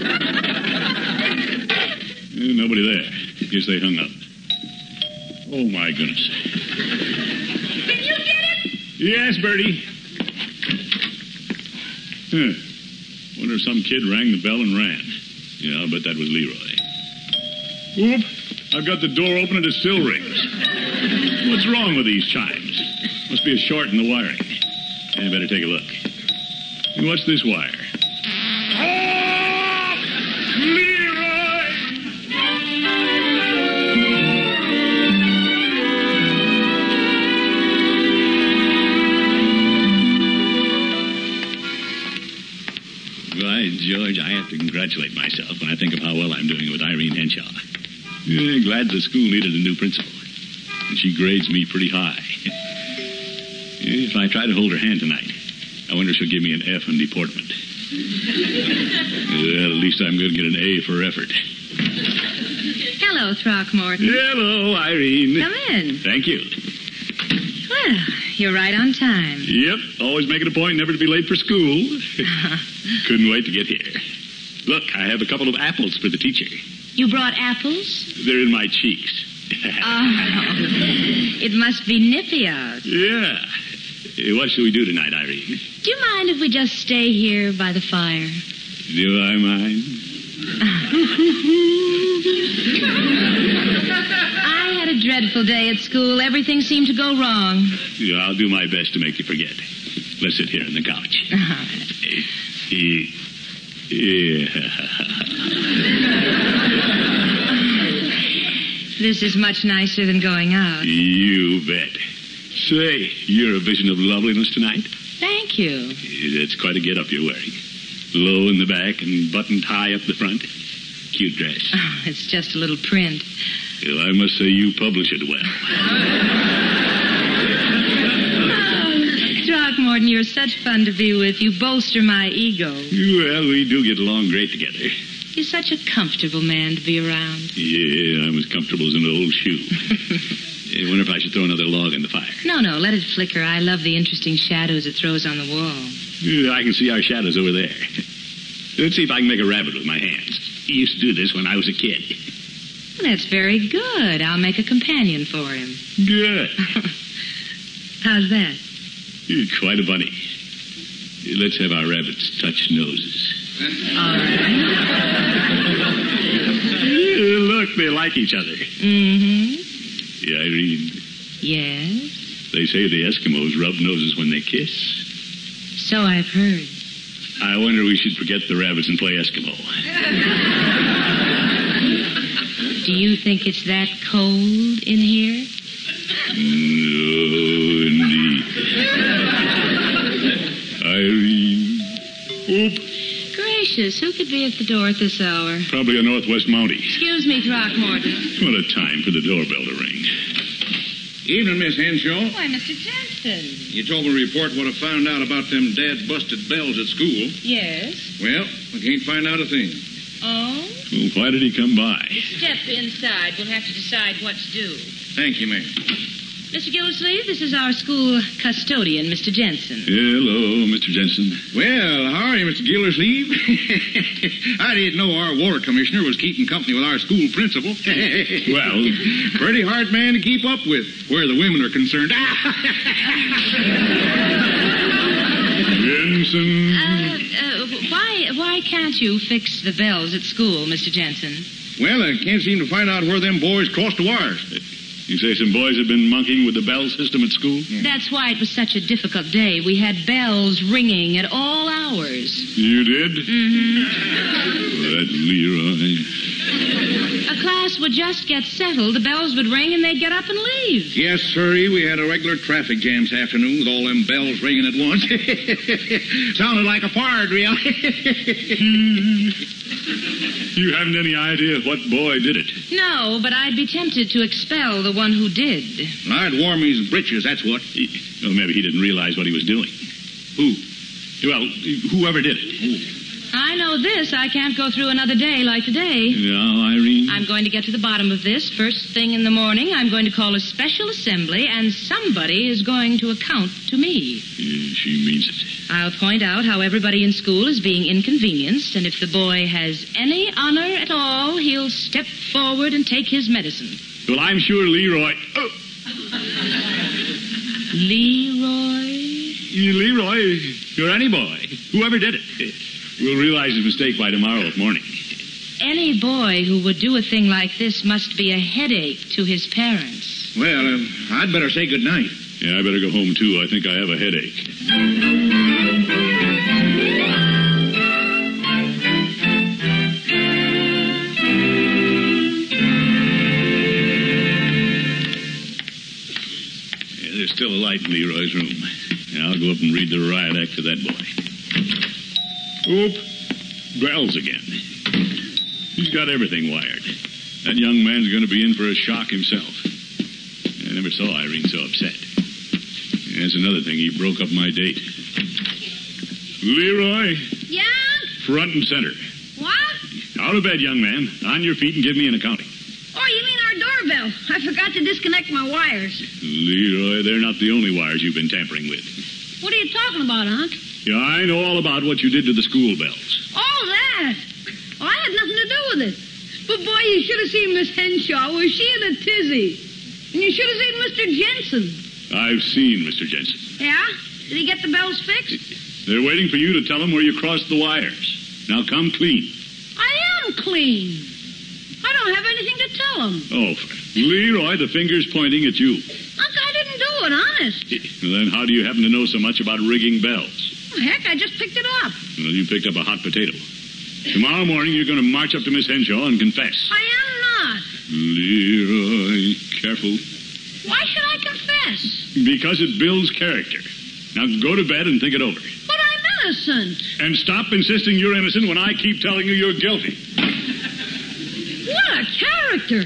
Eh, nobody there. Guess they hung up. Oh, my goodness. Did you get it? Yes, Bertie. Huh. Wonder if some kid rang the bell and ran. Yeah, I'll bet that was Leroy. Oop. I've got the door open and it still rings. What's wrong with these chimes? Must be a short in the wiring. I better take a look. And what's this wire? Oh! Leroy! By George, I have to congratulate myself when I think of how well I'm doing with Irene Henshaw. Yeah, glad the school needed a new principal. And she grades me pretty high. If I try to hold her hand tonight, I wonder if she'll give me an F in deportment. Well, at least I'm going to get an A for effort. Hello, Throckmorton. Hello, Irene. Come in. Thank you. Well, you're right on time. Yep, always making a point never to be late for school. Couldn't wait to get here. Look, I have a couple of apples for the teacher. You brought apples? They're in my cheeks. Oh, it must be nippy out. Yeah. What shall we do tonight, Irene? Do you mind if we just stay here by the fire? Do I mind? I had a dreadful day at school. Everything seemed to go wrong. Yeah, I'll do my best to make you forget. Let's sit here on the couch. Uh-huh. Yeah. This is much nicer than going out. You bet. Say, you're a vision of loveliness tonight. Thank you. That's quite a get-up you're wearing. Low in the back and buttoned high up the front. Cute dress. Oh, it's just a little print. Well, I must say you publish it well. Oh, Throckmorton, you're such fun to be with. You bolster my ego. Well, we do get along great together. You're such a comfortable man to be around. Yeah, I'm as comfortable as an old shoe. I wonder if I should throw another log in the fire. No, no, let it flicker. I love the interesting shadows it throws on the wall. Yeah, I can see our shadows over there. Let's see if I can make a rabbit with my hands. He used to do this when I was a kid. Well, that's very good. I'll make a companion for him. Good. How's that? You're quite a bunny. Let's have our rabbits touch noses. All right. Look, they like each other. Mm-hmm. Yeah, Irene, Yes? They say the Eskimos rub noses when they kiss. So I've heard. I wonder we should forget the rabbits and play Eskimo. Do you think it's that cold in here? No, indeed. Irene. Oop. Gracious, who could be at the door at this hour? Probably a Northwest Mountie. Excuse me, Throckmorton. What a time for the doorbell to ring. Evening, Miss Henshaw. Why, Mister Jensen. You told me to report what I found out about them dad's busted bells at school. Yes? Well, I can't find out a thing. Oh? Well, why did he come by? Step inside. We'll have to decide what to do. Thank you, ma'am. Mister Gildersleeve, this is our school custodian, Mister Jensen. Hello, Mister Jensen. Well, how are you, Mister Gildersleeve? I didn't know our water commissioner was keeping company with our school principal. Well, pretty hard man to keep up with, where the women are concerned. Jensen. Uh, uh, why, why can't you fix the bells at school, Mister Jensen? Well, I can't seem to find out where them boys crossed the wires. You say some boys have been monkeying with the bell system at school? That's why it was such a difficult day. We had bells ringing at all hours. You did? Mm-hmm. Oh, that Leroy. A class would just get settled, the bells would ring, and they'd get up and leave. Yes, sirree. We had a regular traffic jam this afternoon with all them bells ringing at once. Sounded like a fire drill. You haven't any idea what boy did it? No, but I'd be tempted to expel the one who did. I'd warm his britches, that's what. He, well, maybe he didn't realize what he was doing. Who? Well, whoever did it. I know this. I can't go through another day like today. Now, Irene? I'm going to get to the bottom of this. First thing in the morning, I'm going to call a special assembly, and somebody is going to account to me. Yeah, she means it. I'll point out how everybody in school is being inconvenienced, and if the boy has any honor at all, he'll step forward and take his medicine. Well, I'm sure Leroy... Oh. Leroy? Leroy, you're any boy. Whoever did it. We'll realize his mistake by tomorrow morning. Any boy who would do a thing like this must be a headache to his parents. Well, uh, I'd better say good night. Yeah, I better go home, too. I think I have a headache. Yeah, there's still a light in Leroy's room. Yeah, I'll go up and read the riot act to that boy. Oop. Bells again. He's got everything wired. That young man's going to be in for a shock himself. I never saw Irene so upset. That's another thing. He broke up my date. Leroy. Yeah? Front and center. What? Out of bed, young man. On your feet and give me an accounting. Oh, you mean our doorbell. I forgot to disconnect my wires. Leroy, they're not the only wires you've been tampering with. What are you talking about, Unc? Yeah, I know all about what you did to the school bells. All that? Oh, I had nothing to do with it. But, boy, you should have seen Miss Henshaw. Was she in a tizzy? And you should have seen Mister Jensen. I've seen Mister Jensen. Yeah? Did he get the bells fixed? They're waiting for you to tell them where you crossed the wires. Now come clean. I am clean. I don't have anything to tell him. Oh, Leroy, the finger's pointing at you. Unc, I didn't do it, honest. Well, then how do you happen to know so much about rigging bells? Oh, heck, I just picked it up. Well, you picked up a hot potato. Tomorrow morning, you're going to march up to Miss Henshaw and confess. I am not. Leroy, careful. Why should I confess? Because it builds character. Now go to bed and think it over. But I'm innocent. And stop insisting you're innocent when I keep telling you you're guilty. What a character.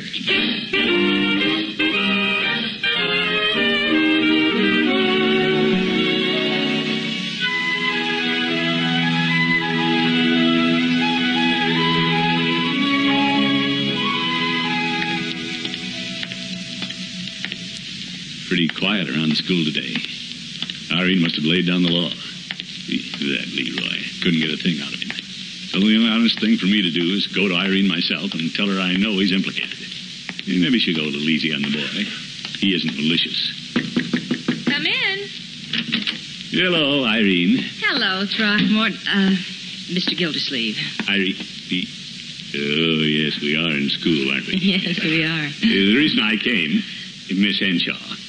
Pretty quiet around the school today. Irene must have laid down the law. That Leroy. Couldn't get a thing out of him. So the only honest thing for me to do is go to Irene myself and tell her I know he's implicated. Maybe she'll go a little easy on the boy. He isn't malicious. Come in. Hello, Irene. Hello, Throckmorton. Uh, Mister Gildersleeve. Irene. Oh, yes, we are in school, aren't we? Yes, we are. Uh, the reason I came, Miss Henshaw.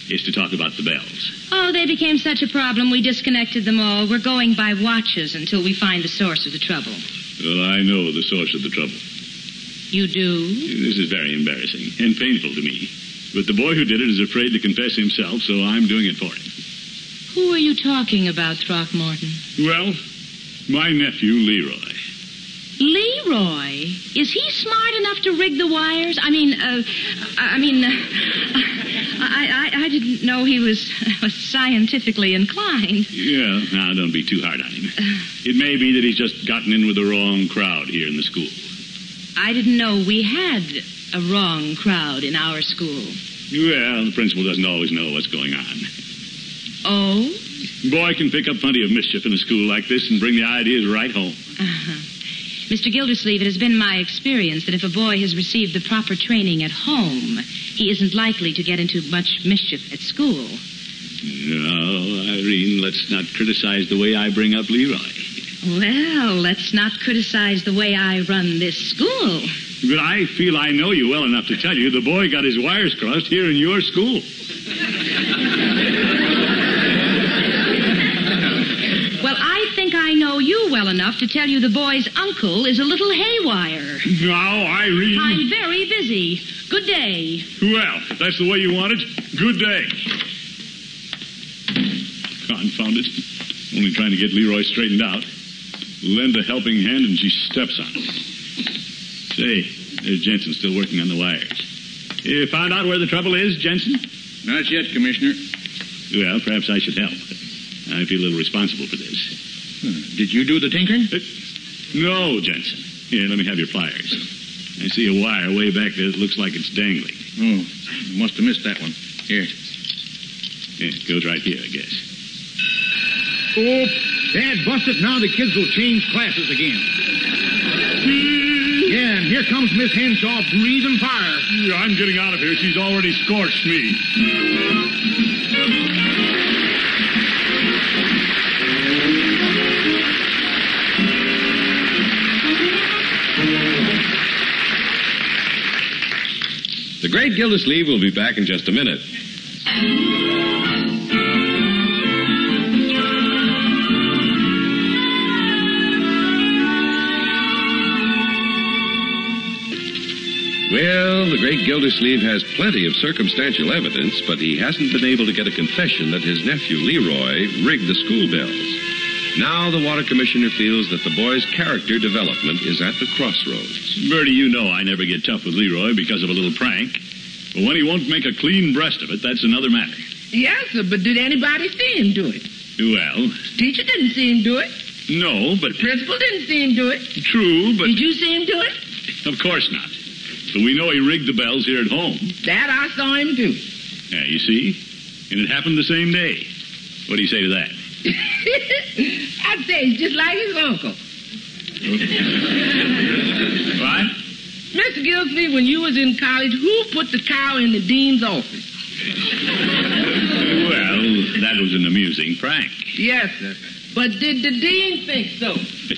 is to talk about the bells. Oh, they became such a problem, we disconnected them all. We're going by watches until we find the source of the trouble. Well, I know the source of the trouble. You do? This is very embarrassing and painful to me. But the boy who did it is afraid to confess himself, so I'm doing it for him. Who are you talking about, Throckmorton? Well, my nephew, Leroy. Leroy? Is he smart enough to rig the wires? I mean, uh, I mean, uh, I, I, I didn't know he was uh, scientifically inclined. Yeah, now don't be too hard on him. It may be that he's just gotten in with the wrong crowd here in the school. I didn't know we had a wrong crowd in our school. Well, the principal doesn't always know what's going on. Oh? Boy can pick up plenty of mischief in a school like this and bring the ideas right home. Uh-huh. Mister Gildersleeve, it has been my experience that if a boy has received the proper training at home, he isn't likely to get into much mischief at school. No, Irene, let's not criticize the way I bring up Leroy. Well, let's not criticize the way I run this school. But I feel I know you well enough to tell you the boy got his wires crossed here in your school. Well, I think I know you well enough to tell you the boy's uncle is a little haywire. Now, Irene... I'm very busy. Good day. Well, if that's the way you want it, good day. Confound it. Only trying to get Leroy straightened out. Lend a helping hand and she steps on it. Say, there's Jensen still working on the wires. You found out where the trouble is, Jensen? Not yet, Commissioner. Well, perhaps I should help. I feel a little responsible for this. Huh. Did you do the tinkering? Uh, no, Jensen. Here, let me have your pliers. I see a wire way back there that looks like it's dangling. Oh, must have missed that one. Here. Yeah, it goes right here, I guess. Oh, Dad, bust it. Now the kids will change classes again. Yeah, and here comes Miss Henshaw breathing fire. Yeah, I'm getting out of here. She's already scorched me. The Great Gildersleeve will be back in just a minute. Well, the Great Gildersleeve has plenty of circumstantial evidence, but he hasn't been able to get a confession that his nephew Leroy rigged the school bells. Now the Water Commissioner feels that the boy's character development is at the crossroads. Bertie, you know I never get tough with Leroy because of a little prank. But when he won't make a clean breast of it, that's another matter. Yes, sir, but did anybody see him do it? Well... Teacher didn't see him do it. No, but... Principal didn't see him do it. True, but... Did you see him do it? Of course not. But we know he rigged the bells here at home. That I saw him do. Yeah, you see? And it happened the same day. What do you say to that? I'd say he's just like his uncle. What? Mister Gildersleeve, when you was in college, who put the cow in the dean's office? Well, that was an amusing prank. Yes, sir. But did the dean think so?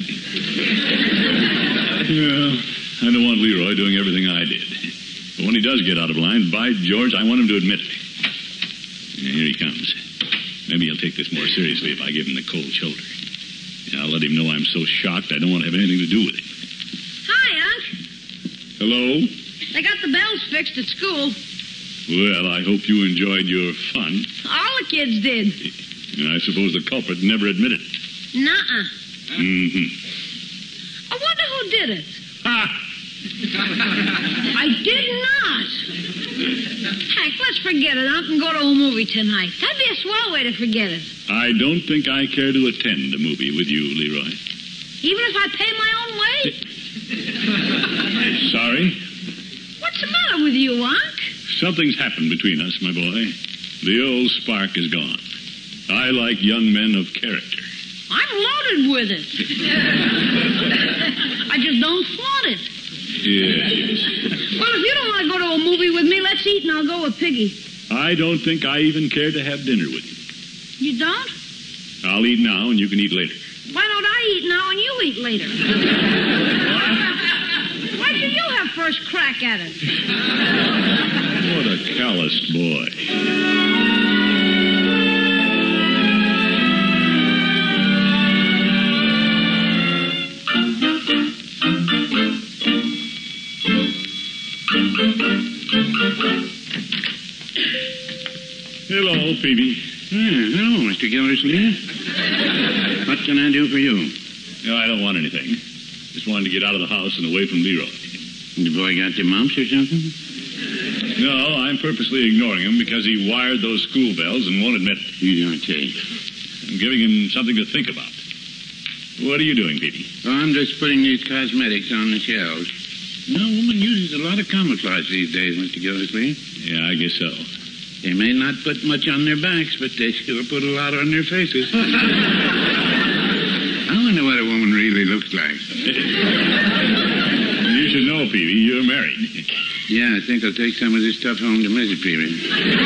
Well, I don't want Leroy doing everything I did. But when he does get out of line, by George, I want him to admit it. Yeah, here he comes. Maybe he'll take this more seriously if I give him the cold shoulder. Yeah, I'll let him know I'm so shocked I don't want to have anything to do with him. Hi, Unc. Hello? They got the bells fixed at school. Well, I hope you enjoyed your fun. All the kids did. And I suppose the culprit never admitted it. Nuh-uh. Mm-hmm. I wonder who did it. Ha! I did not. Heck, let's forget it, Unc, and go to a movie tonight. That'd be a swell way to forget it. I don't think I care to attend a movie with you, Leroy. Even if I pay my own way? Sorry? What's the matter with you, Unc? Something's happened between us, my boy. The old spark is gone. I like young men of character. I'm loaded with it. I just don't flaunt it. Yes. Well, if you don't want to go to a movie with me, let's eat and I'll go with Piggy. I don't think I even care to have dinner with you. You don't? I'll eat now and you can eat later. Why don't I eat now and you eat later? Why should you have first crack at it? What a calloused boy. Hello, Peavy. Yeah, hello, Mister Gildersleeve. What can I do for you? No, I don't want anything. Just wanted to get out of the house and away from Leroy. The boy got the mumps or something? No, I'm purposely ignoring him because he wired those school bells and won't admit it. You don't say. I'm giving him something to think about. What are you doing, Peavy? Oh, I'm just putting these cosmetics on the shelves. You know, a woman uses a lot of camouflage these days, Mister Gildersleeve. Yeah, I guess so. They may not put much on their backs, but they sure put a lot on their faces. I wonder what a woman really looks like. You should know, Peavy, you're married. Yeah, I think I'll take some of this stuff home to Missus Peavy.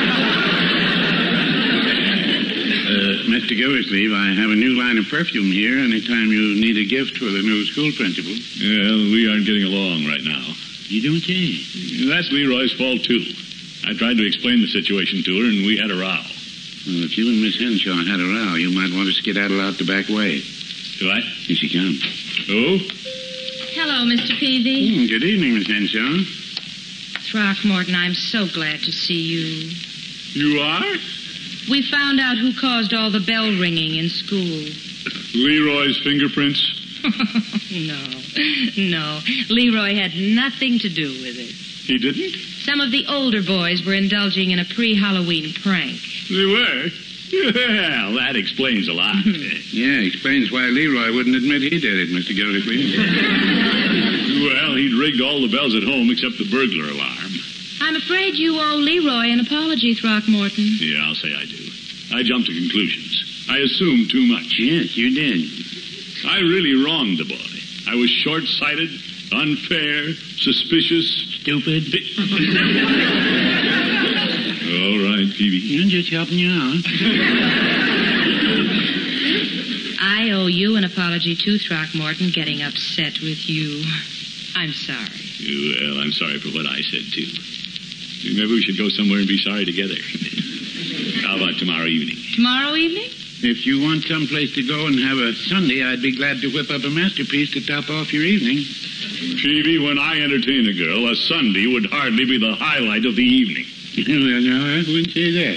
uh, Mister Gildersleeve, I have a new line of perfume here anytime you need a gift for the new school principal. Well, we aren't getting along right now. You don't say? That's Leroy's fault, too. I tried to explain the situation to her, and we had a row. Well, if you and Miss Henshaw had a row, you might want to skedaddle out the back way. Do I? Here she comes. Oh? Hello, Mister Peavy. Mm, good evening, Miss Henshaw. Throckmorton, I'm so glad to see you. You are? We found out who caused all the bell ringing in school. Leroy's fingerprints? No, no. Leroy had nothing to do with it. He didn't? Some of the older boys were indulging in a pre-Halloween prank. They were? Well, that explains a lot. Yeah, explains why Leroy wouldn't admit he did it, Mister Gildersleeve. Well, he'd rigged all the bells at home except the burglar alarm. I'm afraid you owe Leroy an apology, Throckmorton. Yeah, I'll say I do. I jumped to conclusions. I assumed too much. Yes, you did. I really wronged the boy. I was short-sighted, unfair, suspicious. Stupid. All right, Peavy. I'm just helping you out. I owe you an apology, too, Throckmorton, getting upset with you. I'm sorry. Well, I'm sorry for what I said, too. Maybe we should go somewhere and be sorry together. How about tomorrow evening? Tomorrow evening? If you want someplace to go and have a Sunday, I'd be glad to whip up a masterpiece to top off your evening. Peavy, when I entertain a girl, a Sunday would hardly be the highlight of the evening. Well, no, I wouldn't say that.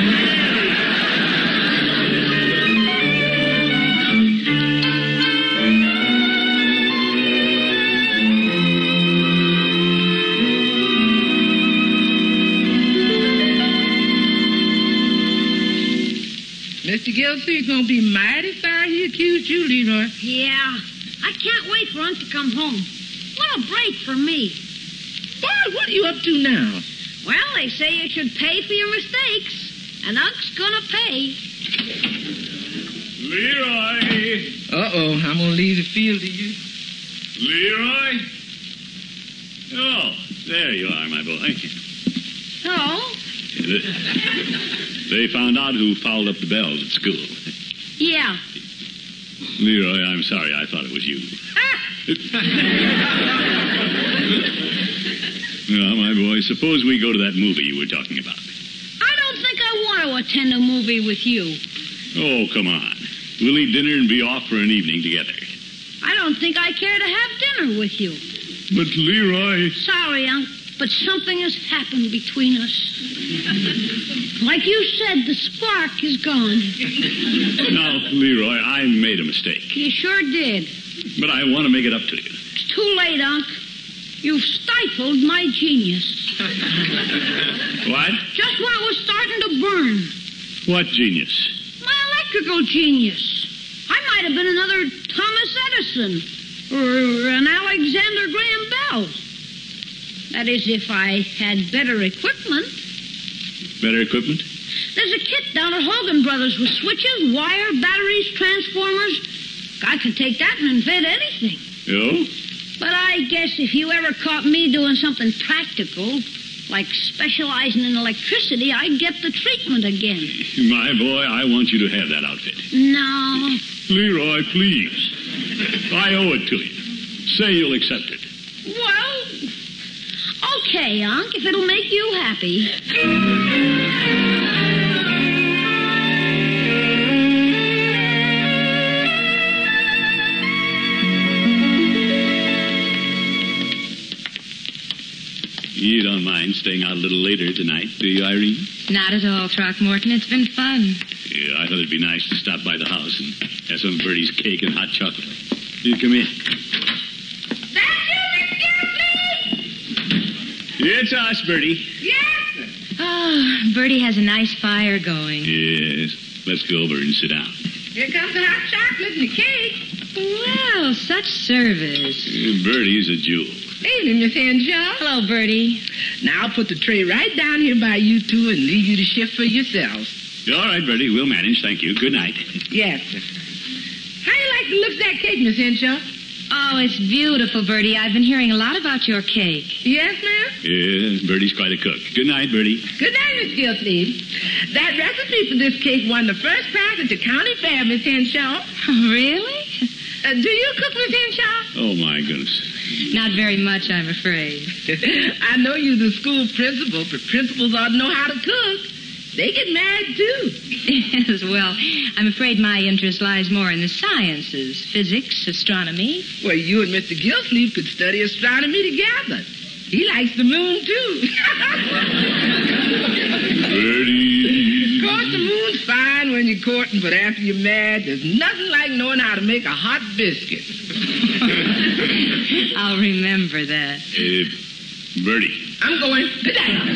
Mister Gildersleeve's gonna be mighty sorry he accused you, Leroy. Yeah. I can't wait for Unc to come home. What a break for me. Boy, what are you up to now? Well, they say you should pay for your mistakes. And Unc's gonna pay. Leroy! Uh-oh, I'm gonna leave the field to you. Leroy? Oh, there you are, my boy. Hello? They found out who fouled up the bells at school. Yeah. Leroy, I'm sorry. I thought it was you. Well, my boy, suppose we go to that movie you were talking about. I don't think I want to attend a movie with you. Oh, come on. We'll eat dinner and be off for an evening together. I don't think I care to have dinner with you. But, Leroy... Sorry, Unc, but something has happened between us. Like you said, the spark is gone. Now, Leroy, I made a mistake. You sure did. But I want to make it up to you. It's too late, Unc. You've stifled my genius. What? Just when it was starting to burn. What genius? My electrical genius. I might have been another Thomas Edison or an Alexander Graham Bell. That is, if I had better equipment. Better equipment? There's a kit down at Hogan Brothers with switches, wire, batteries, transformers. I could take that and invent anything. Oh? But I guess if you ever caught me doing something practical, like specializing in electricity, I'd get the treatment again. My boy, I want you to have that outfit. No. Leroy, please. I owe it to you. Say you'll accept it. Well, okay, Unc, if it'll make you happy. You don't mind staying out a little later tonight, do you, Irene? Not at all, Throckmorton. It's been fun. Yeah, I thought it'd be nice to stop by the house and have some of Bertie's cake and hot chocolate. You come in. That's you, Miss Gilsleeve? It's us, Bertie. Yes. Oh, Bertie has a nice fire going. Yes. Let's go over and sit down. Here comes the hot chocolate and the cake. Well, such service. Uh, Bertie's a jewel. Evening, Miss Henshaw. Hello, Bertie. Now, I'll put the tray right down here by you two and leave you to shift for yourselves. All right, Bertie. We'll manage. Thank you. Good night. Yes, sir. How do you like the looks of that cake, Miss Henshaw? Oh, it's beautiful, Bertie. I've been hearing a lot about your cake. Yes, ma'am? Yeah, Bertie's quite a cook. Good night, Bertie. Good night, Miss Gilsleeve. That recipe for this cake won the first prize at the county fair, Miss Henshaw. Really? Uh, do you cook, Miss Henshaw? Oh, my goodness. Not very much, I'm afraid. I know you're the school principal, but principals ought to know how to cook. They get married, too. Yes, well, I'm afraid my interest lies more in the sciences, physics, astronomy. Well, you and Mister Gilsleeve could study astronomy together. He likes the moon, too. Bertie. Of course, the moon's fine when you're courting, but after you're married, there's nothing like knowing how to make a hot biscuit. I'll remember that. Uh, Bertie. I'm going. Good night.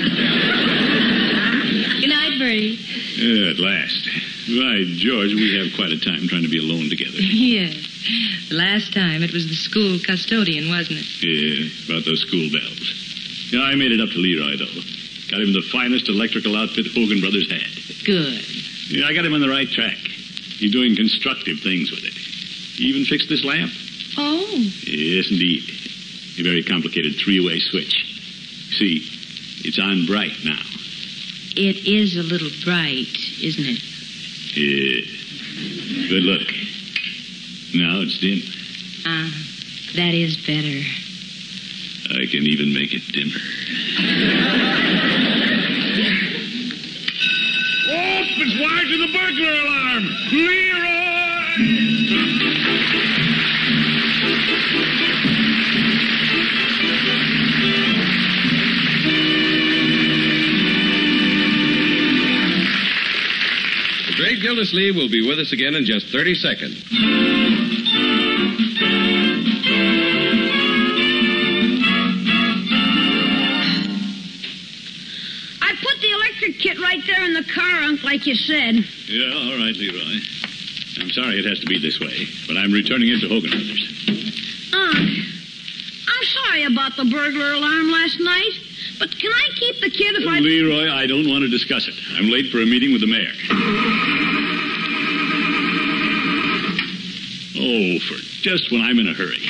Good night, Bertie. Uh, at last. Why, George, we have quite a time trying to be alone together. Yes. The last time it was the school custodian, wasn't it? Yeah, about those school bells. Yeah, I made it up to Leroy, though. Got him the finest electrical outfit Hogan Brothers had. Good. Yeah, I got him on the right track. He's doing constructive things with it. He even fixed this lamp. Oh. Yes, indeed. A very complicated three-way switch. See, it's on bright now. It is a little bright, isn't it? Yeah. Good look. Now it's dim. Ah, that is better. I can even make it dimmer. Oh, it's wired to the burglar alarm. Leroy! The great Gildersleeve will be with us again in just thirty seconds. I put the electric kit right there in the car, Unc, like you said. Yeah, all right, Leroy. I'm sorry it has to be this way, but I'm returning it to Hogan Brothers. Unc, I'm sorry about the burglar alarm last night, but can I keep the kid if I... Leroy, I don't want to discuss it. I'm late for a meeting with the mayor. Oh, for just when I'm in a hurry.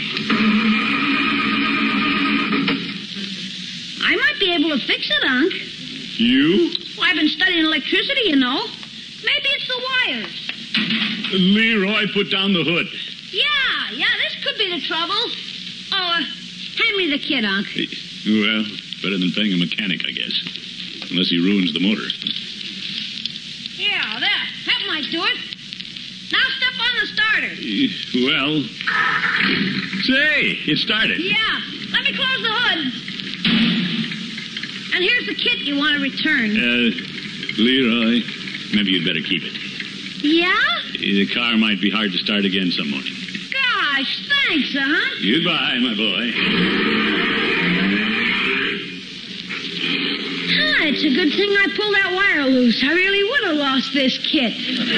I might be able to fix it, Unc. You? Well, I've been studying electricity, you know. Maybe it's the wires. Leroy, put down the hood. Yeah, yeah, this could be the trouble. Oh, uh, hand me the kit, Unc. Well, better than paying a mechanic, I guess. Unless he ruins the motor. Yeah, that. That might do it. Now step on the starter. Well, say, it started. Yeah, let me close the hood. And here's the kit you want to return. Uh, Leroy, maybe you'd better keep it. Yeah? The car might be hard to start again some morning. Gosh, thanks, huh? Goodbye, my boy. Ah, it's a good thing I pulled that wire loose. I really would have lost this kit.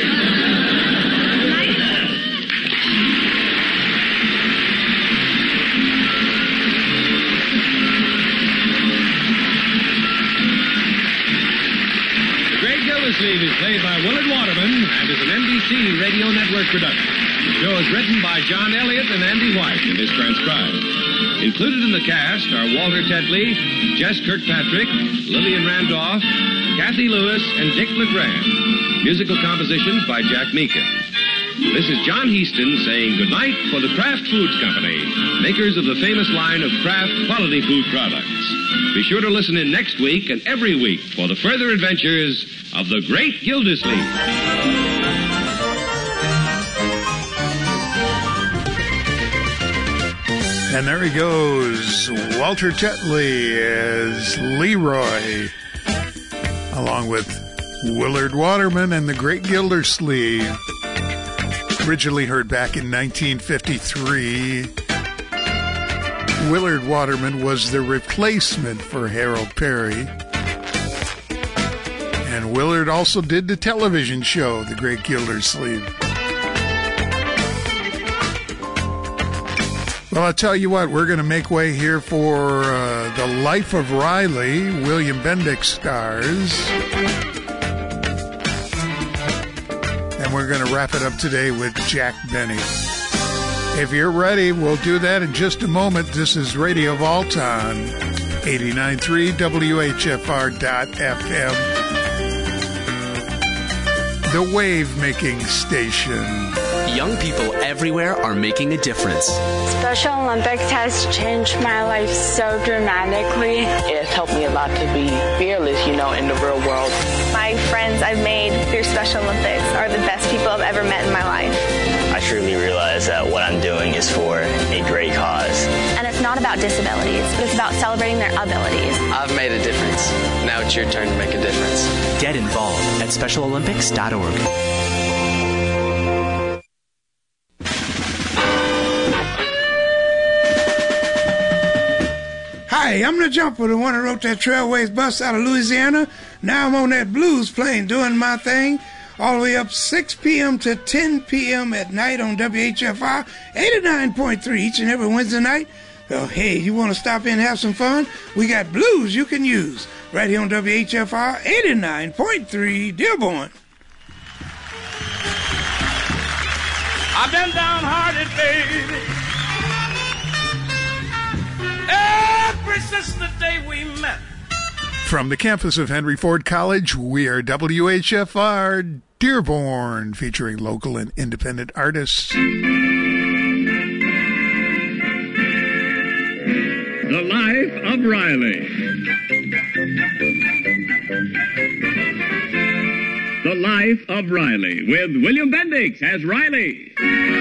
Gildersleeve is played by Willard Waterman and is an N B C Radio Network production. The show is written by John Elliott and Andy White and is transcribed. Included in the cast are Walter Tetley, Jess Kirkpatrick, Lillian Randolph, Kathy Lewis, and Dick LeGrand. Musical compositions by Jack Meakin. This is John Heaston saying goodnight for the Kraft Foods Company, makers of the famous line of Kraft quality food products. Be sure to listen in next week and every week for the further adventures of the great Gildersleeve. And there he goes, Walter Tetley as Leroy, along with Willard Waterman and the Great Gildersleeve. Originally heard back in nineteen fifty-three, Willard Waterman was the replacement for Harold Perry. And Willard also did the television show, The Great Gildersleeve. Well, I'll tell you what, we're going to make way here for uh, The Life of Riley, William Bendix stars. And we're going to wrap it up today with Jack Benny. If you're ready, we'll do that in just a moment. This is Radio Vault on eighty-nine point three W H F R dot F M, the wave-making station. Young people everywhere are making a difference. Special Olympics has changed my life so dramatically. It's helped me a lot to be fearless, you know, in the real world. My friends I've made through Special Olympics are the best people I've ever met in my life. I truly realize that what I'm doing is for a great cause. And it's not about disabilities, but it's about celebrating their abilities. I've made a difference. Now it's your turn to make a difference. Get involved at special olympics dot org. Hi, I'm the Jumper, the one who wrote that Trailways bus out of Louisiana. Now I'm on that blues plane doing my thing all the way up six p.m. to ten p.m. at night on W H F R eighty-nine point three each and every Wednesday night. So, hey, you want to stop in and have some fun? We got blues you can use right here on W H F R eighty-nine point three Dearborn. I've been downhearted, baby. Ever since the day we met. From the campus of Henry Ford College, we are W H F R Dearborn, featuring local and independent artists. The Life of Riley. The Life of Riley, with William Bendix as Riley.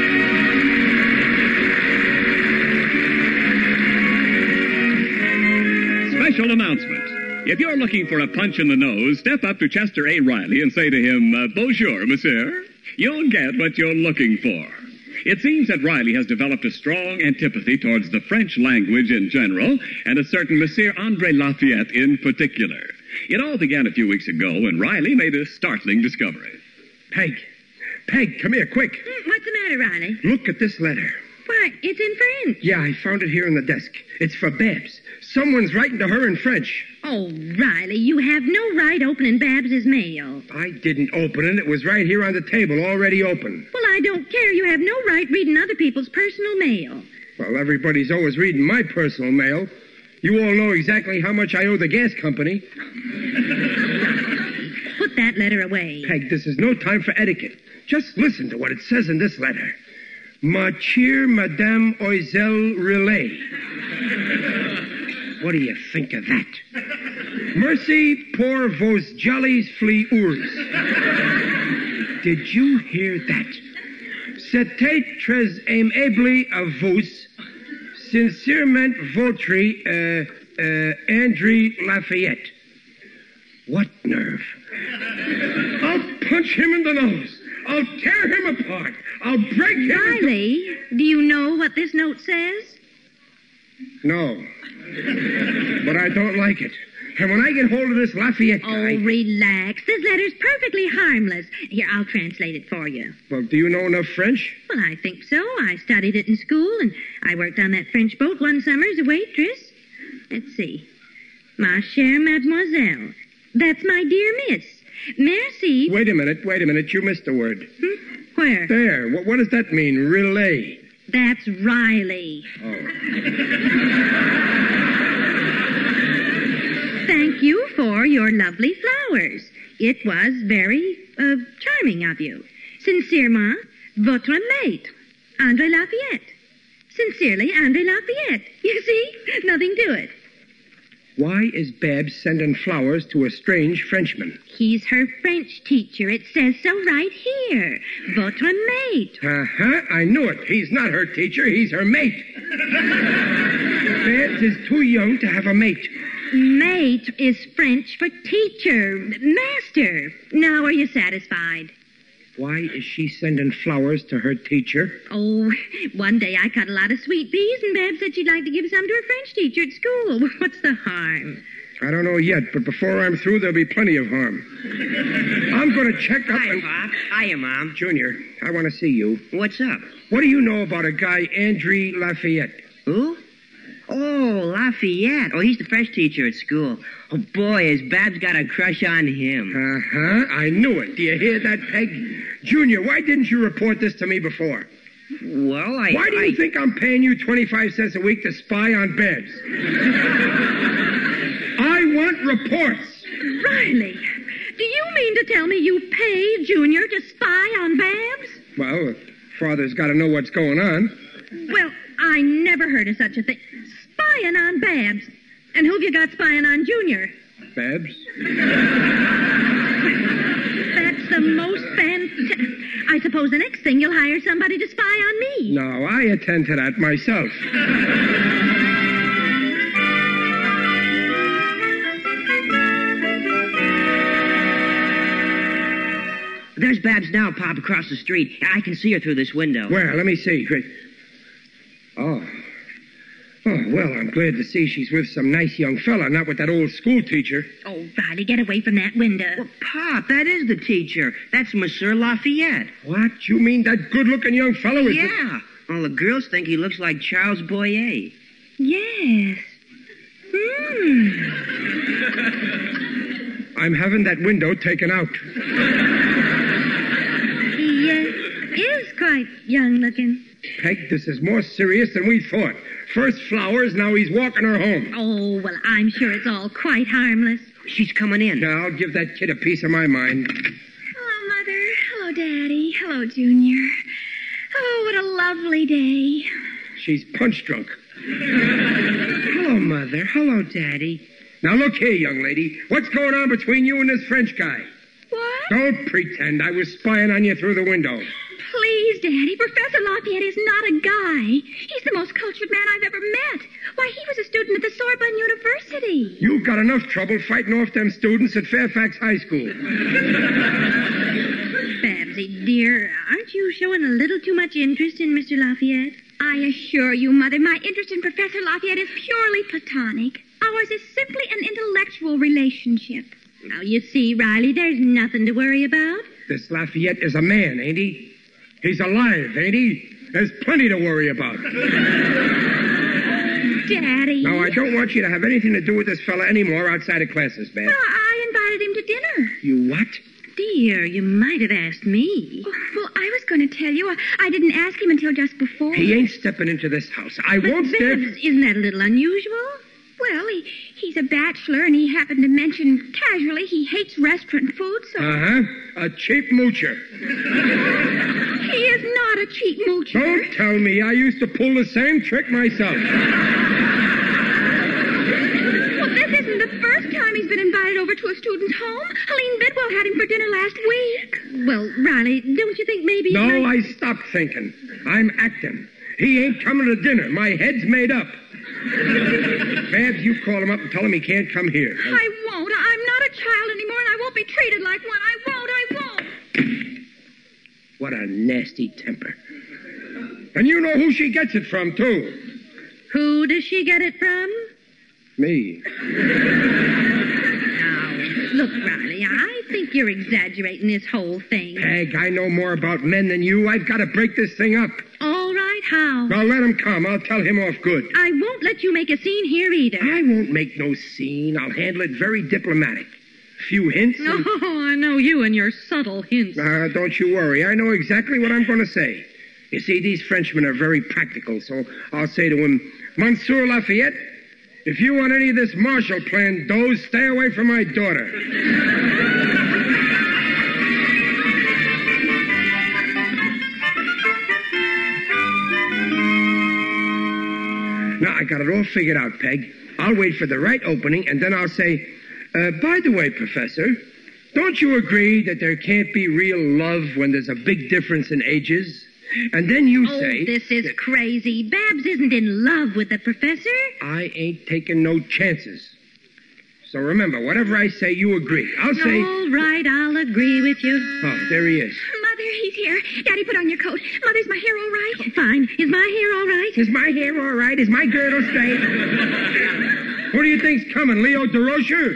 Special announcement. If you're looking for a punch in the nose, step up to Chester A. Riley and say to him, uh, bonjour, monsieur. You'll get what you're looking for. It seems that Riley has developed a strong antipathy towards the French language in general, and a certain Monsieur André Lafayette in particular. It all began a few weeks ago when Riley made a startling discovery. Peg, Peg, come here, quick. Mm, what's the matter, Riley? Look at this letter. Why, it's in French. Yeah, I found it here on the desk. It's for Babs. Someone's writing to her in French. Oh, Riley, you have no right opening Babs's mail. I didn't open it. It was right here on the table, already open. Well, I don't care. You have no right reading other people's personal mail. Well, everybody's always reading my personal mail. You all know exactly how much I owe the gas company. Put that letter away. Peg, this is no time for etiquette. Just listen to what it says in this letter. Ma chère Madame Oiselle Relay. What do you think of that? Merci pour vos jollies fleurs. Did you hear that? C'était très aimable à vous. Sincèrement votre uh, uh, André Lafayette. What nerve? I'll punch him in the nose. I'll tear him apart. I'll break him. Riley, do you know what this note says? No. But I don't like it. And when I get hold of this Lafayette guy... Oh, relax. This letter's perfectly harmless. Here, I'll translate it for you. Well, do you know enough French? Well, I think so. I studied it in school, and I worked on that French boat one summer as a waitress. Let's see. Ma chère mademoiselle. That's my dear miss. Merci. Wait a minute, wait a minute. You missed a word. Hmm? Where? There. What, what does that mean? Relay. That's Riley. Oh. Thank you for your lovely flowers. It was very uh, charming of you. Sincèrement, votre maître, André Lafayette. Sincerely, André Lafayette. You see? Nothing to it. Why is Babs sending flowers to a strange Frenchman? He's her French teacher. It says so right here. Votre mate. Uh-huh. I knew it. He's not her teacher. He's her mate. Babs is too young to have a mate. Mate is French for teacher. Master. Now, are you satisfied? Why is she sending flowers to her teacher? Oh, one day I cut a lot of sweet peas, and Babs said she'd like to give some to her French teacher at school. What's the harm? I don't know yet, but before I'm through, there'll be plenty of harm. I'm going to check up... Hi, and... Pop. Hiya, Mom. Junior, I want to see you. What's up? What do you know about a guy, Andre Lafayette? Who? Oh, Lafayette. Oh, he's the French teacher at school. Oh, boy, has Babs got a crush on him. Uh-huh. I knew it. Do you hear that, Peg? Junior, why didn't you report this to me before? Well, I... Why do you I... think I'm paying you twenty-five cents a week to spy on Babs? I want reports. Riley, do you mean to tell me you pay Junior to spy on Babs? Well, Father's got to know what's going on. Well, I never heard of such a thing. Spying on Babs. And who've you got spying on Junior? Babs? That's the most fantastic... I suppose the next thing you'll hire somebody to spy on me. No, I attend to that myself. There's Babs now, Pop, across the street. I can see her through this window. Where? Let me see. Oh. Oh, well, I'm glad to see she's with some nice young fella, not with that old school teacher. Oh, Riley, get away from that window. Well, Pop, that is the teacher. That's Monsieur Lafayette. What? You mean that good-looking young fellow is... Yeah. The... Well, the girls think he looks like Charles Boyer. Yes. Hmm. I'm having that window taken out. He uh, is quite young-looking. Peg, this is more serious than we thought. First flowers, now he's walking her home. Oh, well, I'm sure it's all quite harmless. She's coming in. Yeah, I'll give that kid a piece of my mind. Hello, Mother. Hello, Daddy. Hello, Junior. Oh, what a lovely day. She's punch drunk. Hello, Mother. Hello, Daddy. Now, look here, young lady. What's going on between you and this French guy? What? Don't pretend. I was spying on you through the window. Please, Daddy, Professor Lafayette is not a guy. He's the most cultured man I've ever met. Why, he was a student at the Sorbonne University. You've got enough trouble fighting off them students at Fairfax High School. Babsy, dear, aren't you showing a little too much interest in Mister Lafayette? I assure you, Mother, my interest in Professor Lafayette is purely platonic. Ours is simply an intellectual relationship. Now, you see, Riley, there's nothing to worry about. This Lafayette is a man, ain't he? He's alive, ain't he? There's plenty to worry about. Daddy. Now, I don't want you to have anything to do with this fella anymore outside of classes, Babs. Well, I invited him to dinner. You what? Dear, you might have asked me. Oh, well, I was going to tell you. I, I didn't ask him until just before. He ain't stepping into this house. I but won't Babs, step... isn't that a little unusual? Well, he, he's a bachelor, and he happened to mention casually he hates restaurant food, so... Uh-huh. A cheap moocher. He is not a cheap moocher. Don't tell me. I used to pull the same trick myself. Well, this isn't the first time he's been invited over to a student's home. Helene Bidwell had him for dinner last week. Well, Riley, don't you think maybe... No, might... I stopped thinking. I'm acting. He ain't coming to dinner. My head's made up. Babs, you call him up and tell him he can't come here. I won't. I'm not a child anymore, and I won't be treated like one. I won't. I won't. What a nasty temper. And you know who she gets it from, too. Who does she get it from? Me. Now, look, Riley, I think you're exaggerating this whole thing. Peg, I know more about men than you. I've got to break this thing up. All right, how? Well, let him come. I'll tell him off good. I won't let you make a scene here either. I won't make no scene. I'll handle it very diplomatic. Few hints. And... Oh, I know you and your subtle hints. Uh, don't you worry. I know exactly what I'm going to say. You see, these Frenchmen are very practical, so I'll say to him, Monsieur Lafayette, if you want any of this Marshall Plan dough, stay away from my daughter. Now, I got it all figured out, Peg. I'll wait for the right opening, and then I'll say, uh, by the way, Professor, don't you agree that there can't be real love when there's a big difference in ages? And then you oh, say... this is crazy. Babs isn't in love with the professor. I ain't taking no chances. So remember, whatever I say, you agree. I'll say... All right, I'll agree with you. Oh, there he is. Mother, he's here. Daddy, put on your coat. Mother, is my hair all right? Fine. Is my hair all right? Is my hair all right? Is my girdle straight? Who do you think's coming, Leo DeRocher?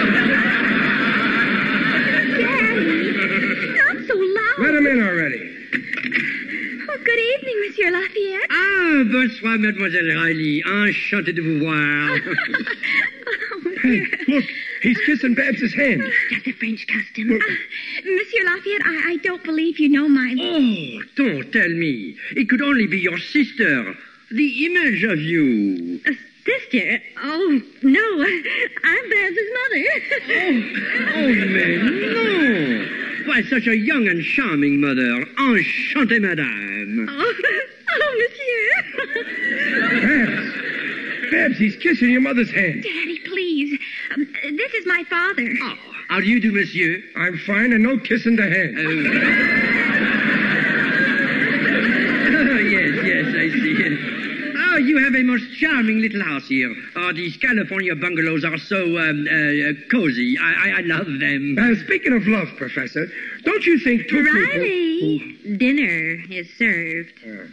Daddy, not so loud. Let him in already. Oh, good evening, Monsieur Lafayette. Ah, bonsoir, Mademoiselle Riley. Enchanté de vous voir. Hey, look, he's kissing Babs's hand. That's a French custom. Uh, Monsieur Lafayette, I, I don't believe you know my... Oh, don't tell me. It could only be your sister. The image of you. A sister? Oh, no. I'm Babs's mother. oh, oh, mais no. Why, such a young and charming mother. Enchanté, madame. Oh, oh Monsieur. Babs. Babs, he's kissing your mother's hand. Daddy, please. Um, this is my father. Oh, how do you do, monsieur? I'm fine, and no kissing the hand. Oh, oh yes, yes, I see. Oh, you have a most charming little house here. Oh, these California bungalows are so um, uh, cozy. I, I, I love them. Uh, speaking of love, Professor, don't you think two Riley, people... dinner is served. Uh.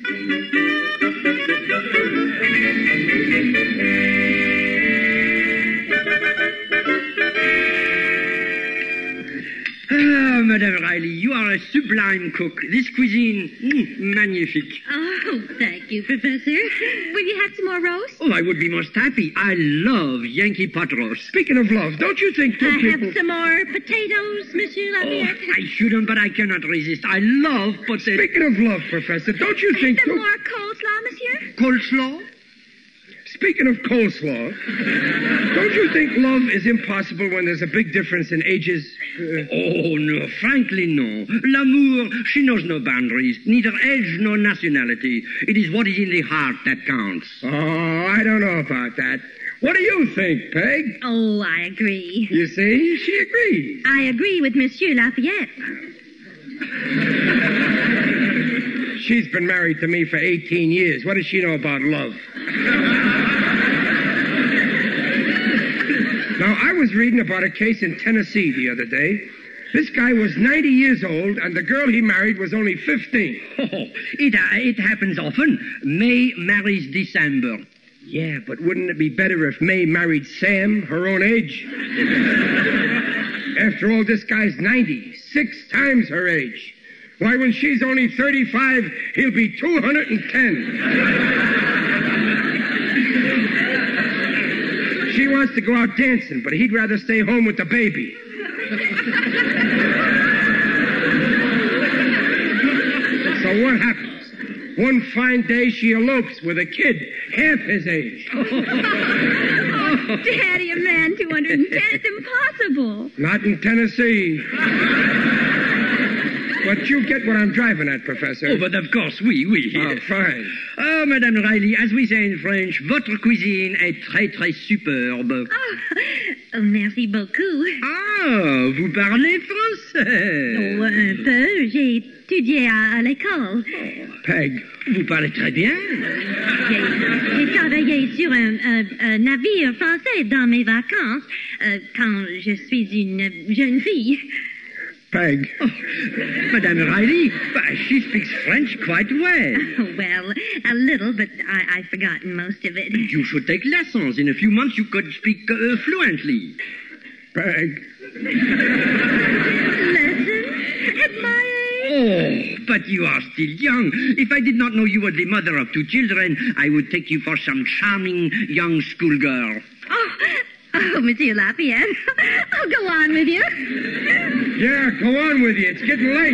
Ah, Madame Riley, you are a sublime cook. This cuisine, mm, magnifique. Oh, thank you, Professor. Will you have some more roast? Oh, I would be most happy. I love Yankee pot roast. Speaking of love, don't you think two I people... have some more potatoes, Monsieur Lafayette. Oh, I shouldn't, but I cannot resist. I love potatoes. Speaking of love, Professor, don't you think... Some two... more coleslaw, Monsieur? Coleslaw? Speaking of coleslaw, don't you think love is impossible when there's a big difference in ages? Uh, oh, no, frankly, no. L'amour, she knows no boundaries, neither age nor nationality. It is what is in the heart that counts. Oh, I don't know about that. What do you think, Peg? Oh, I agree. You see, she agrees. I agree with Monsieur Lafayette. She's been married to me for eighteen years. What does she know about love? Now, I was reading about a case in Tennessee the other day. This guy was ninety years old, and the girl he married was only fifteen. Oh, it, uh, it happens often. May marries December. Yeah, but wouldn't it be better if May married Sam, her own age? After all, this guy's ninety, six times her age. Why, when she's only thirty-five, he'll be two hundred ten. She wants to go out dancing, but he'd rather stay home with the baby. So what happens? One fine day, she elopes with a kid half his age. Oh, Daddy, a man two hundred ten, it's impossible. Not in Tennessee. But you get what I'm driving at, Professor. Oh, but of course, oui, oui. Oh, fine. Oh, Madame Riley, as we say in French, votre cuisine est très, très superbe. Oh, oh merci beaucoup. Ah, vous parlez français. Oh, un peu. J'ai étudié à, à l'école. Oh, Peg, vous parlez très bien. J'ai, j'ai travaillé sur un, un, un navire français dans mes vacances euh, quand je suis une jeune fille. Peg. Oh, Madame Riley, she speaks French quite well. Oh, well, a little, but I, I've forgotten most of it. You should take lessons. In a few months, you could speak uh, fluently. Peg. Lessons? At my age? Oh, but you are still young. If I did not know you were the mother of two children, I would take you for some charming young schoolgirl. Oh, oh, Monsieur Lafayette. I'll go on with you. Yeah, go on with you. It's getting late.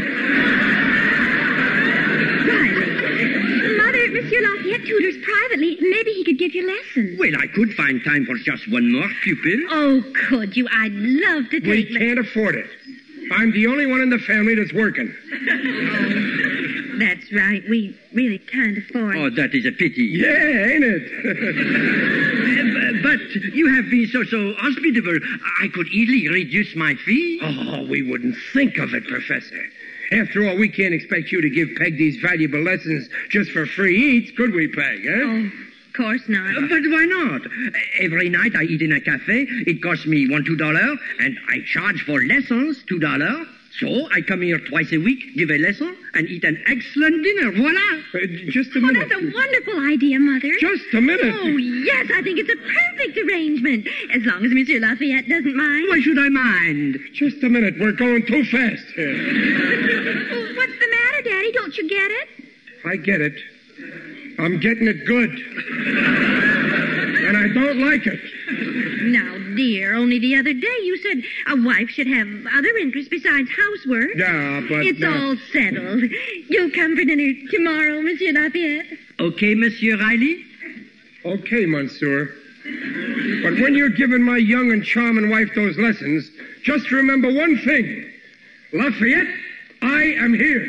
Riley. Mother, Monsieur Lafayette tutors privately. Maybe he could give you lessons. Well, I could find time for just one more pupil. Oh, could you? I'd love to take... We can't afford it. I'm the only one in the family that's working. Oh, that's right. We really can't afford... Oh, that is a pity. Yeah, ain't it? But but you have been so, so hospitable. I could easily reduce my fee. Oh, we wouldn't think of it, Professor. After all, we can't expect you to give Peg these valuable lessons just for free eats, could we, Peg, eh? Oh, of course not. Uh, but why not? Every night I eat in a cafe. It costs me one, two dollars, and I charge for lessons two dollars. So I come here twice a week, give a lesson, and eat an excellent dinner. Voila! Uh, just a Oh, minute. that's a wonderful idea, Mother. Just a minute. Oh, yes, I think it's a perfect arrangement. As long as Monsieur Lafayette doesn't mind. Why should I mind? Just a minute. We're going too fast here. Oh, what's the matter, Daddy? Don't you get it? I get it. I'm getting it good. And I don't like it. Now, dear, only the other day you said a wife should have other interests besides housework. Yeah, but... It's uh, all settled. You'll come for dinner tomorrow, Monsieur Lafayette. Okay, Monsieur Riley? Okay, Monsieur. But when you're giving my young and charming wife those lessons, just remember one thing. Lafayette, I am here.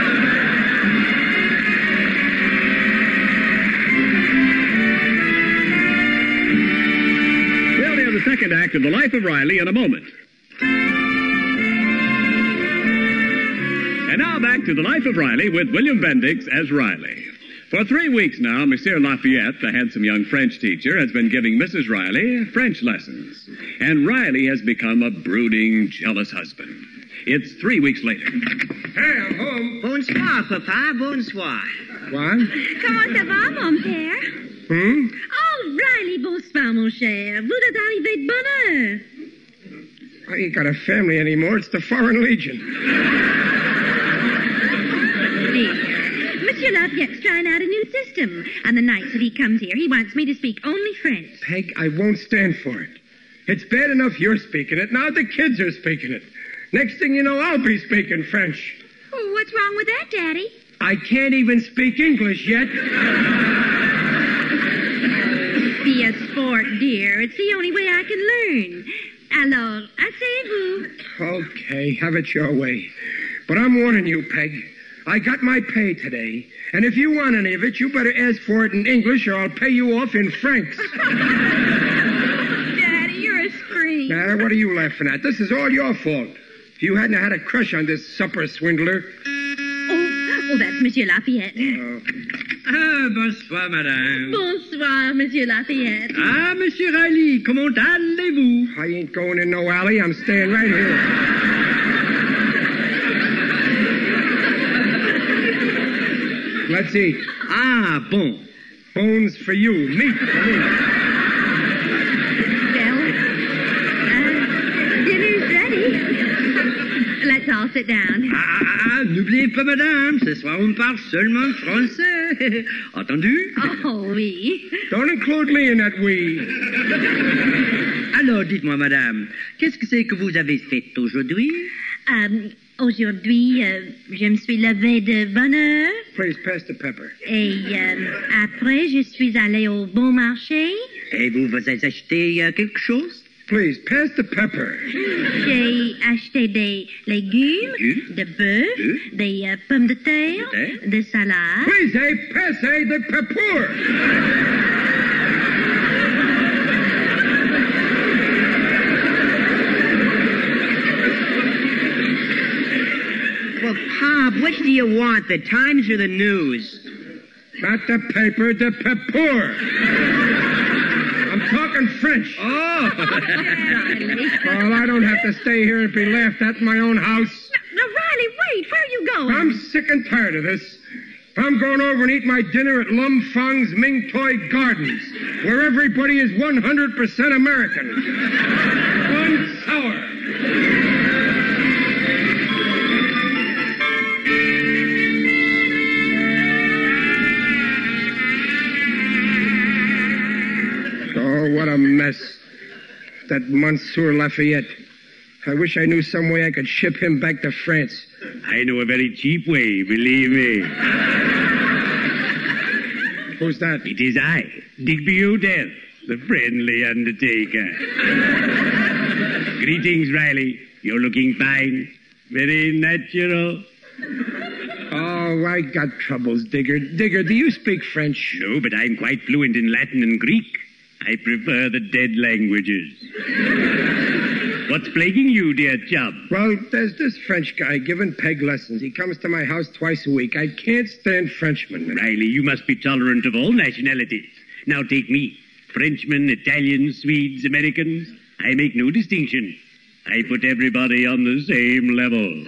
We'll hear the second act of The Life of Riley in a moment. And now back to The Life of Riley with William Bendix as Riley. For three weeks now, Monsieur Lafayette, the handsome young French teacher, has been giving Missus Riley French lessons. And Riley has become a brooding, jealous husband. It's three weeks later. Hey, I'm home. Bonsoir, papa, bonsoir. What? Comment ça va, mon père? Hmm? Oh, Riley, bonsoir, mon cher. Vous êtes arrivé de bonne heure. I ain't got a family anymore. It's the Foreign Legion. Dear, Monsieur Lafayette's trying out a new system. And the nights that he comes here, he wants me to speak only French. Peg, I won't stand for it. It's bad enough you're speaking it. Now the kids are speaking it. Next thing you know, I'll be speaking French. Oh, what's wrong with that, Daddy? I can't even speak English yet. Be a sport, dear. It's the only way I can learn. Alors, asseyez-vous. Okay, have it your way. But I'm warning you, Peg. I got my pay today. And if you want any of it, you better ask for it in English or I'll pay you off in francs. Daddy, you're a scream. Now, what are you laughing at? This is all your fault. If you hadn't had a crush on this supper swindler... Oh, oh, that's Monsieur Lafayette. Uh, Ah, bonsoir, madame. Bonsoir, Monsieur Lafayette. Ah, Monsieur Riley, comment allez-vous? I ain't going in no alley. I'm staying right here. Let's eat. Ah, bon. Bones for you. Meat for me. Well, uh, dinner's ready. Let's all sit down. Ah, ah, ah, n'oubliez pas, madame, ce soir on parle seulement français. Entendu? Oh, oui. Don't include me in that we. Alors, dites-moi, madame, qu'est-ce que c'est que vous avez fait aujourd'hui? Um, aujourd'hui, euh, je me suis levée de bonne heure. Please pass the pepper. Et euh, après, je suis allée au bon marché. Et vous vous avez acheté euh, quelque chose? Please, pass the pepper. J'ai acheté des légumes, Légumes? de bœuf, Bœuf? des euh, pommes de terre, terre? de salade. Please, eh, pass eh, the pepper. Well, Pop, which do you want, the Times or the news? Not the paper, the pepper. I'm talking French. Oh! Well, I don't have to stay here and be laughed at in my own house. Now, Riley, wait. Where are you going? I'm sick and tired of this. I'm going over and eat my dinner at Lum Fang's Ming Toy Gardens, where everybody is one hundred percent American. One sour. Oh, what a mess. That Monsieur Lafayette. I wish I knew some way I could ship him back to France. I know a very cheap way, believe me. Who's that? It is I, Digby Odell, the friendly undertaker. Greetings, Riley. You're looking fine. Very natural. Oh, I got troubles, Digger. Digger, do you speak French? No, but I'm quite fluent in Latin and Greek. I prefer the dead languages. What's plaguing you, dear chap? Well, there's this French guy giving Peg lessons. He comes to my house twice a week. I can't stand Frenchmen. Riley, you must be tolerant of all nationalities. Now take me. Frenchmen, Italians, Swedes, Americans. I make no distinction. I put everybody on the same level.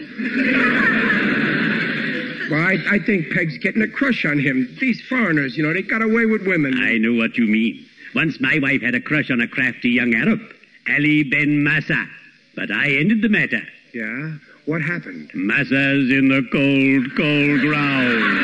Well, I, I think Peg's getting a crush on him. These foreigners, you know, they got away with women. I know what you mean. Once my wife had a crush on a crafty young Arab, Ali Ben Massa. But I ended the matter. Yeah? What happened? Massa's in the cold, cold ground.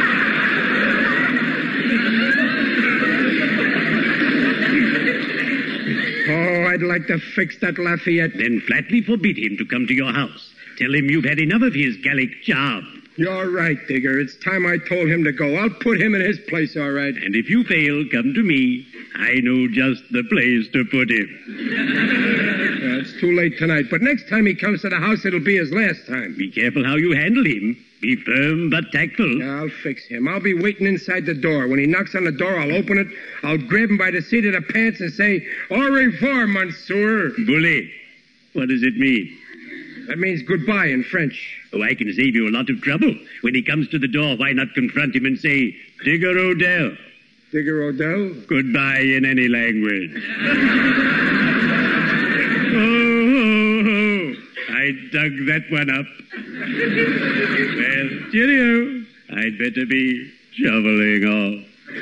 Oh, I'd like to fix that Lafayette. Then flatly forbid him to come to your house. Tell him you've had enough of his Gallic charm. You're right, Digger. It's time I told him to go. I'll put him in his place, all right. And if you fail, come to me. I know just the place to put him. Yeah, it's too late tonight, but next time he comes to the house, it'll be his last time. Be careful how you handle him. Be firm but tactful. Yeah, I'll fix him. I'll be waiting inside the door. When he knocks on the door, I'll open it. I'll grab him by the seat of the pants and say, au revoir, monsieur. Bully, what does it mean? That means goodbye in French. Oh, I can save you a lot of trouble. When he comes to the door, why not confront him and say, Digger Odell. Digger Odell? Goodbye in any language. oh, oh, oh, I dug that one up. Well, cheerio. I'd better be shoveling off.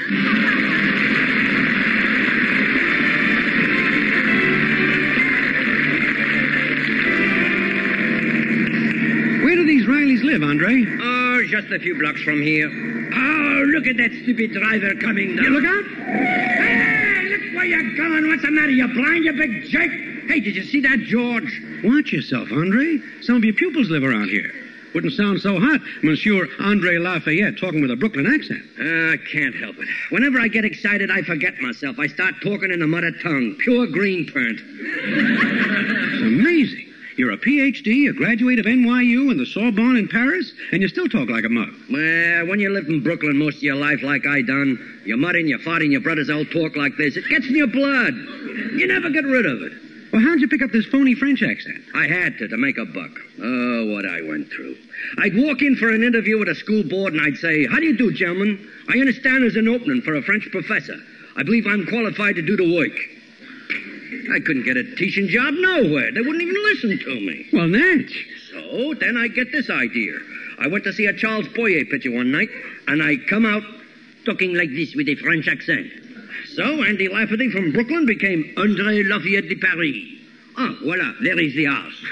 Where do these Rileys live, Andre? Oh, just a few blocks from here. Oh, look at that stupid driver coming down. You look out. Hey, look where you're going. What's the matter? You blind, you big jerk? Hey, did you see that, George? Watch yourself, Andre. Some of your pupils live around here. Wouldn't sound so hot, Monsieur Andre Lafayette talking with a Brooklyn accent. Uh, I can't help it. Whenever I get excited, I forget myself. I start talking in a mother tongue. Pure green print. It's amazing. You're a P H D, a graduate of N Y U and the Sorbonne in Paris, and you still talk like a mug. Well, when you lived in Brooklyn most of your life like I done, your mother and your father and your brothers all talk like this. It gets in your blood. You never get rid of it. Well, how'd you pick up this phony French accent? I had to, to make a buck. Oh, what I went through. I'd walk in for an interview with a school board and I'd say, how do you do, gentlemen? I understand there's an opening for a French professor. I believe I'm qualified to do the work. I couldn't get a teaching job nowhere. They wouldn't even listen to me. Well, Natch. So then I get this idea. I went to see a Charles Boyer picture one night, and I come out talking like this with a French accent. So Andy Lafferty from Brooklyn became André Lafayette de Paris. Ah, voilà, there is the house.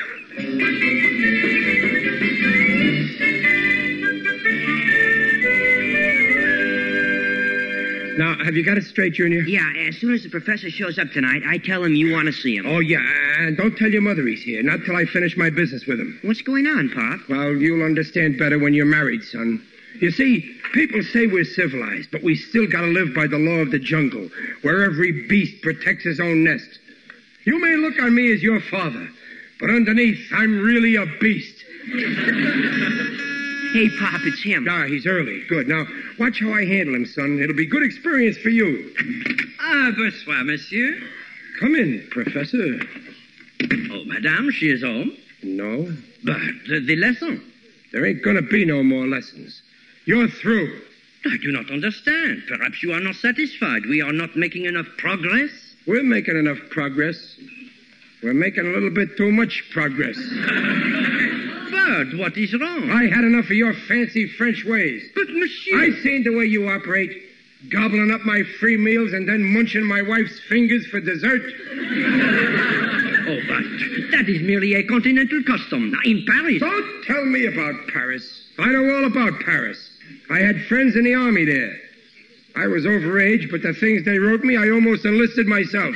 Now, have you got it straight, Junior? Yeah, as soon as the professor shows up tonight, I tell him you want to see him. Oh, yeah, and don't tell your mother he's here, not till I finish my business with him. What's going on, Pop? Well, you'll understand better when you're married, son. You see, people say we're civilized, but we still gotta live by the law of the jungle, where every beast protects his own nest. You may look on me as your father, but underneath, I'm really a beast. Hey, Pop, it's him. Ah, he's early. Good. Now, watch how I handle him, son. It'll be good experience for you. Ah, bonsoir, monsieur. Come in, Professor. Oh, madame, she is home? No. But uh, the lesson? There ain't gonna be no more lessons. You're through. I do not understand. Perhaps you are not satisfied. We are not making enough progress? We're making enough progress. We're making a little bit too much progress. But what is wrong? I had enough of your fancy French ways. But, monsieur... I've seen the way you operate. Gobbling up my free meals and then munching my wife's fingers for dessert. Oh, but that is merely a continental custom. In Paris... Don't tell me about Paris. I know all about Paris. I had friends in the army there. I was overage, but the things they wrote me, I almost enlisted myself.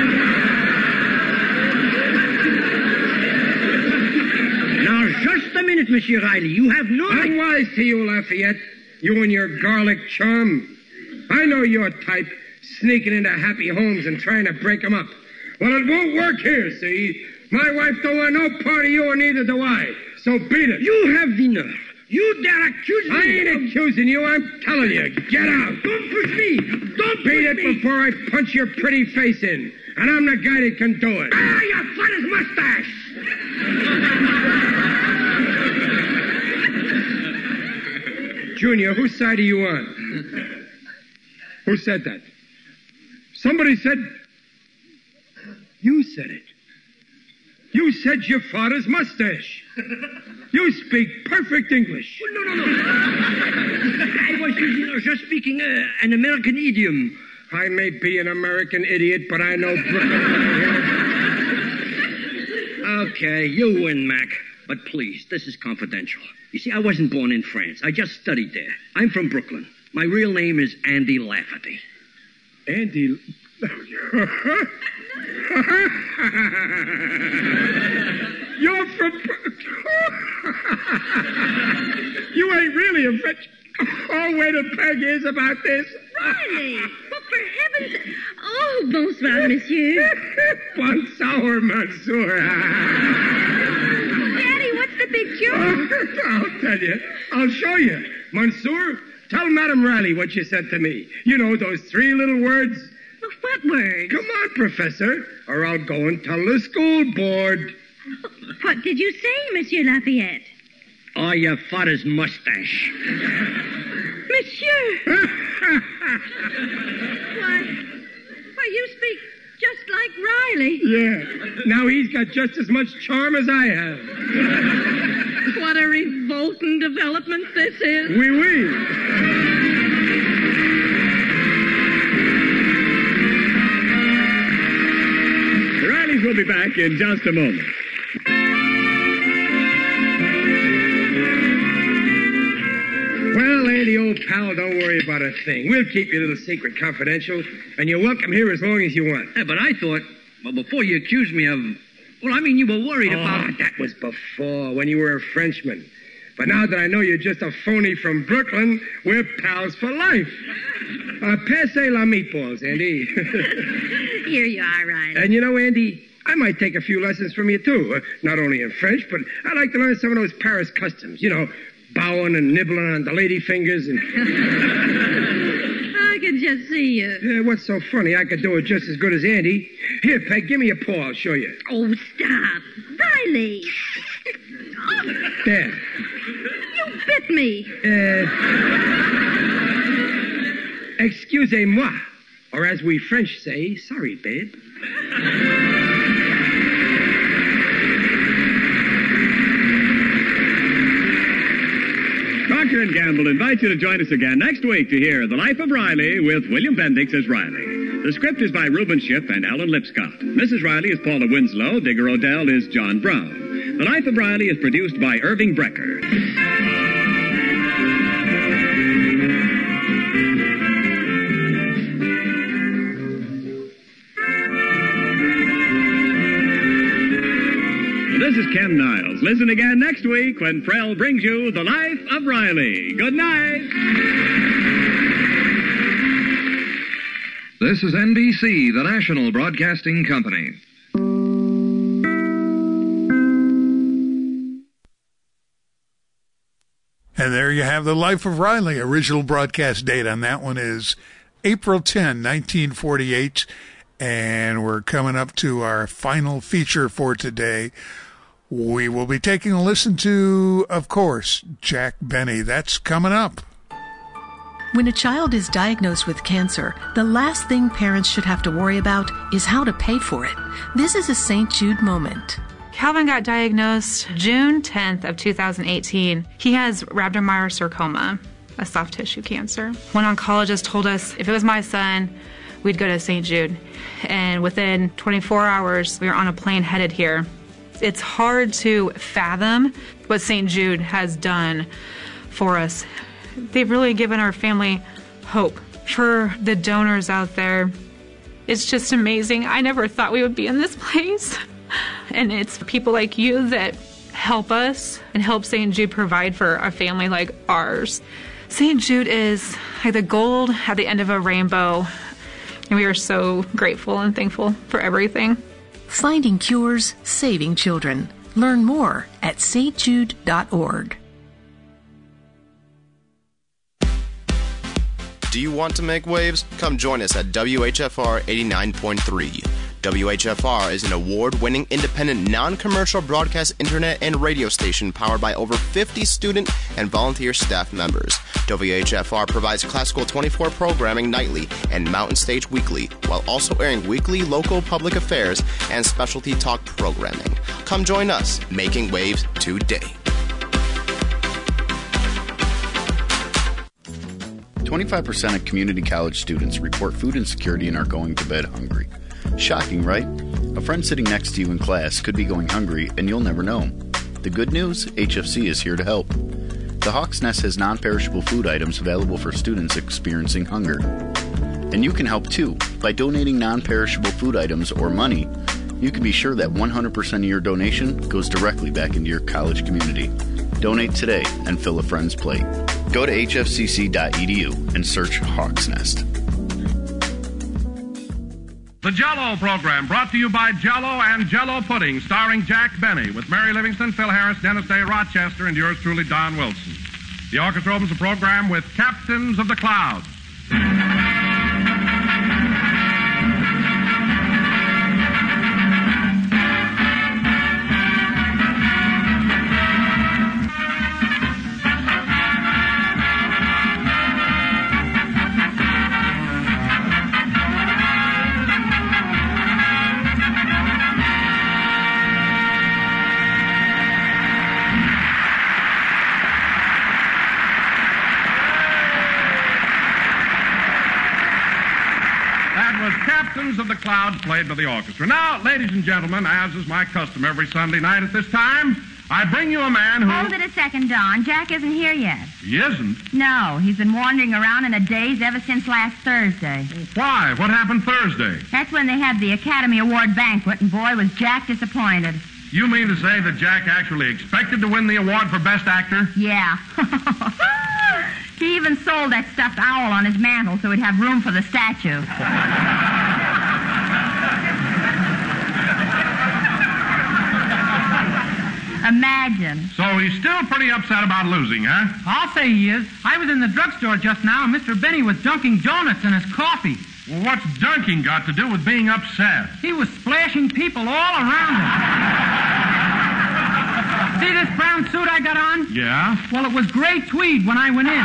Now, just a minute, Monsieur Riley. You have no... I'm wise to you, Lafayette. You and your garlic charm. I know your type, sneaking into happy homes and trying to break them up. Well, it won't work here, see? My wife don't want no part of you, and neither do I. So beat it. You have the nerve. You dare accuse me? I ain't of... accusing you. I'm telling you. Get out. Don't push me. Don't Beat push it me. before I punch your pretty face in. And I'm the guy that can do it. Ah, your father's mustache. Junior, whose side are you on? Who said that? Somebody said... You said it. You said your father's mustache. You speak perfect English. No, no, no. I was using, just speaking uh, an American idiom. I may be an American idiot, but I know Brooklyn. Okay, you win, Mac. But please, this is confidential. You see, I wasn't born in France. I just studied there. I'm from Brooklyn. My real name is Andy Lafferty. Andy... You're from... You ain't really a French... Oh, wait a peg is about this. Riley! Well, for heaven's... Oh, bonsoir, monsieur. Bonsoir, monsieur. Daddy, what's the big joke? Oh, I'll tell you. I'll show you. Monsieur, tell Madame Riley what you said to me. You know, those three little words... What words? Come on, Professor, or I'll go and tell the school board. What did you say, Monsieur Lafayette? Oh, your father's mustache. Monsieur! Why, why, you speak just like Riley. Yeah. Now he's got just as much charm as I have. What a revolting development this is. Oui, oui. We'll be back in just a moment. Well, Andy, old pal, don't worry about a thing. We'll keep your little secret confidential, and you're welcome here as long as you want. Hey, but I thought, well, before you accused me of... Well, I mean, you were worried oh, about... that was before, when you were a Frenchman. But now that I know you're just a phony from Brooklyn, we're pals for life. Uh, passez la meatballs, Andy. Here you are, Riley. And you know, Andy... I might take a few lessons from you, too. Uh, not only in French, but I'd like to learn some of those Paris customs. You know, bowing and nibbling on the lady fingers and... I can just see you. Yeah, what's so funny? I could do it just as good as Andy. Here, Peg, give me a paw. I'll show you. Oh, stop. Riley. Oh. There. You bit me. Uh, excusez-moi. Or as we French say, sorry, babe. Procter and Gamble invite you to join us again next week to hear The Life of Riley with William Bendix as Riley. The script is by Reuben Schiff and Ellen Lipscott. Missus Riley is Paula Winslow. Digger Odell is John Brown. The Life of Riley is produced by Irving Brecker. This is Ken Niles. Listen again next week when Prell brings you The Life of Riley. Good night. This is N B C, the national broadcasting company. And there you have The Life of Riley. Original broadcast date on that one is April tenth, nineteen forty-eight. And we're coming up to our final feature for today. We will be taking a listen to, of course, Jack Benny. That's coming up. When a child is diagnosed with cancer, the last thing parents should have to worry about is how to pay for it. This is a Saint Jude moment. Calvin got diagnosed June tenth of two thousand eighteen. He has rhabdomyosarcoma, a soft tissue cancer. One oncologist told us if it was my son, we'd go to Saint Jude. And within twenty-four hours, we were on a plane headed here. It's hard to fathom what Saint Jude has done for us. They've really given our family hope. For the donors out there, it's just amazing. I never thought we would be in this place. And it's people like you that help us and help Saint Jude provide for a family like ours. Saint Jude is like the gold at the end of a rainbow. And we are so grateful and thankful for everything. Finding cures, saving children. Learn more at s t jude dot org. Do you want to make waves? Come join us at W H F R eighty-nine point three. W H F R is an award-winning independent non-commercial broadcast internet and radio station powered by over fifty student and volunteer staff members. W H F R provides classical twenty-four programming nightly and Mountain Stage weekly, while also airing weekly local public affairs and specialty talk programming. Come join us, making waves today. twenty-five percent of community college students report food insecurity and are going to bed hungry. Shocking, right? A friend sitting next to you in class could be going hungry and you'll never know. The good news, H F C is here to help. The Hawk's Nest has non-perishable food items available for students experiencing hunger. And you can help too. By donating non-perishable food items or money, you can be sure that one hundred percent of your donation goes directly back into your college community. Donate today and fill a friend's plate. Go to H F C C dot E D U and search Hawk's Nest. The Jell-O program brought to you by Jell-O and Jell-O Pudding, starring Jack Benny, with Mary Livingston, Phil Harris, Dennis Day, Rochester, and yours truly, Don Wilson. The orchestra opens the program with Captains of the Clouds. Captains of the Clouds, played by the orchestra. Now, ladies and gentlemen, as is my custom every Sunday night at this time, I bring you a man who... Hold it a second, Don. Jack isn't here yet. He isn't? No, he's been wandering around in a daze ever since last Thursday. Why? What happened Thursday? That's when they had the Academy Award banquet, and boy, was Jack disappointed. You mean to say that Jack actually expected to win the award for Best Actor? Yeah. He even sold that stuffed owl on his mantle so he'd have room for the statue. Imagine. So he's still pretty upset about losing, huh? I'll say he is. I was in the drugstore just now, and Mister Benny was dunking donuts in his coffee. Well, what's dunking got to do with being upset? He was splashing people all around him. See this brown suit I got on? Yeah? Well, it was gray tweed when I went in.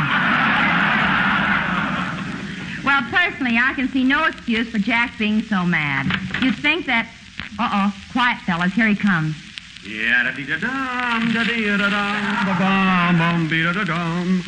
Well, personally, I can see no excuse for Jack being so mad. You'd think that... Uh-oh. Quiet, fellas. Here he comes. Yeah-da-dee-da-dum, da-dee-da-dum, ba-bum, bum-bee-da-da-dum.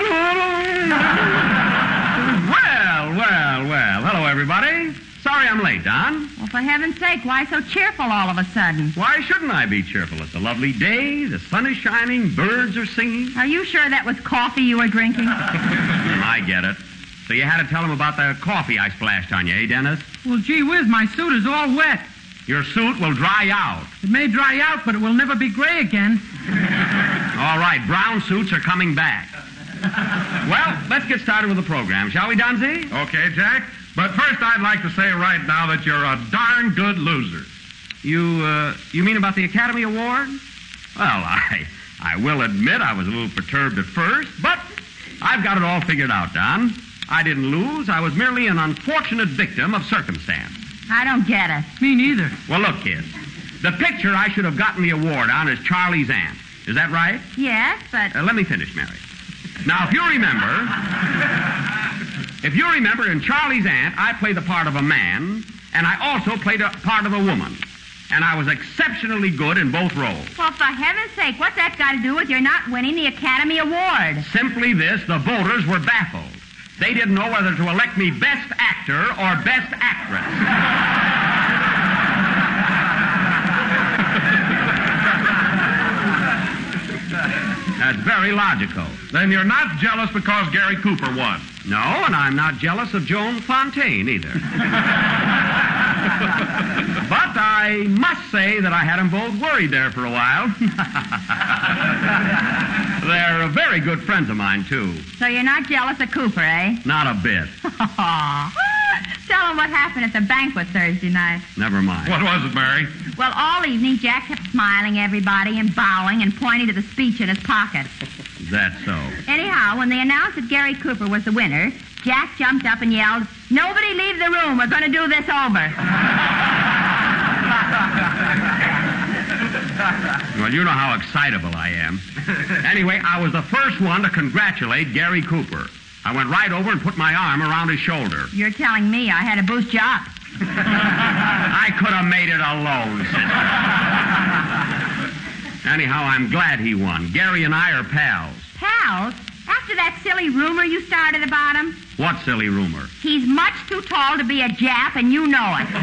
Well, well, well. Hello, everybody. Sorry I'm late, Don. Well, for heaven's sake, why so cheerful all of a sudden? Why shouldn't I be cheerful? It's a lovely day. The sun is shining. Birds are singing. Are you sure that was coffee you were drinking? I get it. So you had to tell him about the coffee I splashed on you, eh, Dennis? Well, gee whiz, my suit is all wet. Your suit will dry out. It may dry out, but it will never be gray again. All right, brown suits are coming back. Well, let's get started with the program, shall we, Donzie? Okay, Jack. But first, I'd like to say right now that you're a darn good loser. You, uh, you mean about the Academy Award? Well, I, I will admit I was a little perturbed at first, but I've got it all figured out, Don. I didn't lose. I was merely an unfortunate victim of circumstance. I don't get it. Me neither. Well, look, kids. The picture I should have gotten the award on is Charlie's aunt. Is that right? Yes, but... Uh, let me finish, Mary. Now, if you remember... if you remember, in Charlie's aunt, I played the part of a man, and I also played a part of a woman. And I was exceptionally good in both roles. Well, for heaven's sake, what's that got to do with your not winning the Academy Award? Simply this, the voters were baffled. They didn't know whether to elect me Best Actor or Best Actress. That's very logical. Then you're not jealous because Gary Cooper won. No, and I'm not jealous of Joan Fontaine either. But I must say that I had them both worried there for a while. They're very good friends of mine, too. So you're not jealous of Cooper, eh? Not a bit. Tell him what happened at the banquet Thursday night. Never mind. What was it, Mary? Well, all evening, Jack kept smiling at everybody and bowing and pointing to the speech in his pocket. Is that so? Anyhow, when they announced that Gary Cooper was the winner, Jack jumped up and yelled, "Nobody leave the room. We're going to do this over." Well, you know how excitable I am. Anyway, I was the first one to congratulate Gary Cooper. I went right over and put my arm around his shoulder. You're telling me I had to boost you up. I could have made it alone, sister. Anyhow, I'm glad he won. Gary and I are pals. Pals? After that silly rumor you started about him? What silly rumor? He's much too tall to be a Jap, and you know it.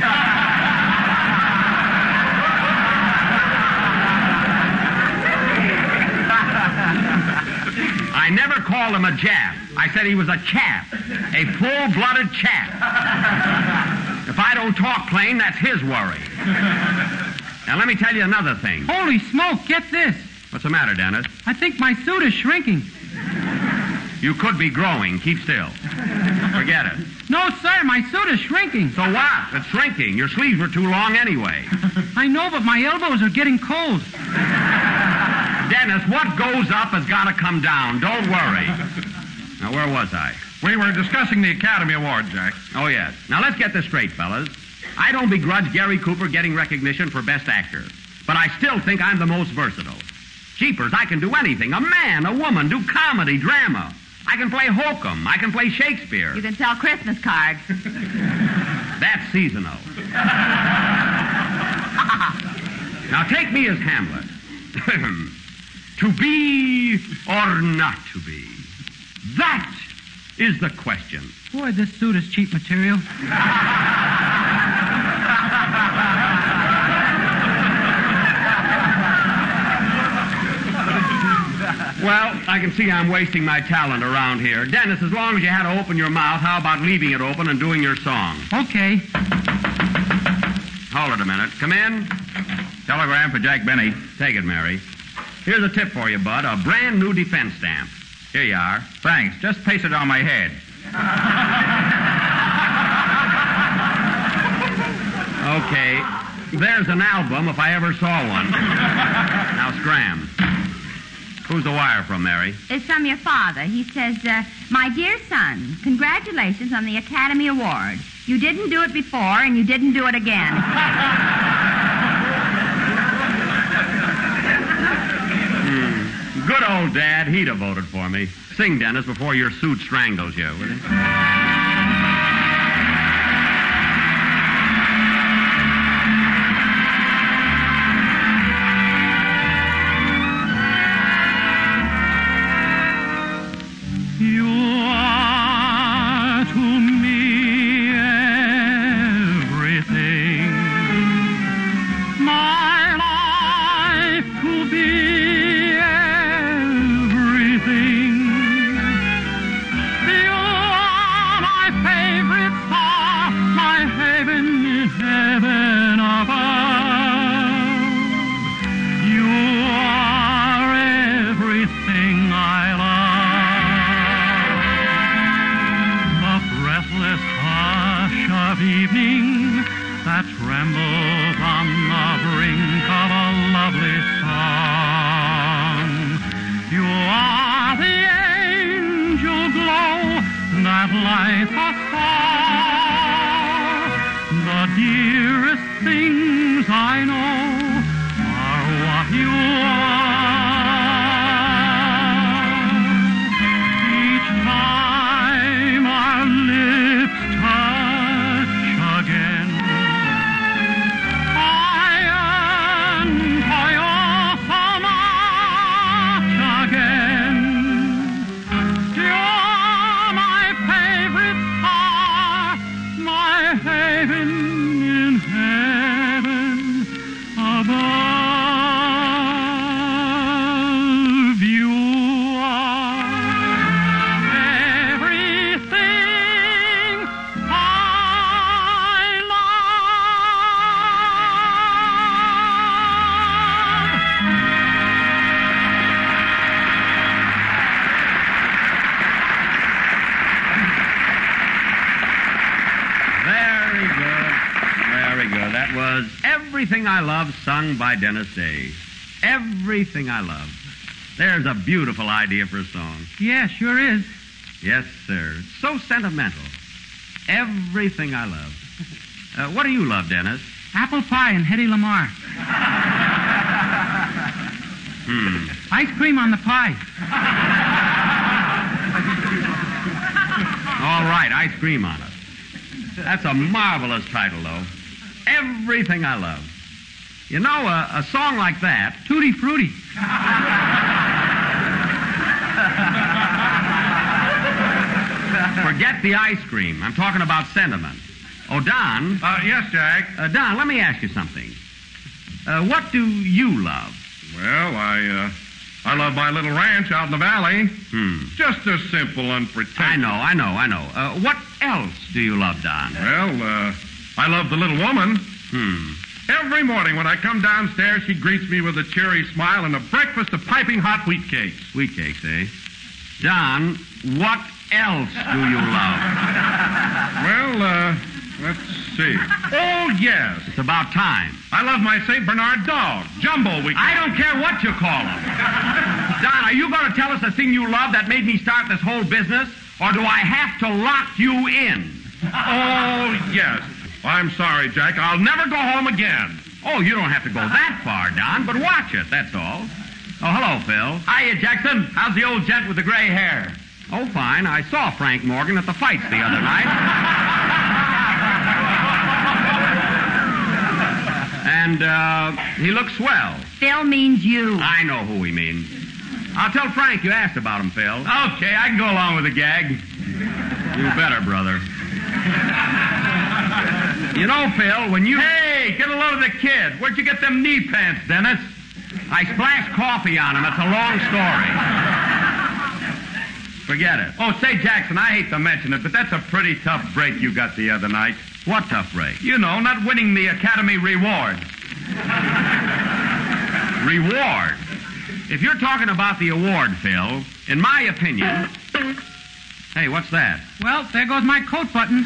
I never called him a Jap. I said he was a chap. A full-blooded chap. If I don't talk plain, that's his worry. Now, let me tell you another thing. Holy smoke, get this. What's the matter, Dennis? I think my suit is shrinking. You could be growing. Keep still. Forget it. No, sir, my suit is shrinking. So what? It's shrinking. Your sleeves were too long anyway. I know, but my elbows are getting cold. Dennis, what goes up has got to come down. Don't worry. Now, where was I? We were discussing the Academy Award, Jack. Oh, yes. Now, let's get this straight, fellas. I don't begrudge Gary Cooper getting recognition for Best Actor, but I still think I'm the most versatile. Jeepers, I can do anything. A man, a woman, do comedy, drama. I can play hokum. I can play Shakespeare. You can sell Christmas cards. That's seasonal. Now, take me as Hamlet. To be or not to be? That is the question. Boy, this suit is cheap material. Well, I can see I'm wasting my talent around here. Dennis, as long as you had to open your mouth, how about leaving it open and doing your song? Okay. Hold it a minute. Come in. Telegram for Jack Benny. Take it, Mary. Here's a tip for you, Bud. A brand new defense stamp. Here you are. Thanks. Just paste it on my head. Okay. There's an album if I ever saw one. Now, scram. Who's the wire from, Mary? It's from your father. He says, uh, "My dear son, congratulations on the Academy Award. You didn't do it before, and you didn't do it again." hmm. Good old Dad. He'd have voted for me. Sing, Dennis, before your suit strangles you, will you? Everything I Love, sung by Dennis Day. Everything I Love. There's a beautiful idea for a song. Yeah, sure is. Yes, sir. It's so sentimental. Everything I Love. Uh, what do you love, Dennis? Apple pie and Hedy Lamarr. Hmm. Ice cream on the pie. All right, ice cream on it. That's a marvelous title, though. Everything I Love. You know, a, a song like that... Tutti Frutti. Forget the ice cream. I'm talking about sentiment. Oh, Don. Uh, yes, Jack. Uh, Don, let me ask you something. Uh, what do you love? Well, I, uh, I love my little ranch out in the valley. Hmm. Just a simple, unpretentious... I know, I know, I know. Uh, what else do you love, Don? Well, uh, I love the little woman. Hmm. Every morning when I come downstairs, she greets me with a cheery smile and a breakfast of piping hot wheat cakes. Wheat cakes, eh? Don, what else do you love? Well, uh, let's see. Oh, yes. It's about time. I love my Saint Bernard dog, Jumbo, we call I don't care what you call him. Don, are you going to tell us the thing you love that made me start this whole business? Or do I have to lock you in? Oh, yes. I'm sorry, Jack. I'll never go home again. Oh, you don't have to go that far, Don, but watch it, that's all. Oh, hello, Phil. Hiya, Jackson. How's the old gent with the gray hair? Oh, fine. I saw Frank Morgan at the fights the other night. And, uh, he looks swell. Phil means you. I know who he means. I'll tell Frank you asked about him, Phil. Okay, I can go along with the gag. You better, brother. You know, Phil, when you... Hey, get a load of the kid. Where'd you get them knee pants, Dennis? I splashed coffee on him. It's a long story. Forget it. Oh, say, Jackson, I hate to mention it, but that's a pretty tough break you got the other night. What tough break? You know, not winning the Academy Reward. Reward? If you're talking about the award, Phil, in my opinion... Hey, what's that? Well, there goes my coat buttons.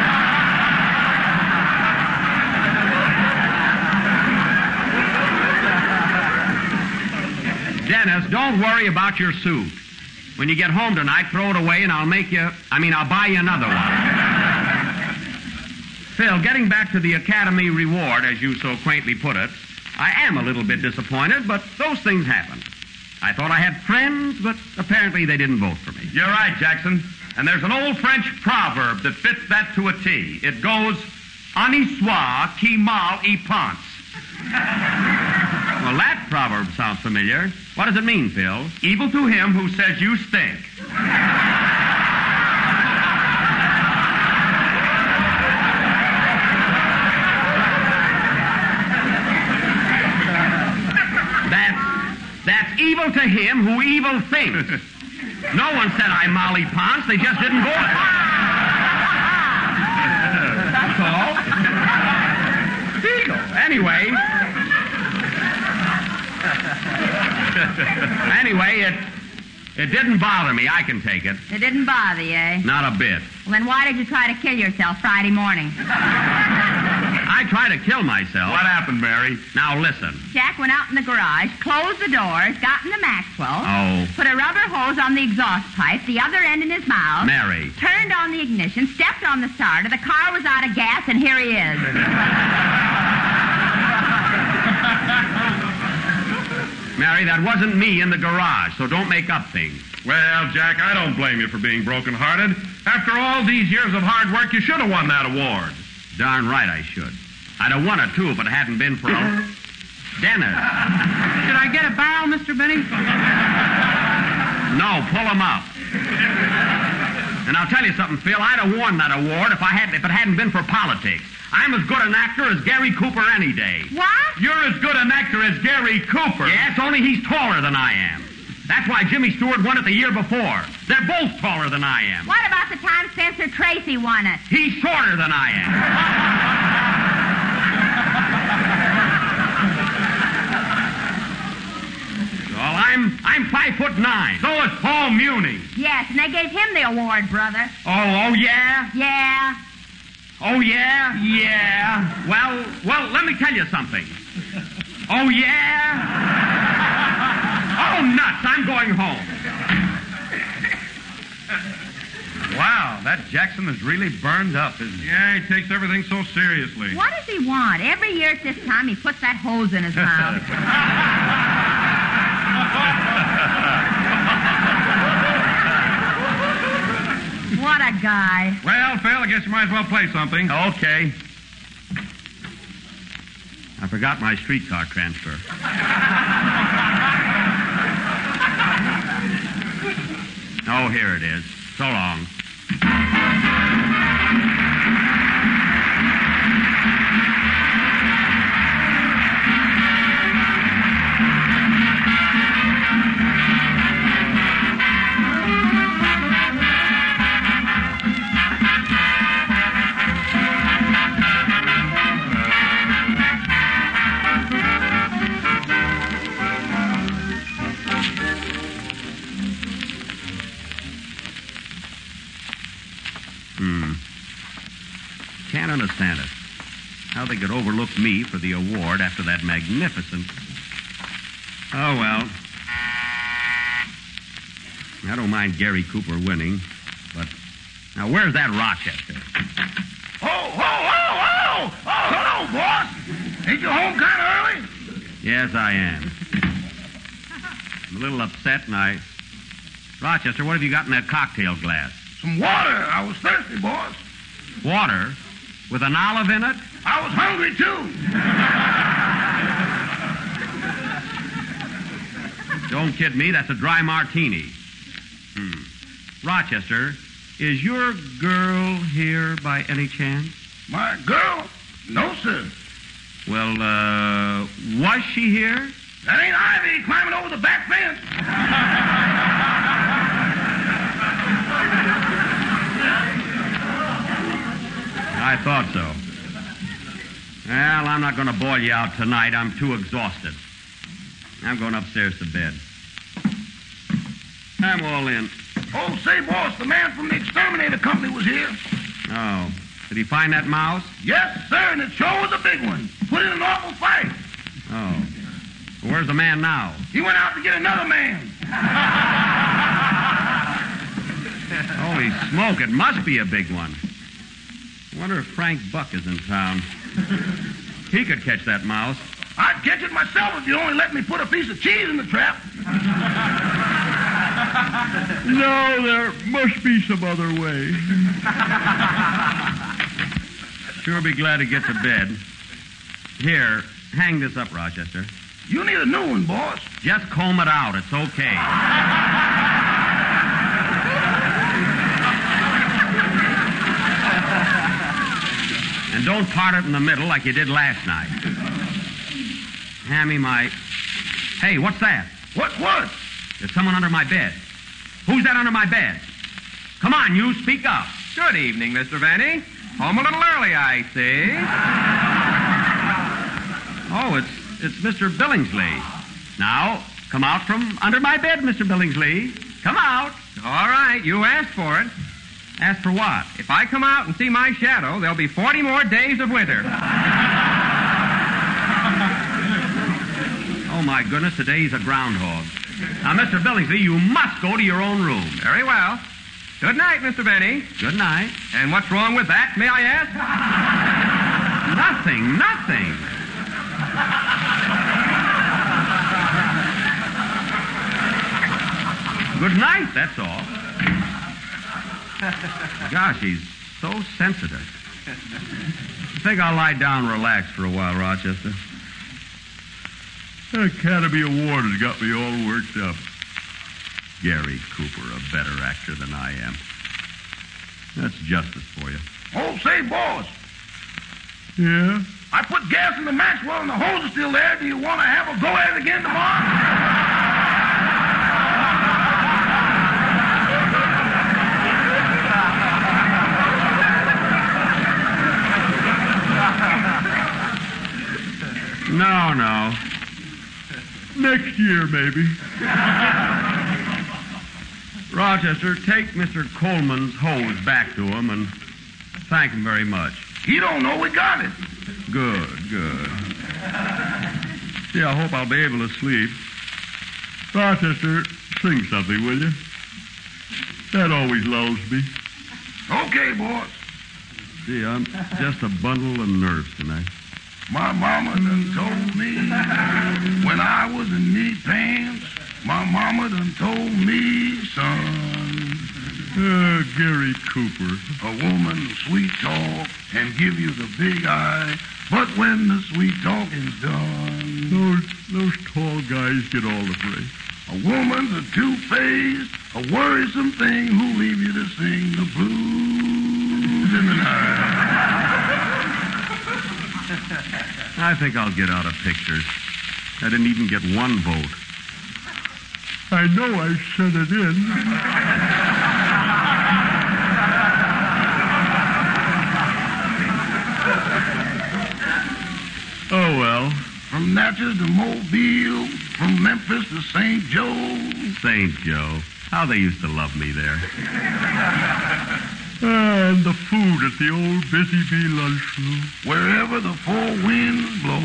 Dennis, don't worry about your suit. When you get home tonight, throw it away and I'll make you... I mean, I'll buy you another one. Phil, getting back to the Academy Reward, as you so quaintly put it, I am a little bit disappointed, but those things happen. I thought I had friends, but apparently they didn't vote for me. You're right, Jackson. And there's an old French proverb that fits that to a T. It goes, "En histoire qui mal y pense." Well, that proverb sounds familiar. What does it mean, Phil? Evil to him who says you stink. That's, that's evil to him who evil thinks. No one said I Molly Ponce. They just didn't vote. That's all. Anyway. Anyway, it it didn't bother me. I can take it. It didn't bother you, eh? Not a bit. Well, then why did you try to kill yourself Friday morning? I tried to kill myself. What happened, Mary? Now, listen. Jack went out in the garage, closed the doors, got in the Maxwell, Oh. put a rubber hose on the exhaust pipe, the other end in his mouth, Mary. turned on the ignition, stepped on the starter, the car was out of gas, and here he is. Mary, that wasn't me in the garage, so don't make up things. Well, Jack, I don't blame you for being broken-hearted. After all these years of hard work, you should have won that award. Darn right I should. I'd have won it, too, if it hadn't been for a... Dennis. Should I get a barrel, Mister Benny? No, pull him up. And I'll tell you something, Phil. I'd have won that award if I had if it hadn't been for politics. I'm as good an actor as Gary Cooper any day. What? You're as good an actor as Gary Cooper. Yes, only he's taller than I am. That's why Jimmy Stewart won it the year before. They're both taller than I am. What about the time Spencer Tracy won it? He's shorter than I am. Well, I'm I'm five foot nine. So is Paul Muni. Yes, and they gave him the award, brother. Oh, oh yeah? Yeah. Oh, yeah? Yeah. Well, well, let me tell you something. Oh, yeah? Oh, nuts. I'm going home. Wow, that Jackson is really burned up, isn't he? Yeah, he takes everything so seriously. What does he want? Every year at this time, he puts that hose in his mouth. What a guy. Well, Phil, I guess you might as well play something. Okay. I forgot my streetcar transfer. Oh, here it is. So long. Can't understand it. How they could overlook me for the award after that magnificent... Oh, well. I don't mind Gary Cooper winning, but... Now, where's that Rochester? Oh, oh, oh, oh! Oh, hello, boss. Ain't you home kind of early? Yes, I am. I'm a little upset, and I... Rochester, what have you got in that cocktail glass? Some water. I was thirsty, boss. Water? With an olive in it? I was hungry, too. Don't kid me. That's a dry martini. Hmm. Rochester, is your girl here by any chance? My girl? No, sir. Well, uh, was she here? That ain't Ivy climbing over the back fence. I thought so. Well, I'm not going to boil you out tonight. I'm too exhausted. I'm going upstairs to bed. I'm all in. Oh, say, boss, the man from the exterminator company was here. Oh. Did he find that mouse? Yes, sir, and it sure was a big one. Put in an awful fight. Oh. Well, where's the man now? He went out to get another man. Holy smoke, it must be a big one. I wonder if Frank Buck is in town. He could catch that mouse. I'd catch it myself if you only let me put a piece of cheese in the trap. No, there must be some other way. Sure be glad to get to bed. Here, hang this up, Rochester. You need a new one, boss. Just comb it out. It's okay. And don't part it in the middle like you did last night. Hand me my... Hey, what's that? What, what? There's someone under my bed. Who's that under my bed? Come on, you, speak up. Good evening, Mister Vanny. Home a little early, I see. Oh, it's it's Mister Billingsley. Now, come out from under my bed, Mister Billingsley. Come out. All right, you asked for it. Asked for what? If I come out and see my shadow, there'll be forty more days of winter. Oh, my goodness, today's a groundhog. Now, Mister Billingsley, you must go to your own room. Very well. Good night, Mister Benny. Good night. And what's wrong with that, may I ask? Nothing, nothing. Good night, that's all. Gosh, he's so sensitive. I think I'll lie down and relax for a while, Rochester. The Academy Award has got me all worked up. Gary Cooper, a better actor than I am. That's justice for you. Oh, say, boss. Yeah? I put gas in the Maxwell and the hose is still there. Do you want to have a go at it again tomorrow? No, no. Next year, maybe. Rochester, take Mister Coleman's hose back to him and thank him very much. He don't know we got it. Good, good. Yeah, I hope I'll be able to sleep. Rochester, sing something, will you? That always lulls me. Okay, boss. Gee, I'm just a bundle of nerves tonight. My mama done told me when I was in knee pants, my mama done told me, son. Uh, Gary Cooper. A woman sweet talk and give you the big eye, but when the sweet talking's done, Those, those tall guys get all the praise. a woman's a two-faced, a worrisome thing who'll leave you to sing the blues in the night. I think I'll get out of pictures. I didn't even get one vote. I know I sent it in. Oh, well. From Natchez to Mobile, from Memphis to Saint Joe. Saint Joe. How they used to love me there. And the food at the old Busy Bee lunchroom. Wherever the four winds blow.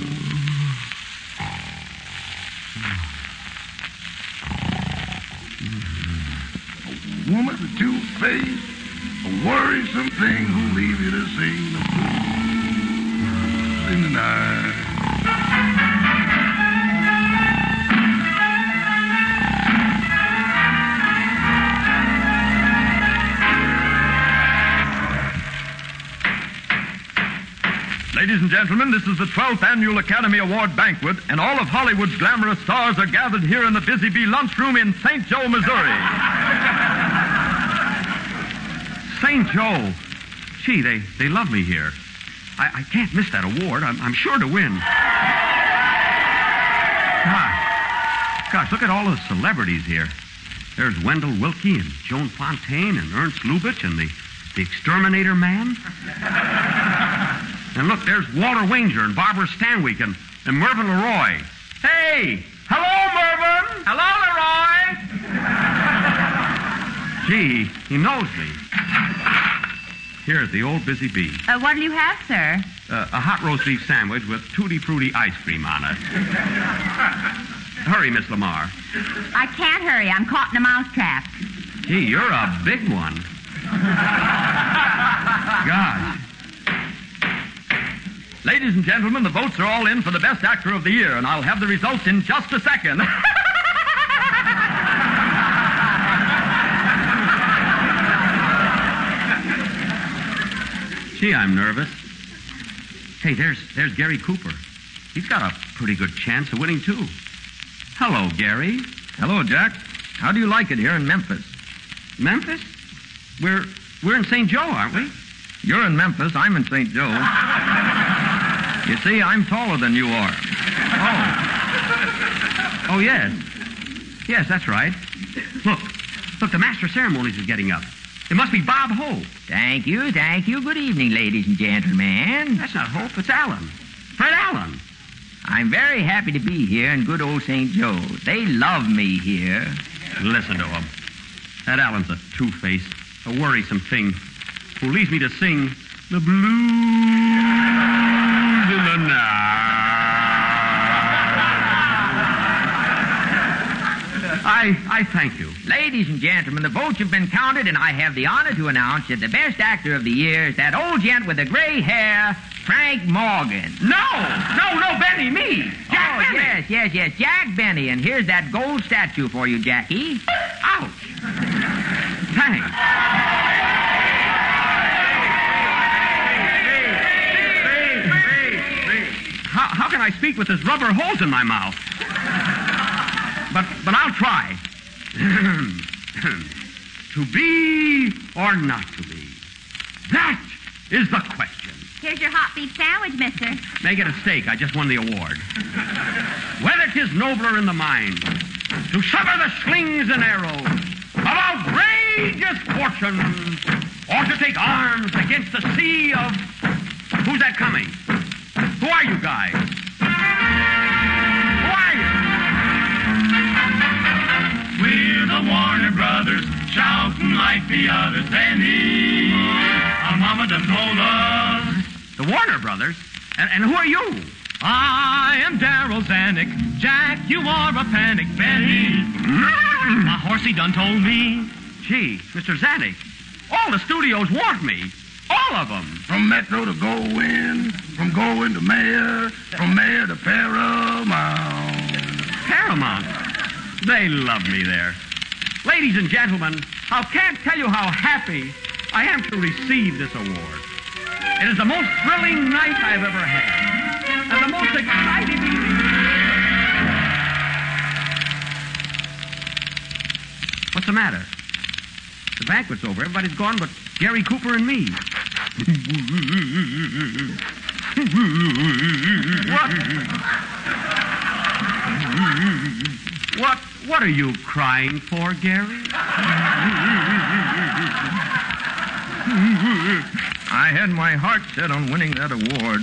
A woman's a two-faced, a worrisome thing who'll leave you to sing the blues in the night. Ladies and gentlemen, this is the twelfth Annual Academy Award Banquet, and all of Hollywood's glamorous stars are gathered here in the Busy Bee lunchroom in Saint Joe, Missouri. Saint Joe. Gee, they, they love me here. I, I can't miss that award. I'm, I'm sure to win. Gosh, gosh, look at all the celebrities here. There's Wendell Willkie and Joan Fontaine and Ernst Lubitsch and the, the Exterminator Man. And look, there's Walter Wanger and Barbara Stanwyck and, and Mervyn LeRoy. Hey! Hello, Mervyn! Hello, Leroy! Gee, he knows me. Here's the old Busy Bee. Uh, what do you have, sir? Uh, a hot roast beef sandwich with Tutti Frutti ice cream on it. Hurry, Miss Lamar. I can't hurry. I'm caught in a mousetrap. Gee, you're a big one. Gosh. Ladies and gentlemen, the votes are all in for the best actor of the year, and I'll have the results in just a second. Gee, I'm nervous. Hey, there's there's Gary Cooper. He's got a pretty good chance of winning, too. Hello, Gary. Hello, Jack. How do you like it here in Memphis? Memphis? We're we're in Saint Joe, aren't we? You're in Memphis. I'm in Saint Joe. You see, I'm taller than you are. Oh. Oh, yes. Yes, that's right. Look. Look, the master of ceremonies is getting up. It must be Bob Hope. Thank you, thank you. Good evening, ladies and gentlemen. That's not Hope, it's Allen. Fred Allen. I'm very happy to be here in good old Saint Joe. They love me here. Listen to him. That Allen's a two-faced, a worrisome thing who leaves me to sing the blues in the night. I, I thank you. Ladies and gentlemen, the votes have been counted, and I have the honor to announce that the best actor of the year is that old gent with the gray hair, Frank Morgan. No! No, no, Benny, me! Jack oh, Benny! Yes, yes, yes, Jack Benny, and here's that gold statue for you, Jackie. Ouch! Thanks. How, how can I speak with this rubber hose in my mouth? But but I'll try. To be or not to be? That is the question. Here's your hot beef sandwich, mister. Make it a steak. I just won the award. Whether 'tis nobler in the mind to sever the slings and arrows of outrageous fortunes, or to take arms against the sea of... Who's that coming? Who are you guys? Who are you? We're the Warner Brothers, shouting like the others. Penny, our mama done told us The Warner Brothers? And, and who are you? I am Daryl Zanuck. Jack, you are a panic, Benny. My horsey done told me. Gee, Mister Zanuck, all the studios want me. All of them. From Metro to Goldwyn, from Goldwyn to Mayor, from Mayor to Paramount. Paramount? They love me there. Ladies and gentlemen, I can't tell you how happy I am to receive this award. It is the most thrilling night I've ever had, and the most exciting evening. What's the matter? The banquet's over. Everybody's gone but Gary Cooper and me. What? What? What are you crying for, Gary? I had my heart set on winning that award.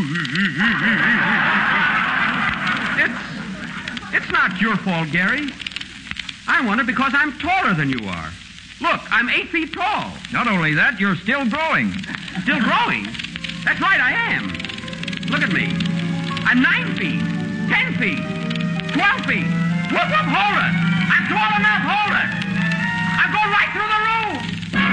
It's, it's not your fault, Gary. I won it because I'm taller than you are. Look, I'm eight feet tall. Not only that, you're still growing. Still growing? That's right, I am. Look at me. I'm nine feet, ten feet, twelve feet. Whoop, whoop, hold it. I'm tall enough, hold it. I'm going right through the roof.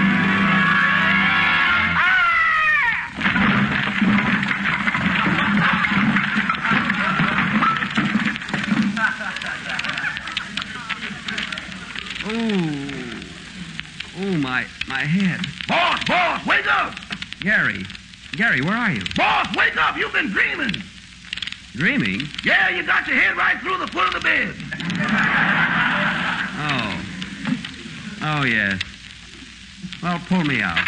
Oh, oh, my, my head. Boss, boss, wake up! Gary, Gary, where are you? Boss, wake up! You've been dreaming. Dreaming? Yeah, you got your head right through the foot of the bed. Oh. Oh, yes. Well, pull me out.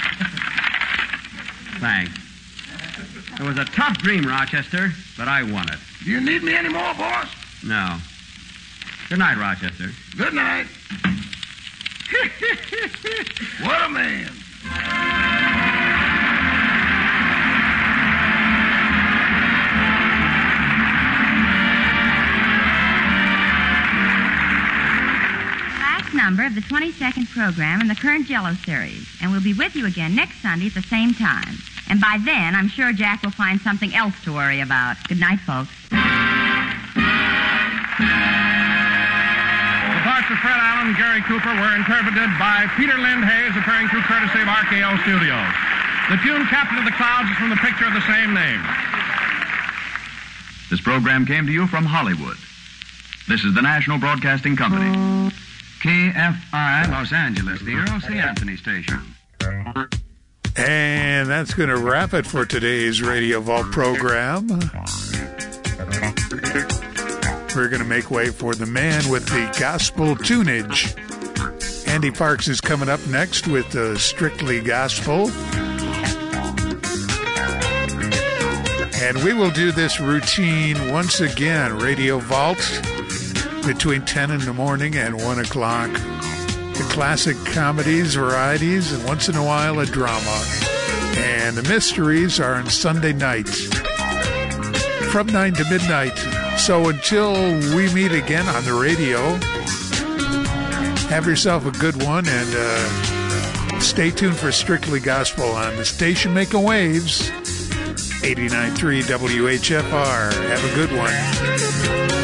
Thanks. It was a tough dream, Rochester, but I won it. Do you need me anymore, boss? No. Good night, Rochester. Good night. What a man. Last number of the twenty-second program in the current Jello series, and we'll be with you again next Sunday at the same time. And by then, I'm sure Jack will find something else to worry about. Good night, folks. The parts of Fred Allen and Gary Cooper were interpreted by Peter Lind Hayes, appearing through courtesy of R K O Studios. The tune Captain of the Clouds is from the picture of the same name. This program came to you from Hollywood. This is the National Broadcasting Company. K F I Los Angeles, the Earl C. Anthony Station. And that's going to wrap it for today's Radio Vault program. We're going to make way for the man with the gospel tunage. Andy Parks is coming up next with uh, Strictly Gospel. And we will do this routine once again, Radio Vault, between ten in the morning and one o'clock. The classic comedies, varieties, and once in a while a drama. And the mysteries are on Sunday nights from nine to midnight. So until we meet again on the radio, have yourself a good one, and uh, stay tuned for Strictly Gospel on the station making waves, eighty-nine point three W H F R. Have a good one.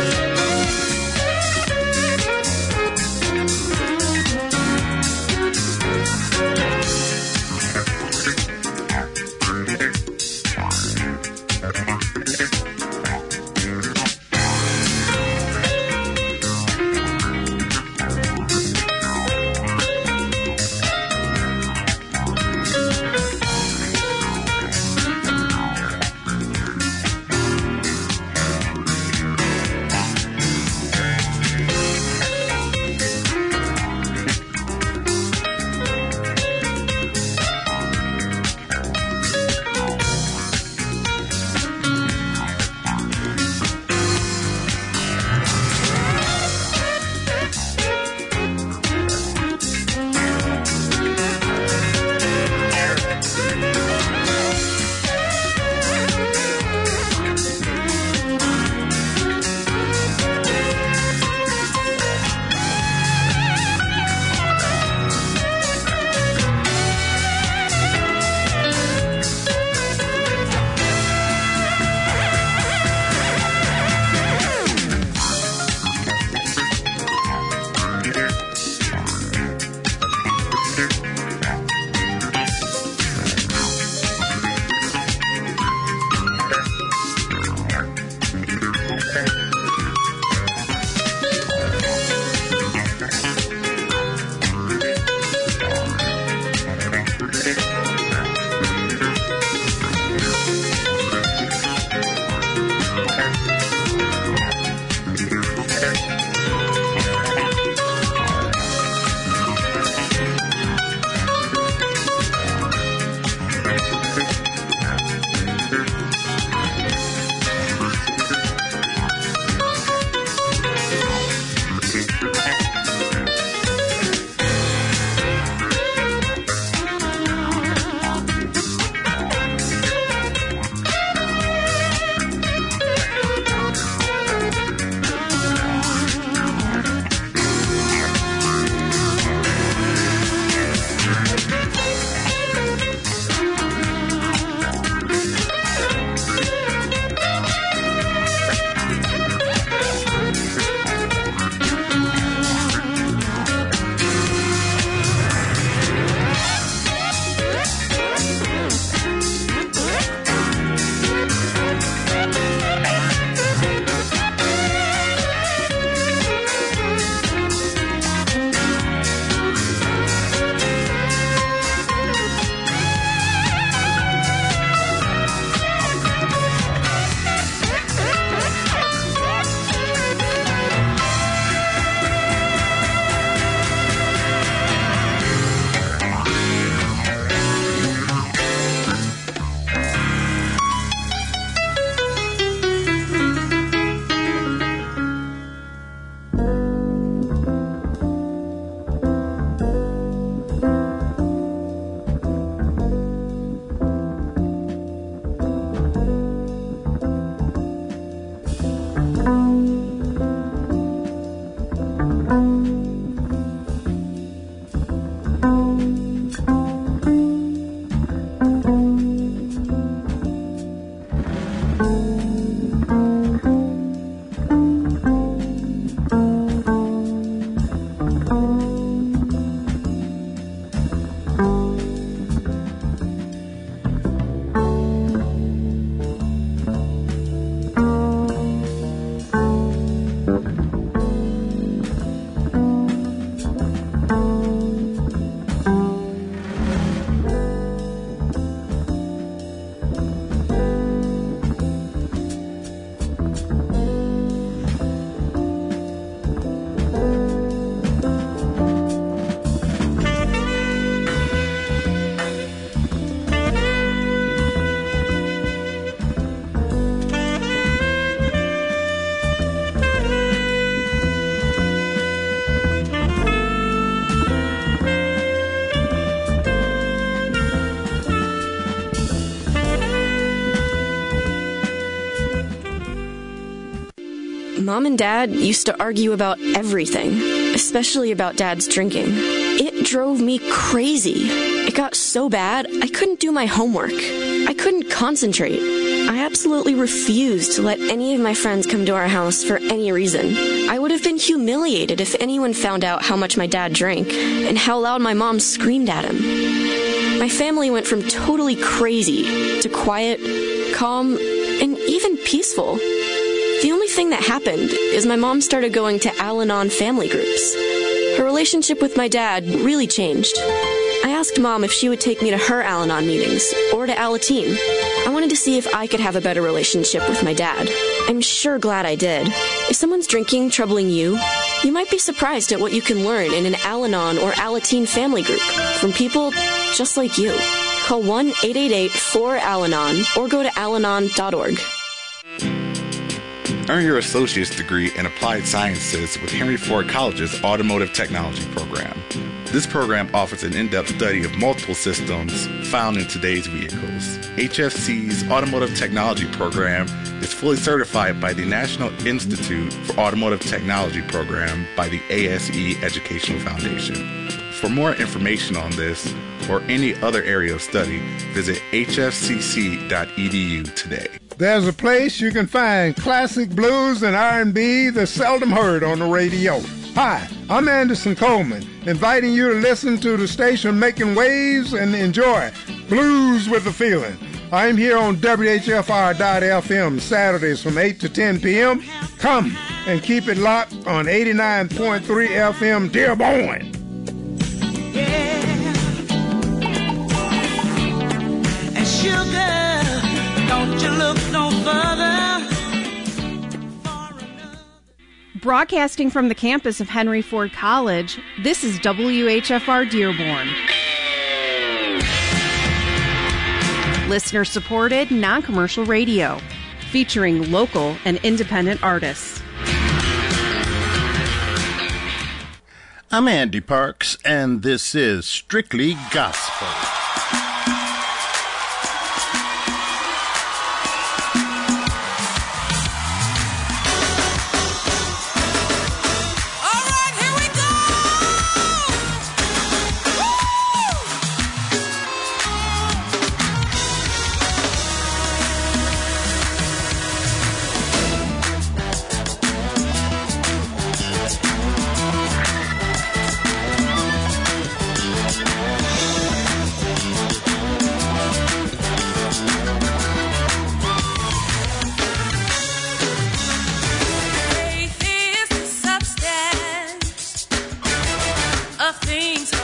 Mom and Dad used to argue about everything, especially about Dad's drinking. It drove me crazy. It got so bad, I couldn't do my homework. I couldn't concentrate. I absolutely refused to let any of my friends come to our house for any reason. I would have been humiliated if anyone found out how much my dad drank and how loud my mom screamed at him. My family went from totally crazy to quiet, calm, and even peaceful. The only thing that happened is my mom started going to Al-Anon family groups. Her relationship with my dad really changed. I asked Mom if she would take me to her Al-Anon meetings or to Alateen. I wanted to see if I could have a better relationship with my dad. I'm sure glad I did. If someone's drinking troubling you, you might be surprised at what you can learn in an Al-Anon or Alateen family group from people just like you. Call one eight eight eight four Al Anon or go to al anon dot org. Earn your associate's degree in applied sciences with Henry Ford College's Automotive Technology program. This program offers an in-depth study of multiple systems found in today's vehicles. H F C's Automotive Technology program is fully certified by the National Institute for Automotive Technology program by the A S E Educational Foundation. For more information on this or any other area of study, visit h f c c dot e d u today. There's a place you can find classic blues and R and B that's seldom heard on the radio. Hi, I'm Anderson Coleman, inviting you to listen to the station making waves and enjoy Blues with a Feeling. I'm here on W H F R dot F M Saturdays from eight to ten p.m. Come and keep it locked on eighty-nine point three F M Dearborn. Yeah. And sugar, don't you look no further. Broadcasting from the campus of Henry Ford College, this is W H F R Dearborn. Listener-supported, non-commercial radio, featuring local and independent artists. I'm Andy Parks, and this is Strictly Gospel. Things